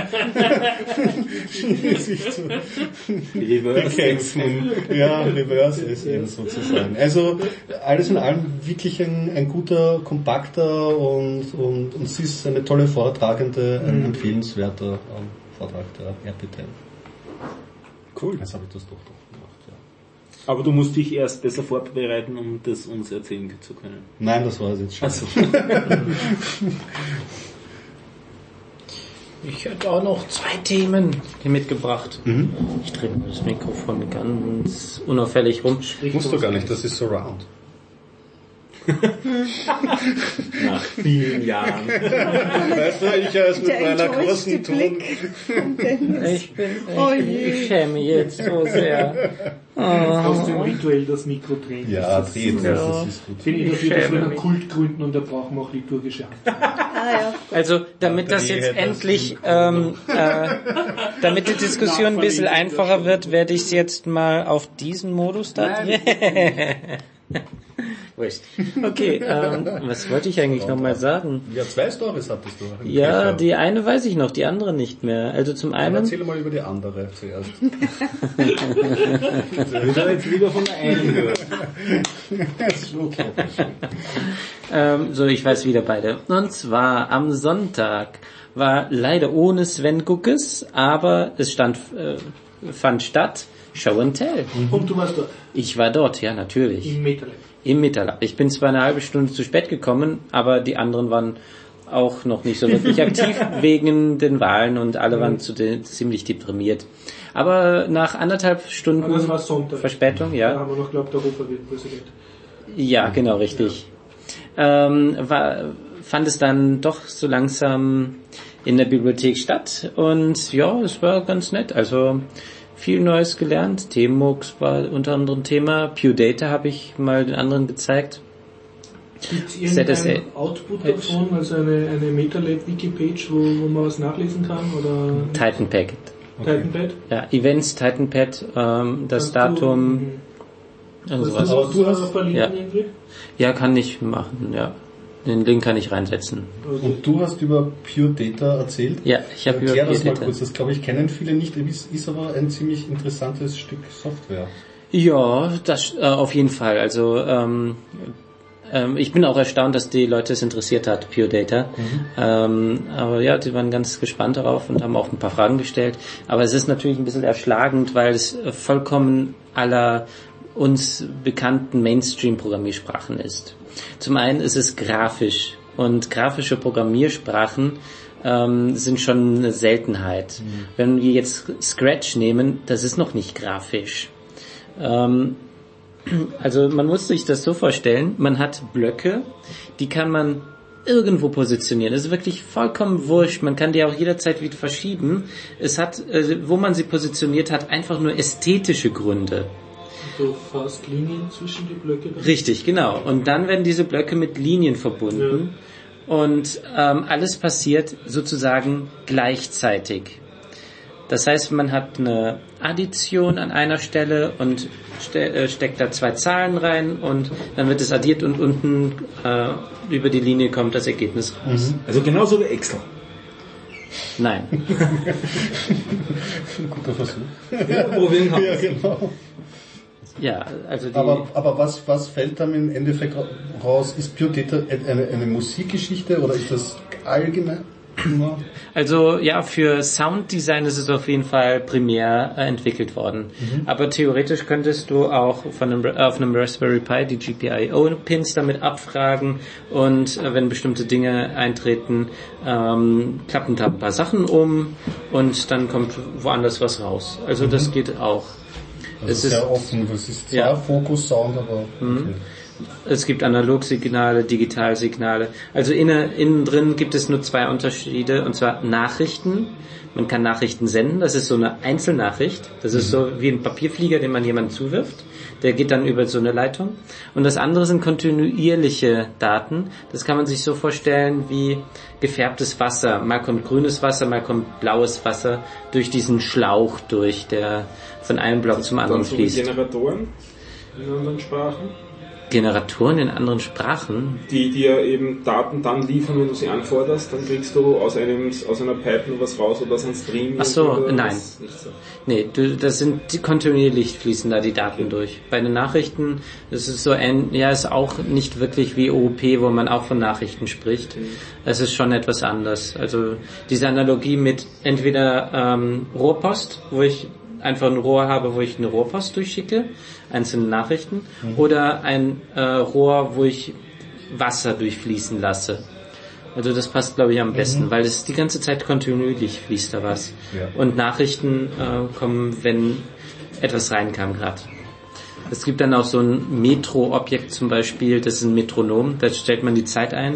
sich zu bekämpfen. Ja, Reverse S M sozusagen. Also alles in allem wirklich ein, ein guter, kompakter und, und, und sie ist eine tolle Vortragende, ein mhm. empfehlenswerter ähm, Vortrag der R P zehn. Cool. Jetzt habe ich das doch doch gemacht, ja. Aber du musst dich erst besser vorbereiten, um das uns erzählen zu können. Nein, das war es jetzt schon. Also. Ich hätte auch noch zwei Themen hier mitgebracht. Mhm. Ich drehe mal das Mikrofon ganz unauffällig rum. Musst du gar nicht, das ist Surround. Nach vielen Jahren. Weißt du, ich als mit meiner großen Ton. Ich bin, ich, oh ich schäme mich jetzt so sehr. Oh. Aus dem rituell das Mikro drehen. Ja, drehen, ja. das ist gut. Ich bin eh dafür, dass wir einen Kult gründen und da brauchen wir auch liturgische Handlungen. Ah, ja. Also, damit das jetzt endlich, ähm, äh, damit die Diskussion ein bisschen einfacher wird, werde ich es jetzt mal auf diesen Modus da. Wurscht. Okay, ähm, was wollte ich eigentlich nochmal sagen? Ja, zwei Stories hattest du. Im Ja, Köcher. die eine weiß ich noch, die andere nicht mehr. Also zum Dann einen... erzähl mal über die andere zuerst. Ich will jetzt lieber von der einen hören. Ähm, so, ich weiß wieder beide. Und zwar am Sonntag war leider ohne Sven Guckes, aber es stand, äh, fand statt Show and Tell. Und du warst dort Ich war dort, ja, natürlich. im Metalab. Im Mittag. Ich bin zwar eine halbe Stunde zu spät gekommen, aber die anderen waren auch noch nicht so wirklich aktiv wegen den Wahlen und alle waren zu de- ziemlich deprimiert. Aber nach anderthalb Stunden Aber das war Sonntag. Verspätung, Da ja. haben wir noch geglaubt, Europa wird Präsident. Ja, genau, richtig. Ähm, war, fand es dann doch so langsam in der Bibliothek statt und ja, es war ganz nett. Also viel Neues gelernt. T-Mux war unter anderem Thema. Pure Data habe ich mal den anderen gezeigt. Gibt es Z S A. irgendeinen Output davon, also eine, eine Metalab-Wiki-Page, wo, wo man was nachlesen kann? Oder TitanPad. Titanpad? Ja, Events, TitanPad, ähm, das Kannst Datum Du, und was sowas. aber du hast verlinken Ja. irgendwie? Ja, kann ich machen, ja. Den Link kann ich reinsetzen. Also, Und du hast über Pure Data erzählt. Ja, ich habe über Erklär Pure das mal Data. kurz, das glaube ich kennen viele nicht, ist, ist aber ein ziemlich interessantes Stück Software. Ja, das äh, auf jeden Fall. Also ähm, ähm, ich bin auch erstaunt, dass die Leute es interessiert hat, Pure Data. Ähm, aber ja, die waren ganz gespannt darauf und haben auch ein paar Fragen gestellt. Aber es ist natürlich ein bisschen erschlagend, weil es äh, vollkommen aller uns bekannten Mainstream-Programmiersprachen ist. Zum einen ist es grafisch und grafische Programmiersprachen ähm, sind schon eine Seltenheit. Mhm. Wenn wir jetzt Scratch nehmen, das ist noch nicht grafisch. Ähm, also man muss sich das so vorstellen, man hat Blöcke, die kann man irgendwo positionieren. Das ist wirklich vollkommen wurscht. Man kann die auch jederzeit wieder verschieben. Es hat, äh, wo man sie positioniert hat, einfach nur ästhetische Gründe. so fast Linien zwischen die Blöcke. Richtig, genau. Und dann werden diese Blöcke mit Linien verbunden. Ja. Und ähm, alles passiert sozusagen gleichzeitig. Das heißt, man hat eine Addition an einer Stelle und ste- äh, steckt da zwei Zahlen rein und dann wird es addiert und unten äh, über die Linie kommt das Ergebnis raus. Also genauso wie Excel. Nein. Guter Versuch. Ja, probieren kann Ja, genau. Ja, also die... Aber, aber was, was fällt dann im Endeffekt raus? Ist Pure Data eine, eine Musikgeschichte oder ist das allgemein? Also ja, für Sounddesign ist es auf jeden Fall primär äh, entwickelt worden. Mhm. Aber theoretisch könntest du auch von einem, auf einem Raspberry Pi die G P I O-Pins damit abfragen und äh, wenn bestimmte Dinge eintreten, ähm, klappen da ein paar Sachen um und dann kommt woanders was raus. Also mhm. das geht auch. Also es ist sehr offen, das ist zwar ja. Fokus-Sound, aber okay. Mhm. Es gibt Analogsignale, Digitalsignale. Also innen, innen drin gibt es nur zwei Unterschiede, und zwar Nachrichten. Man kann Nachrichten senden, das ist so eine Einzelnachricht. Das ist so wie ein Papierflieger, den man jemandem zuwirft. Der geht dann über so eine Leitung. Und das andere sind kontinuierliche Daten. Das kann man sich so vorstellen wie gefärbtes Wasser. Mal kommt grünes Wasser, mal kommt blaues Wasser durch diesen Schlauch durch, der von einem Block zum anderen so fließt. Generatoren in anderen Sprachen. Generatoren in anderen Sprachen? Die dir eben Daten dann liefern, wenn du sie anforderst, dann kriegst du aus einem aus einer Pipe was raus oder aus einem Stream. Ach so, oder nein. was, nicht so. Nee, du, das sind die, kontinuierlich fließen da die Daten durch. Bei den Nachrichten, das ist so ein, ja, ist auch nicht wirklich wie O O P, wo man auch von Nachrichten spricht. Es ist schon etwas anders. Also diese Analogie mit entweder ähm, Rohrpost, wo ich einfach ein Rohr habe, wo ich eine Rohrpost durchschicke, einzelne Nachrichten, mhm. oder ein äh, Rohr, wo ich Wasser durchfließen lasse. Also das passt, glaube ich, am besten, mhm. weil es die ganze Zeit kontinuierlich fließt da was. Ja. Und Nachrichten äh, kommen, wenn etwas reinkam gerade. Es gibt dann auch so ein Metro-Objekt zum Beispiel, das ist ein Metronom, da stellt man die Zeit ein.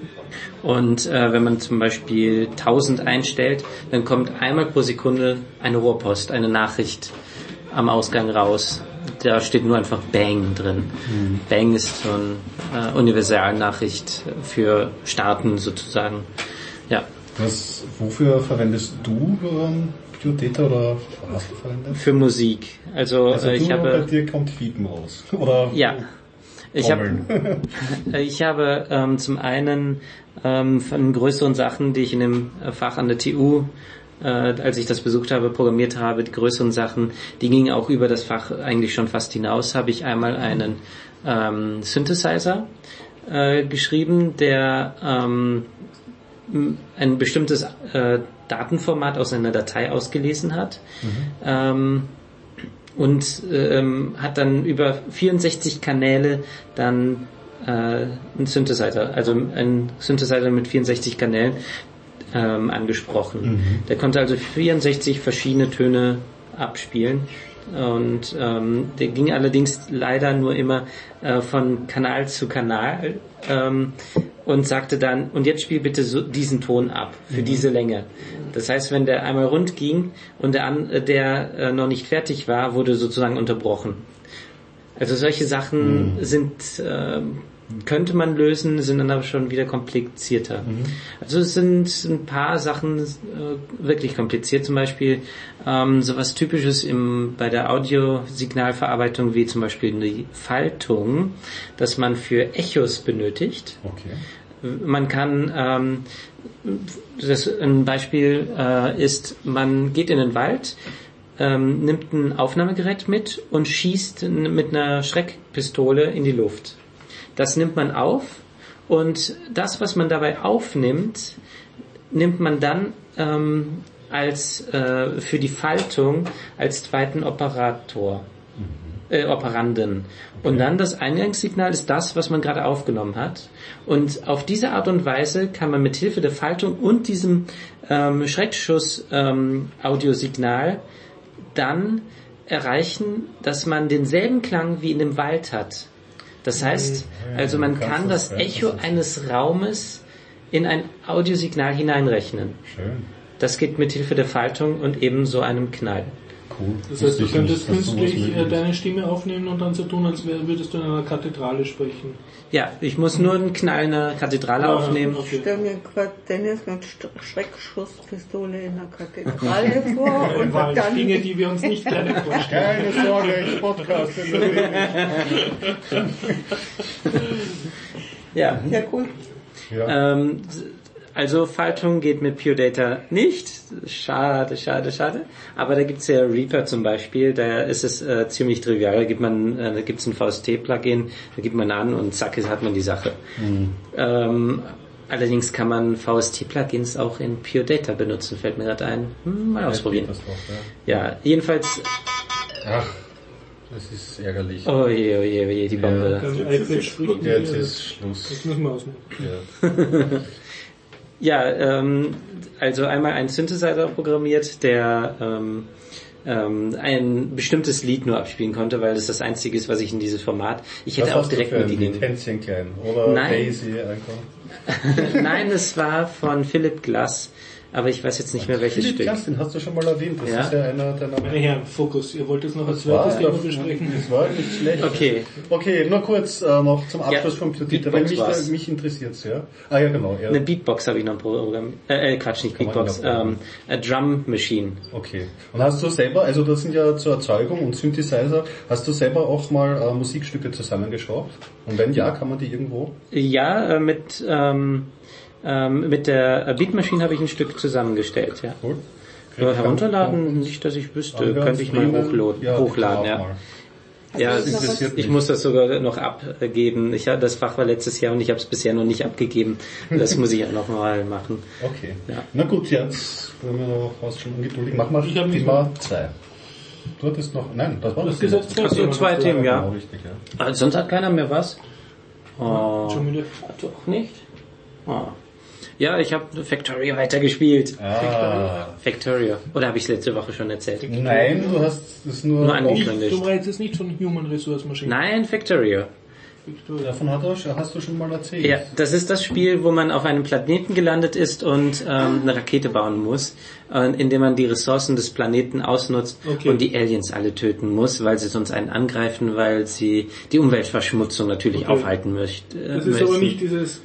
Und äh, wenn man zum Beispiel tausend einstellt, dann kommt einmal pro Sekunde eine Rohrpost, eine Nachricht am Ausgang raus. Da steht nur einfach Bang drin. Mhm. Bang ist so eine äh, Universalnachricht für Starten sozusagen. Ja. Was, wofür verwendest du ähm, Pure Data oder was hast du verwendet? Für Musik. Also, also äh, ich du, habe bei dir kommt Fiepen raus, oder? Ja. Ich habe ich habe ähm, zum einen ähm, von größeren Sachen, die ich in dem Fach an der T U, äh, als ich das besucht habe, programmiert habe, die größeren Sachen, die gingen auch über das Fach eigentlich schon fast hinaus, habe ich einmal einen ähm, Synthesizer äh, geschrieben, der ähm, ein bestimmtes äh, Datenformat aus einer Datei ausgelesen hat. Mhm. Ähm, und ähm, hat dann über vierundsechzig Kanäle dann äh, einen Synthesizer, also ein Synthesizer mit vierundsechzig Kanälen ähm, angesprochen. Mhm. Der konnte also vierundsechzig verschiedene Töne abspielen. Und ähm, der ging allerdings leider nur immer äh, von Kanal zu Kanal ähm, und sagte dann, und jetzt spiel bitte so diesen Ton ab, für mhm. diese Länge. Das heißt, wenn der einmal rund ging und der, an, der äh, noch nicht fertig war, wurde sozusagen unterbrochen. Also solche Sachen mhm. sind äh, könnte man lösen, sind dann aber schon wieder komplizierter. Mhm. Also es sind ein paar Sachen äh, wirklich kompliziert, zum Beispiel ähm, sowas Typisches im, bei der Audiosignalverarbeitung wie zum Beispiel eine Faltung, dass man für Echos benötigt. Okay. Man kann, ähm, das ein Beispiel äh, ist, man geht in den Wald, ähm, nimmt ein Aufnahmegerät mit und schießt mit einer Schreckpistole in die Luft. Das nimmt man auf und das, was man dabei aufnimmt, nimmt man dann ähm, als äh, für die Faltung als zweiten Operator, äh, Operanden. Und dann das Eingangssignal ist das, was man gerade aufgenommen hat. Und auf diese Art und Weise kann man mit Hilfe der Faltung und diesem ähm, Schreckschuss-Audiosignal ähm, dann erreichen, dass man denselben Klang wie in dem Wald hat. Das heißt, also man kann das Echo eines Raumes in ein Audiosignal hineinrechnen. Schön. Das geht mit Hilfe der Faltung und eben so einem Knall. Cool. Das heißt, du könntest künstlich äh, deine Stimme aufnehmen und dann so tun, als würdest du in einer Kathedrale sprechen. Ja, ich muss nur einen Knall in einer Kathedrale ja, aufnehmen. Okay. Ich stelle mir gerade Dennis mit Schreckschusspistole in einer Kathedrale vor und dann Dinge, die wir uns nicht gerne vorstellen. Keine Sorge, ich Podcast. Ja. Ja, cool. Ja. Ähm, Also Faltung geht mit Pure Data nicht. Schade, schade, schade. Aber da gibt's ja Reaper zum Beispiel, da ist es äh, ziemlich trivial. Da gibt man, äh, da gibt's ein V S T-Plugin, da gibt man an und zack, hat man die Sache. Mhm. Ähm, allerdings kann man V S T-Plugins auch in Pure Data benutzen, fällt mir gerade ein. Hm, mal ausprobieren. Das doch, ja. ja, jedenfalls... Ach, das ist ärgerlich. Oh je, oh je, oh je, die Bombe. Ja, jetzt, ist, jetzt ist Schluss. Das müssen wir ausmachen. Ja. Ja, ähm, also einmal einen Synthesizer programmiert, der ähm, ähm, ein bestimmtes Lied nur abspielen konnte, weil das das einzige ist, was ich in dieses Format... Ich hätte was auch hast direkt du für mit ein ihnen... Tänzchen klein oder Nein. Daisy einfach? Nein, es war von Philip Glass, aber ich weiß jetzt nicht mehr welches Philip Stück. Glass, den hast du schon mal erwähnt. Das ja? ist ja einer deiner... Meine Herren, Fokus. Ihr wollt es noch als zweites Thema besprechen. Das war nicht schlecht. Okay. Okay, nur kurz äh, noch zum Abschluss ja, vom Computer, weil mich, äh, mich interessiert's, ja. Ah ja, genau. Ja. Eine Beatbox habe ich noch programmiert. Äh, äh, Quatsch, nicht Beatbox. Ähm, a Drum Machine. Okay. Und hast du selber, also das sind ja zur Erzeugung und Synthesizer, hast du selber auch mal äh, Musikstücke zusammengeschraubt? Und wenn ja, kann man die irgendwo? Ja, äh, mit... Ähm, Ähm, mit der Beat Machine habe ich ein Stück zusammengestellt, ja. Cool. Aber herunterladen, nicht, dass ich wüsste, könnte ich mal hochladen, ja, hochladen, ja. Ja, ist, ich muss das sogar noch abgeben. Ich, das Fach war letztes Jahr und ich habe es bisher noch nicht abgegeben. Das muss ich ja noch mal machen. Okay. Ja. Na gut, jetzt wenn wir noch was schon ungeduldig machen. Wir Thema zwei. Du hattest noch, nein, das war das. Das Ach so, zwei Themen, ja. Genau, richtig, ja. Also, sonst hat keiner mehr was? Oh. Schon wieder. Hat doch nicht? Oh. Ja, ich habe Factorio weitergespielt. Ah. Factorio. Oder habe ich es letzte Woche schon erzählt? Nein, du hast es nur, nur angekündigt. Du meinst es nicht von Human Resource Machine? Nein, Factorio. Davon hat er, hast du schon mal erzählt. Ja, das ist das Spiel, wo man auf einem Planeten gelandet ist und ähm, eine Rakete bauen muss, äh, indem man die Ressourcen des Planeten ausnutzt okay. und die Aliens alle töten muss, weil sie sonst einen angreifen, weil sie die Umweltverschmutzung natürlich okay. aufhalten möcht, äh, Das ist möchten. Aber nicht dieses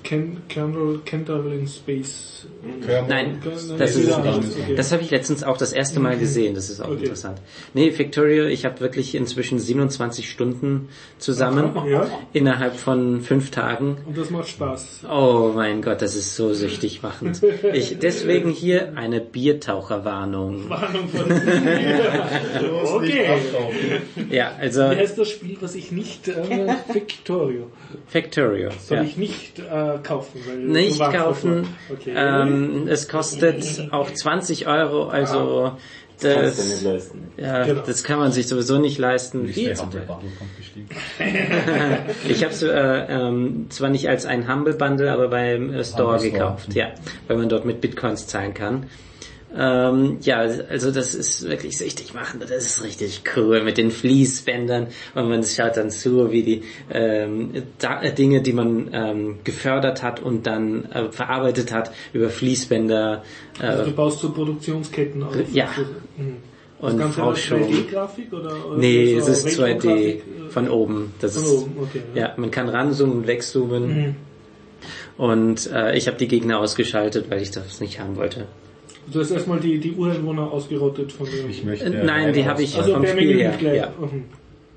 Candle in Space. Nein, das ist es nicht. Okay. Das habe ich letztens auch das erste Mal gesehen, das ist auch okay. interessant. Nee, Factorio, ich habe wirklich inzwischen siebenundzwanzig Stunden zusammen ja. innerhalb innerhalb von fünf Tagen. Und das macht Spaß. Oh mein Gott, das ist so süchtig machend. Ich, deswegen hier eine Biertaucherwarnung. Warnung von Okay. Ja, also Wie heißt das Spiel, was ich nicht, äh, Victorio, Factorio. soll Ja. ich nicht äh, kaufen? Weil Nicht du warst kaufen. davor. Okay. Ähm, es kostet auch zwanzig Euro, also Kannst du das, nicht leisten. ja, Genau. das kann man sich sowieso nicht leisten. Ist Viel der zu Humble teuer. Bundle kommt gestiegen. Ich habe es äh, ähm, zwar nicht als ein Humble Bundle, aber beim äh, Store Humble Store. gekauft, ja, weil man dort mit Bitcoins zahlen kann. Ähm, ja, also das ist wirklich süchtig machen. Das ist richtig cool mit den Fließbändern und man schaut dann zu, wie die ähm, da, äh, Dinge, die man ähm, gefördert hat und dann äh, verarbeitet hat, über Fließbänder äh, Also du baust so Produktionsketten auf. Ja. Mhm. Das und Ganze als Forschung. drei D-Grafik oder? oder Nee, so es ist zwei D Retro-Grafik, äh, von oben. Das Von ist, oben, okay. ja, man kann ranzoomen und wegzoomen. Mhm. Und äh, ich habe die Gegner ausgeschaltet, weil ich das nicht haben wollte. Du hast erstmal die, die Ureinwohner ausgerottet von dem. Ich möchte... Äh, nein, die habe ich also vom per Spiel Menü her. gleich. Ja. Mhm.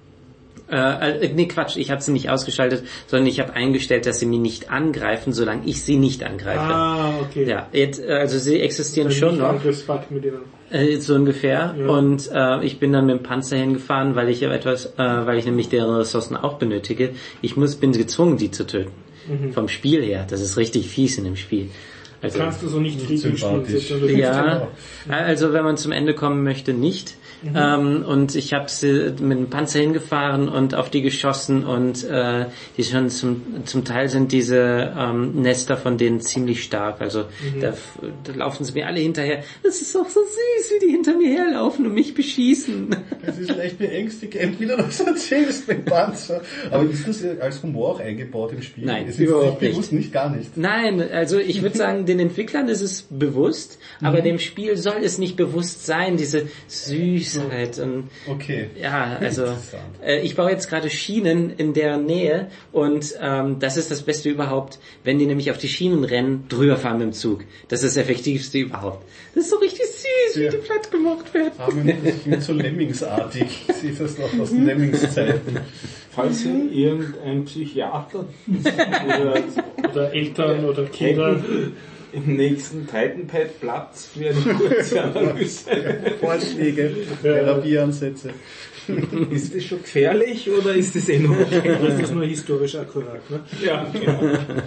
Äh, äh, nee, Quatsch, ich habe sie nicht ausgeschaltet, sondern ich habe eingestellt, dass sie mich nicht angreifen, solange ich sie nicht angreife. Ah, okay. Ja, jetzt, äh, also sie existieren Ein schon noch, Angriffspakt mit denen. äh, so ungefähr. Ja. Und äh, ich bin dann mit dem Panzer hingefahren, weil ich ja etwas, äh, weil ich nämlich deren Ressourcen auch benötige. Ich muss, bin gezwungen, die zu töten. Mhm. Vom Spiel her. Das ist richtig fies in dem Spiel. Also, Kannst du so nicht friedlich spielen. sympathisch. selbst wenn du ja, also wenn man zum Ende kommen möchte, nicht. Mhm. Ähm, und ich habe sie mit dem Panzer hingefahren und auf die geschossen und äh, die schon zum zum Teil sind diese ähm, Nester von denen ziemlich stark. Also Mhm. da, da laufen sie mir alle hinterher. Das ist auch so süß, wie die hinter mir herlaufen und mich beschießen. Es ist leicht beängstigend, wie du das erzählst mit Panzer. Aber ist das als Humor auch eingebaut im Spiel? Nein, es ist überhaupt nicht bewusst, nicht gar nicht. Nein, also ich würde sagen, den Entwicklern ist es bewusst, aber dem Spiel soll es nicht bewusst sein, diese Süßheit. Und Okay. ja, also Interessant. äh, ich baue jetzt gerade Schienen in der Nähe und ähm, das ist das Beste überhaupt, wenn die nämlich auf die Schienen rennen, drüber fahren mit dem Zug. Das ist das Effektivste überhaupt. Das ist so richtig süß, Ja. wie die platt gemacht werden. Aber ich bin so Lemmingsartig. Sieht das noch aus den Lemmingszeiten. Falls hier irgendein Psychiater oder oder Eltern oder Kinder. im nächsten Titanpad-Platz für eine kurze Analyse. Vorschläge, Therapieansätze. Ist das schon gefährlich oder ist das eh noch okay? Das ist nur historisch akkurat. Ne? Ja, genau.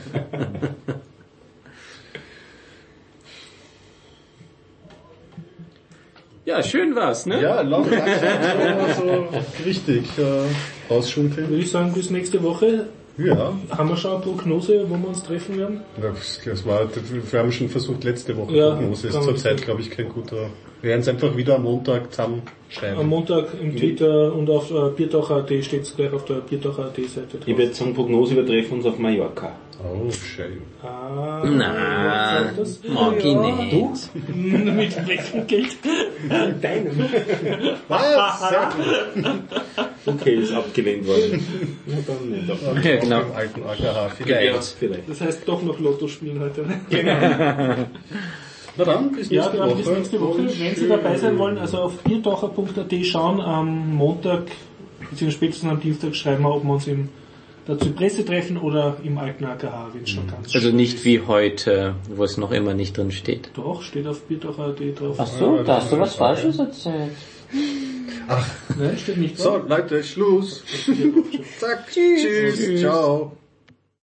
Ja, schön war's, ne? Ja, lang, langsam so richtig äh, ausschunkeln. Würde ich sagen, bis nächste Woche. Ja, Haben wir schon eine Prognose, wo wir uns treffen werden? das, das war, wir haben schon versucht, letzte Woche Ja, Prognose. Ist kann man zurzeit, sagen. glaube ich, kein guter. Wir werden es einfach wieder am Montag zusammenschreiben. Am Montag im Twitter und auf äh, biertaucher.at steht es gleich auf der biertaucher.at Seite Ich würde sagen, Prognose übertreffen uns auf Mallorca. Oh, schön. Ah, Na, sagt das? mag ich Ja. nicht. Mit schlechtem Geld. Deinem. Was? Sehr gut. Okay, ist abgelehnt worden. Ja, dann nicht. Ja, genau. Im alten A K H Ja, vielleicht. vielleicht. Das heißt doch noch Lotto spielen heute. Ne? Na dann, bis Ja, nächste dann Woche. bis nächste Woche. Wenn Sie dabei sein wollen, also auf biertaucher.at schauen, am Montag bzw. spätestens am Dienstag schreiben wir, ob wir uns im der Zypresse treffen oder im alten A K H, wenn es schon ganz Also nicht wie heute, wo es noch immer nicht drin steht. Doch, steht auf biertaucher.at drauf. Ach so, da hast du was Falsches erzählt. Nein, steht nicht So, drauf. Leute, Schluss. Zack, tschüss, ciao.